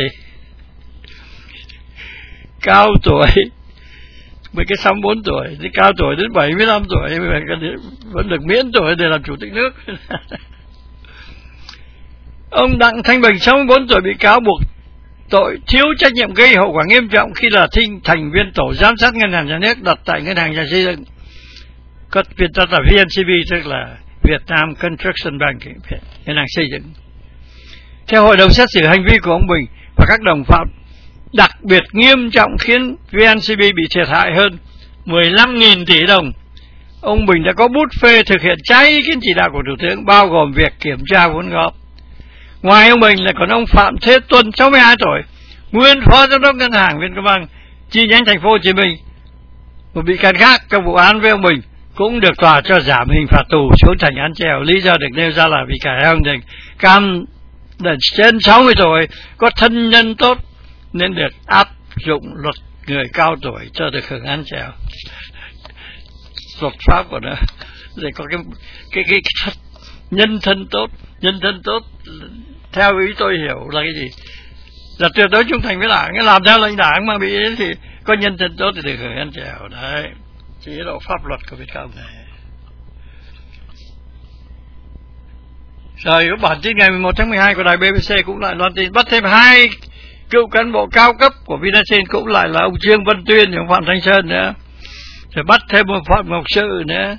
Speaker 1: Cao tuổi với cái sáu mươi bốn tuổi thì cao tuổi đến bảy mươi lăm tuổi vẫn được miễn tuổi để làm chủ tịch nước. Ông Đặng Thanh Bình sáu mươi bốn tuổi bị cáo buộc tội thiếu trách nhiệm gây hậu quả nghiêm trọng khi là thinh thành viên tổ giám sát ngân hàng nhà nước đặt tại ngân hàng nhà xây dựng, có viết tắt là vê en xê bê, tức là Việt Nam Construction Bank, ngân hàng xây dựng. Theo hội đồng xét xử, hành vi của ông Bình và các đồng phạm đặc biệt nghiêm trọng khiến vê en xê bê bị thiệt hại hơn mười lăm nghìn tỷ đồng. Ông Bình đã có bút phê thực hiện trái ý kiến chỉ đạo của Thủ tướng, bao gồm việc kiểm tra vốn góp. Ngoài ông Bình là còn ông Phạm Thế Tuân, sáu mươi hai tuổi, nguyên phó giám đốc ngân hàng Vietcombank chi nhánh thành phố Hồ Chí Minh. Một bị can khác trong vụ án với ông Bình cũng được tòa cho giảm hình phạt tù xuống thành án treo. Lý do được nêu ra là vì cả hai ông Bình cam trên sáu mươi tuổi, có thân nhân tốt nên được áp dụng luật người cao tuổi cho được hưởng án treo. Luật pháp của nó để có cái cái cái, cái nhân thân tốt, nhân thân tốt theo ý tôi hiểu là cái gì? Là tuyệt đối trung thành với đảng, cái làm theo lệnh đảng mà bị thì có nhân thân tốt thì được hưởng án treo. Đấy, chế độ pháp luật của Việt Nam này. Rồi bản tin ngày mười một tháng mười hai của đài bê bê xê cũng lại loan tin bắt thêm hai cựu cán bộ cao cấp của Vinasin, cũng lại là ông Trương Văn Tuyên và ông Phạm Thanh Sơn nữa. Rồi bắt thêm một Phạm Ngọc Sự nữa.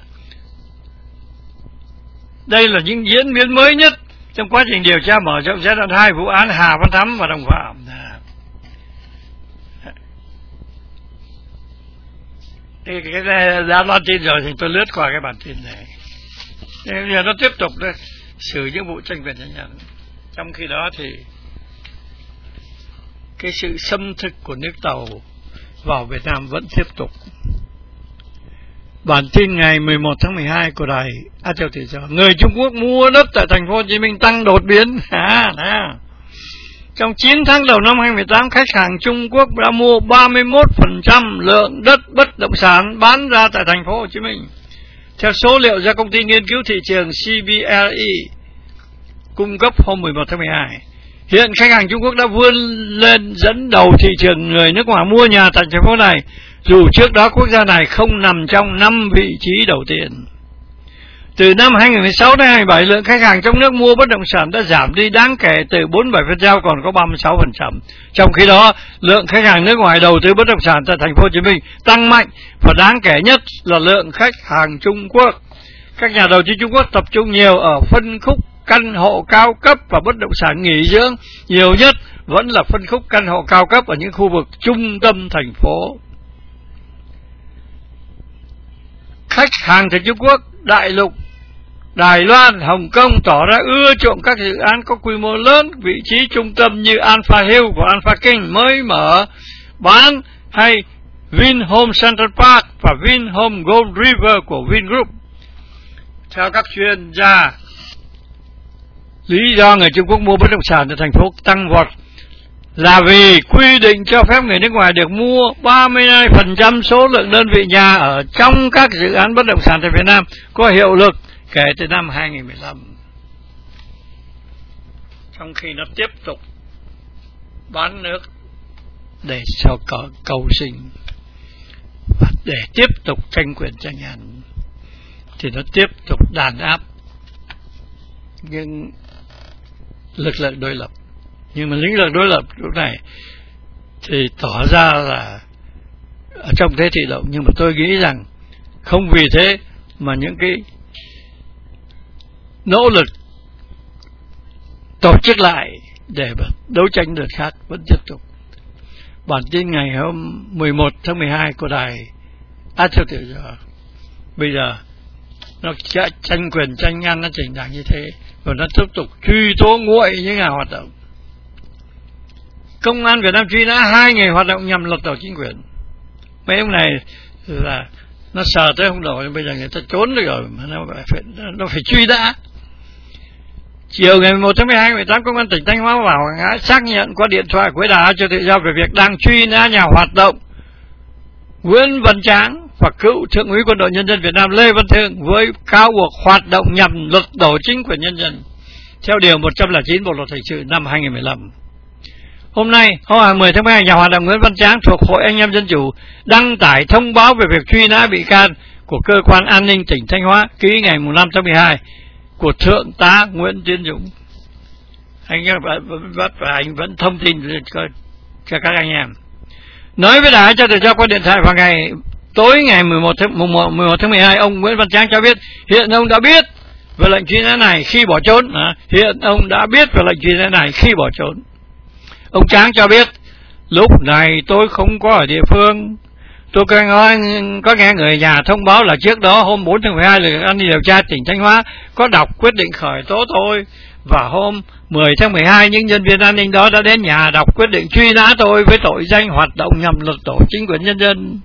Speaker 1: Đây là những diễn biến mới nhất trong quá trình điều tra mở rộng giai đoạn hai vụ án Hà Văn Thắm và đồng phạm. Cái, cái này đã loan tin rồi thì tôi lướt qua cái bản tin này. Bây giờ nó tiếp tục đấy, xử những vụ tranh quyền tranh nhận. Trong khi đó thì cái sự xâm thực của nước Tàu vào Việt Nam vẫn tiếp tục. Bản tin ngày mười một tháng mười hai của đài Á Châu Tự Do: người Trung Quốc mua đất tại thành phố Hồ Chí Minh tăng đột biến. À, à. Trong chín tháng đầu năm hai không một tám, khách hàng Trung Quốc đã mua ba mươi mốt phần trăm lượng đất bất động sản bán ra tại thành phố Hồ Chí Minh. Theo số liệu do công ty nghiên cứu thị trường xê bê rờ e cung cấp hôm mười một tháng mười hai, hiện khách hàng Trung Quốc đã vươn lên dẫn đầu thị trường người nước ngoài mua nhà tại thành phố này, dù trước đó quốc gia này không nằm trong năm vị trí đầu tiên. Từ năm hai không một sáu đến hai không một bảy, lượng khách hàng trong nước mua bất động sản đã giảm đi đáng kể, từ bốn mươi bảy phần trăm còn có ba mươi sáu phần trăm. Trong khi đó, lượng khách hàng nước ngoài đầu tư bất động sản tại thành phố Hồ Chí Minh tăng mạnh, và đáng kể nhất là lượng khách hàng Trung Quốc. Các nhà đầu tư Trung Quốc tập trung nhiều ở phân khúc căn hộ cao cấp và bất động sản nghỉ dưỡng, nhiều nhất vẫn là phân khúc căn hộ cao cấp ở những khu vực trung tâm thành phố. Khách hàng từ Trung Quốc, đại lục, Đài Loan, Hồng Kông tỏ ra ưa chuộng các dự án có quy mô lớn, vị trí trung tâm như Alpha Hill của Alpha King mới mở bán, hay Vinhome Central Park và Vinhome Gold River của Vingroup. Theo các chuyên gia, lý do người Trung Quốc mua bất động sản ở thành phố tăng vọt là vì quy định cho phép người nước ngoài được mua ba mươi hai phần trăm số lượng đơn vị nhà ở trong các dự án bất động sản tại Việt Nam có hiệu lực kể từ năm hai không một lăm. Trong khi nó tiếp tục bán nước để cho có cầu sinh và để tiếp tục tranh quyền tranh giành, thì nó tiếp tục đàn áp những lực lượng đối lập. Nhưng mà những lực đối lập lúc này thì tỏ ra là ở trong thế thị động, nhưng mà tôi nghĩ rằng không vì thế mà những cái nỗ lực tổ chức lại để đấu tranh đợt khác vẫn tiếp tục. Bản tin ngày hôm mười một tháng mười hai của đài Á Châu Tự Do bây giờ nó tranh quyền tranh ngang, nó chỉnh đảng như thế, và nó tiếp tục truy tố nguội những nhà hoạt động. Công an Việt Nam truy nã hai người hoạt động nhằm lật đổ chính quyền. Mấy ông này là nó sờ tới không đổ, bây giờ người ta trốn được rồi mà nó phải, nó phải truy nã. Chiều ngày mười một tháng mười hai, mười tám, Công an tỉnh Thanh Hóa và Quảng Ngãi xác nhận qua điện thoại của đài Á Châu Tự Do về việc đang truy nã nhà hoạt động Nguyễn Văn Tráng và cựu Thượng úy Quân đội Nhân dân Việt Nam Lê Văn Thương với cáo buộc hoạt động nhằm lật đổ chính quyền nhân dân theo điều một trăm lẻ chín Bộ luật hình sự năm hai không một lăm. Hôm nay, hôm mười tháng mười hai, nhà hoạt động Nguyễn Văn Tráng thuộc Hội Anh em Dân Chủ đăng tải thông báo về việc truy nã bị can của Cơ quan An ninh tỉnh Thanh Hóa ký ngày năm tháng mười hai của Thượng tá Nguyễn Tiến Dũng. anh bắt và anh vẫn thông tin cho, cho các anh em. Nói với Đài cho tự do qua điện thoại vào ngày tối ngày mười một tháng mười hai, ông Nguyễn Văn Tráng cho biết hiện ông đã biết về lệnh truy nã này khi bỏ trốn. À, hiện ông đã biết về lệnh truy nã này khi bỏ trốn. Ông Tráng cho biết lúc này tôi không có ở địa phương. Tôi có nghe, có nghe người nhà thông báo là trước đó hôm bốn tháng mười hai lực lượng an ninh điều tra tỉnh Thanh Hóa có đọc quyết định khởi tố tôi, và hôm mười tháng mười hai những nhân viên an ninh đó đã đến nhà đọc quyết định truy nã tôi với tội danh hoạt động nhằm lật đổ chính quyền nhân dân.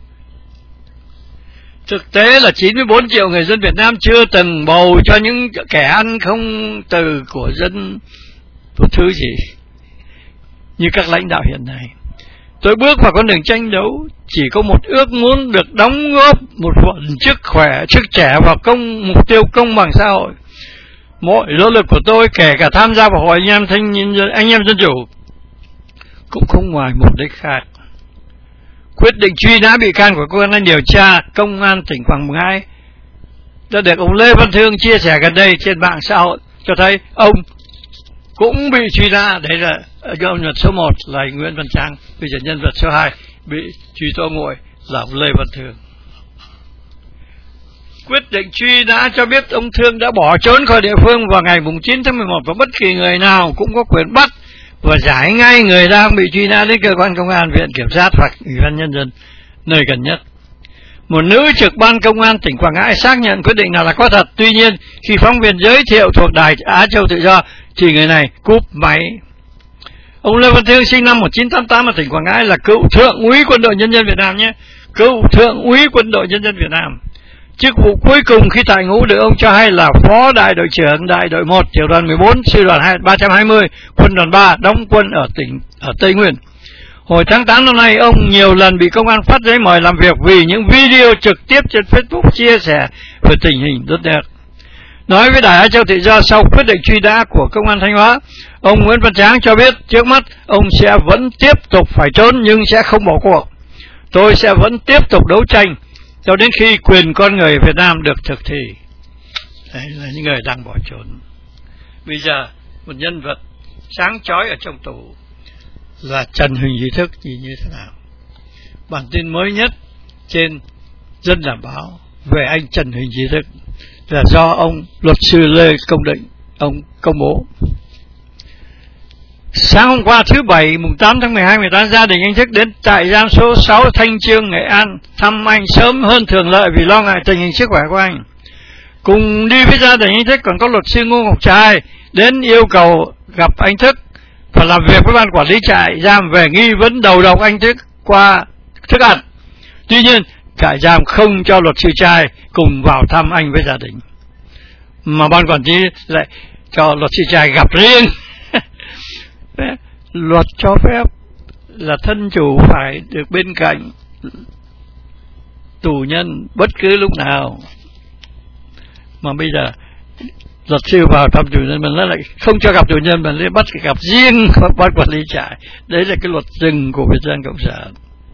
Speaker 1: Thực tế là chín mươi bốn triệu người dân Việt Nam chưa từng bầu cho những kẻ ăn không từ của dân một thứ gì như các lãnh đạo hiện nay. Tôi bước vào con đường tranh đấu chỉ có một ước muốn được đóng góp một phần sức khỏe, sức trẻ vào công mục tiêu công bằng xã hội. Mọi nỗ lực của tôi, kể cả tham gia vào hội anh em thanh niên, anh em dân chủ, cũng không ngoài mục đích khác. Quyết định truy nã bị can của cơ quan điều tra công an tỉnh Quảng Ngãi đã được ông Lê Văn Thương chia sẻ gần đây trên mạng xã hội, cho thấy ông cũng bị truy nã. Đấy là nhân vật số một là anh Nguyễn Văn Tráng, bây giờ nhân vật số hai bị truy tố nguội là ông Lê Văn Thương. Quyết định truy nã cho biết ông Thương đã bỏ trốn khỏi địa phương vào ngày chín tháng mười một, và bất kỳ người nào cũng có quyền bắt và giải ngay người đang bị truy nã đến cơ quan công an, viện kiểm sát hoặc ủy ban nhân dân nơi gần nhất. Một nữ trực ban công an tỉnh Quảng Ngãi xác nhận quyết định nào là có thật. Tuy nhiên, khi phóng viên giới thiệu thuộc Đài Á Châu Tự Do thì người này cúp máy. Ông Lê Văn Thương sinh năm một nghìn chín trăm tám mươi tám ở tỉnh Quảng Ngãi, là cựu thượng úy quân đội nhân dân Việt Nam nhé, cựu thượng úy quân đội nhân dân Việt Nam. Chức vụ cuối cùng khi tại ngũ được ông cho hay là phó đại đội trưởng đại đội một, tiểu đoàn mười bốn, sư đoàn ba trăm hai mươi, quân đoàn ba, đóng quân ở tỉnh ở Tây Nguyên. Hồi tháng tám năm nay, ông nhiều lần bị công an phát giấy mời làm việc vì những video trực tiếp trên Facebook chia sẻ về tình hình đất nước. Nói với Đài Á Châu Tự Do sau quyết định truy nã của công an Thanh Hóa, ông Nguyễn Văn Tráng cho biết trước mắt ông sẽ vẫn tiếp tục phải trốn nhưng sẽ không bỏ cuộc. Tôi sẽ vẫn tiếp tục đấu tranh cho đến khi quyền con người Việt Nam được thực thi. Đấy là những người đang bỏ trốn. Bây giờ một nhân vật sáng chói ở trong tù là Trần Huỳnh Duy Thức thì như thế nào? Bản tin mới nhất trên Dân Làm Báo về anh Trần Huỳnh Duy Thức là do ông luật sư Lê Công Định ông công bố. Sáng hôm qua thứ Bảy mùng tám tháng mười hai mười tám, gia đình anh Thức đến trại giam số sáu Thanh Chương, Nghệ An thăm anh sớm hơn thường lệ vì lo ngại tình hình sức khỏe của anh. Cùng đi với gia đình anh Thức còn có luật sư Ngô Ngọc Trai đến yêu cầu gặp anh Thức và làm việc với ban quản lý trại giam về nghi vấn đầu độc anh Thức qua thức ăn. Tuy nhiên trại giam không cho luật sư Trai cùng vào thăm anh với gia đình, mà ban quản lý lại cho luật sư Trai gặp riêng. Luật cho phép là thân chủ phải được bên cạnh tù nhân bất cứ lúc nào, mà bây giờ luật sư vào thăm tù nhân mình lại không cho gặp tù nhân, mình lại bắt gặp riêng ban quản lý trại. Đấy là cái luật rừng của Việt Nam Cộng sản.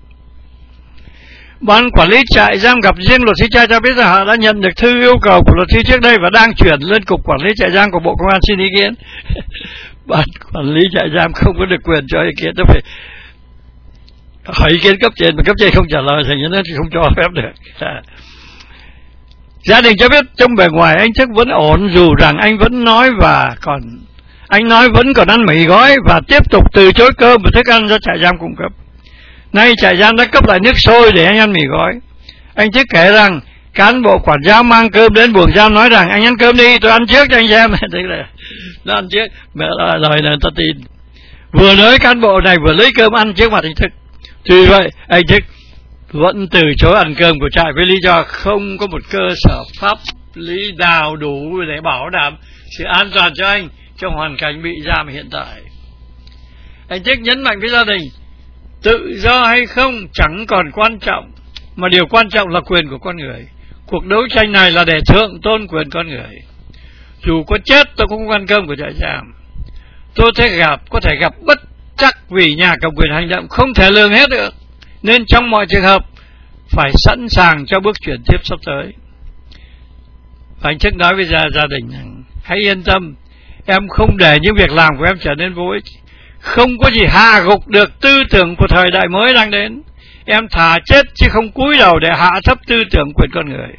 Speaker 1: Ban quản lý trại giam gặp riêng luật sư Trai cho biết rằng họ đã nhận được thư yêu cầu của luật sư trước đây và đang chuyển lên cục quản lý trại giam của Bộ Công an xin ý kiến. Ban quản lý trại giam không có được quyền cho ý kiến, nó phải hỏi ý kiến cấp trên, mà cấp trên không trả lời thì nó không cho phép được. À. Gia đình cho biết trong bề ngoài anh Thức vẫn ổn, dù rằng anh vẫn nói và còn anh nói vẫn còn ăn mì gói và tiếp tục từ chối cơm và thức ăn do trại giam cung cấp. Nay trại giam đã cấp lại nước sôi để anh ăn mì gói. Anh Thức kể rằng cán bộ quản giáo mang cơm đến buồng giam nói rằng anh ăn cơm đi, tôi ăn trước cho anh xem. Tức là nó ăn trước, mẹ lời là ta tin. Vừa nói cán bộ này vừa lấy cơm ăn trước mặt anh Thức. Tuy vậy anh Thức vẫn từ chối ăn cơm của trại với lý do không có một cơ sở pháp lý nào đủ để bảo đảm sự an toàn cho anh trong hoàn cảnh bị giam hiện tại. Anh Thức nhấn mạnh với gia đình, tự do hay không chẳng còn quan trọng, mà điều quan trọng là quyền của con người. Cuộc đấu tranh này là để thượng tôn quyền con người. Dù có chết tôi cũng không ăn cơm của trại giam. Tôi thể gặp có thể gặp bất trắc vì nhà cầm quyền hành động không thể lường hết được, nên trong mọi trường hợp phải sẵn sàng cho bước chuyển tiếp sắp tới. Và anh Thức nói với gia, gia đình rằng hãy yên tâm, em không để những việc làm của em trở nên vô ích. Không có gì hạ gục được tư tưởng của thời đại mới đang đến. Em thà chết chứ không cúi đầu để hạ thấp tư tưởng quyền con người.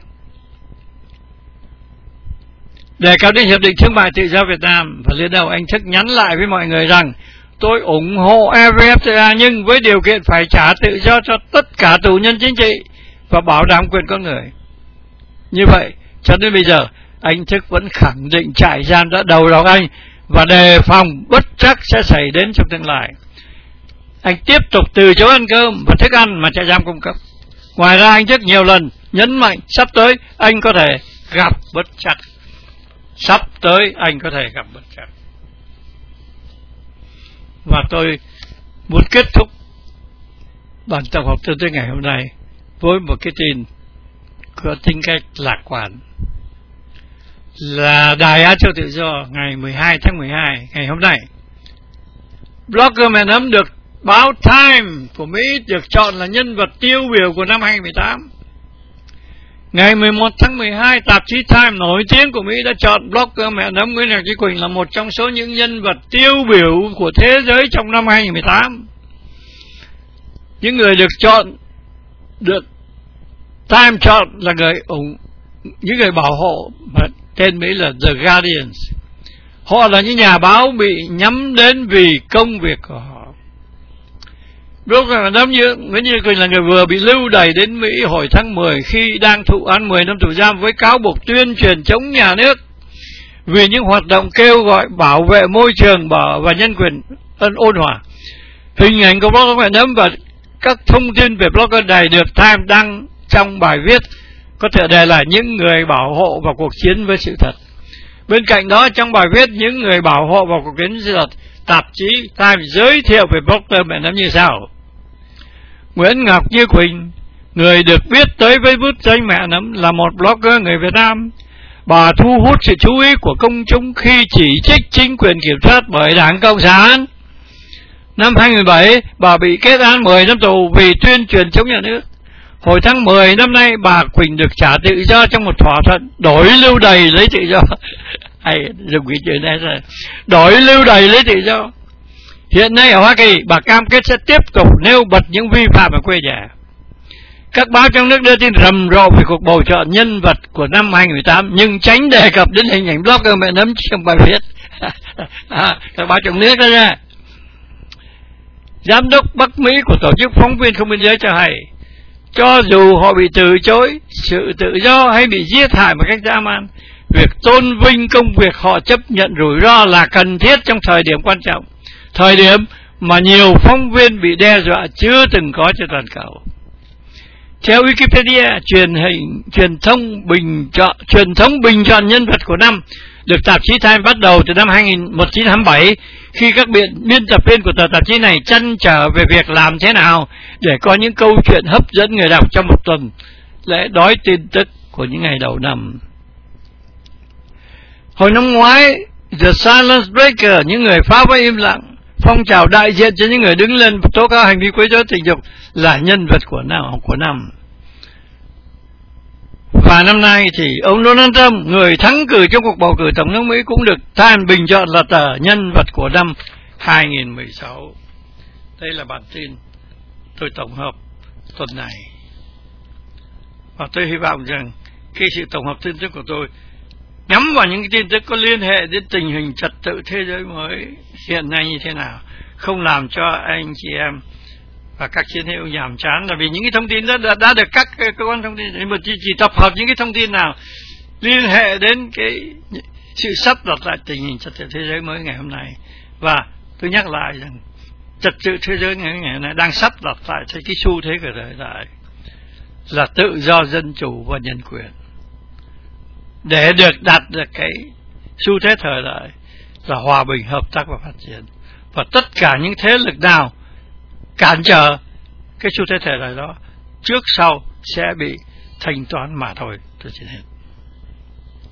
Speaker 1: Đề cập đến Hiệp định Thương mại Tự do Việt Nam, và lên đầu anh Thức nhắn lại với mọi người rằng tôi ủng hộ e vê ép tê a nhưng với điều kiện phải trả tự do cho tất cả tù nhân chính trị và bảo đảm quyền con người. Như vậy, cho đến bây giờ, anh Thức vẫn khẳng định trại giam đã đầu độc anh và đề phòng bất trắc sẽ xảy đến trong tương lai. Anh tiếp tục từ chối ăn cơm và thức ăn mà trại giam cung cấp. Ngoài ra anh Thức nhiều lần nhấn mạnh sắp tới anh có thể gặp bất trắc. Sắp tới anh có thể gặp bất trắc. Và tôi muốn kết thúc bản tổng hợp tư tới ngày hôm nay với một cái tin có tính cách lạc quan. Là Đài Á Châu Tự Do ngày mười hai tháng mười hai, ngày hôm nay, blogger mẹ nấm được báo Time của Mỹ được chọn là nhân vật tiêu biểu của năm hai không một tám. Ngày mười một tháng mười hai, tạp chí Time nổi tiếng của Mỹ đã chọn blogger mẹ nấm Nguyễn Nhật Chí Quỳnh là một trong số những nhân vật tiêu biểu của thế giới trong năm hai không một tám. Những người được chọn, được Time chọn là người ủng, những người bảo hộ mà tên Mỹ là The Guardians. Họ là những nhà báo bị nhắm đến vì công việc của họ. Blogger mẹ nấm như Nguyễn Nhật Quỳnh là người vừa bị lưu đày đến Mỹ hồi tháng mười khi đang thụ án mười năm tù giam với cáo buộc tuyên truyền chống nhà nước vì những hoạt động kêu gọi bảo vệ môi trường và nhân quyền ân ôn hòa. Hình ảnh của blogger mẹ nấm và các thông tin về blogger này được Time đăng trong bài viết có thể đề là những người bảo hộ vào cuộc chiến với sự thật. Bên cạnh đó, trong bài viết những người bảo hộ vào cuộc chiến với sự thật, tạp chí Time giới thiệu về blogger mẹ nấm như sau: Nguyễn Ngọc Như Quỳnh, người được biết tới với bút danh mẹ nấm, là một blogger người Việt Nam. Bà thu hút sự chú ý của công chúng khi chỉ trích chính quyền kiểm soát bởi Đảng Cộng sản. Năm hai không một bảy, bà bị kết án mười năm tù vì tuyên truyền chống nhà nước. Hồi tháng mười năm nay, bà Quỳnh được trả tự do trong một thỏa thuận đổi lưu đày lấy tự do. Hay dùng cái chuyện này rồi. Đổi lưu đày lấy tự do. Hiện nay ở Hoa Kỳ, bà cam kết sẽ tiếp tục nêu bật những vi phạm ở quê nhà. Các báo trong nước đưa tin rầm rộ về cuộc bầu chọn nhân vật của năm hai không một tám, nhưng tránh đề cập đến hình ảnh blogger mẹ nấm trong bài viết. À, các báo trong nước đó nha. Giám đốc Bắc Mỹ của Tổ chức Phóng viên Không Biên Giới cho hay, cho dù họ bị từ chối sự tự do hay bị giết hại một cách dã man, việc tôn vinh công việc họ chấp nhận rủi ro là cần thiết trong thời điểm quan trọng, thời điểm mà nhiều phóng viên bị đe dọa chưa từng có trên toàn cầu. Theo Wikipedia, truyền hình truyền thông bình chọn truyền thống bình chọn nhân vật của năm được tạp chí Time bắt đầu từ năm một nghìn chín trăm hai mươi bảy, khi các biên biên tập viên của tờ tạp chí này trăn trở về việc làm thế nào để có những câu chuyện hấp dẫn người đọc trong một tuần lễ đói tin tức của những ngày đầu năm. Hồi năm ngoái, The Silence Breaker, những người phá vỡ im lặng, phong trào đại diện cho những người đứng lên tố cáo hành vi quấy rối tình dục, là nhân vật của năm của năm. Và năm nay thì ông Donald Trump, người thắng cử trong cuộc bầu cử tổng thống Mỹ, cũng được Time bình chọn là tờ nhân vật của năm hai không một sáu. Đây là bản tin tôi tổng hợp tuần này. Và tôi hy vọng rằng cái sự tổng hợp tin tức của tôi nhắm vào những cái tin tức có liên hệ đến tình hình trật tự thế giới mới hiện nay như thế nào, không làm cho anh chị em và các chiến hữu nhàm chán, là vì những cái thông tin đó đã, đã được các cơ quan thông tin mà chỉ, chỉ tập hợp những cái thông tin nào liên hệ đến cái sự sắp đặt lại tình hình trật tự thế giới mới ngày hôm nay. Và tôi nhắc lại rằng trật tự thế giới ngày hôm nay đang sắp đặt lại theo cái xu thế của thời đại là tự do, dân chủ và nhân quyền. Để được đạt được cái xu thế thời đại là hòa bình, hợp tác và phát triển. Và tất cả những thế lực nào cản trở cái xu thế thời đại đó trước sau sẽ bị thanh toán mà thôi. Tôi xin hết.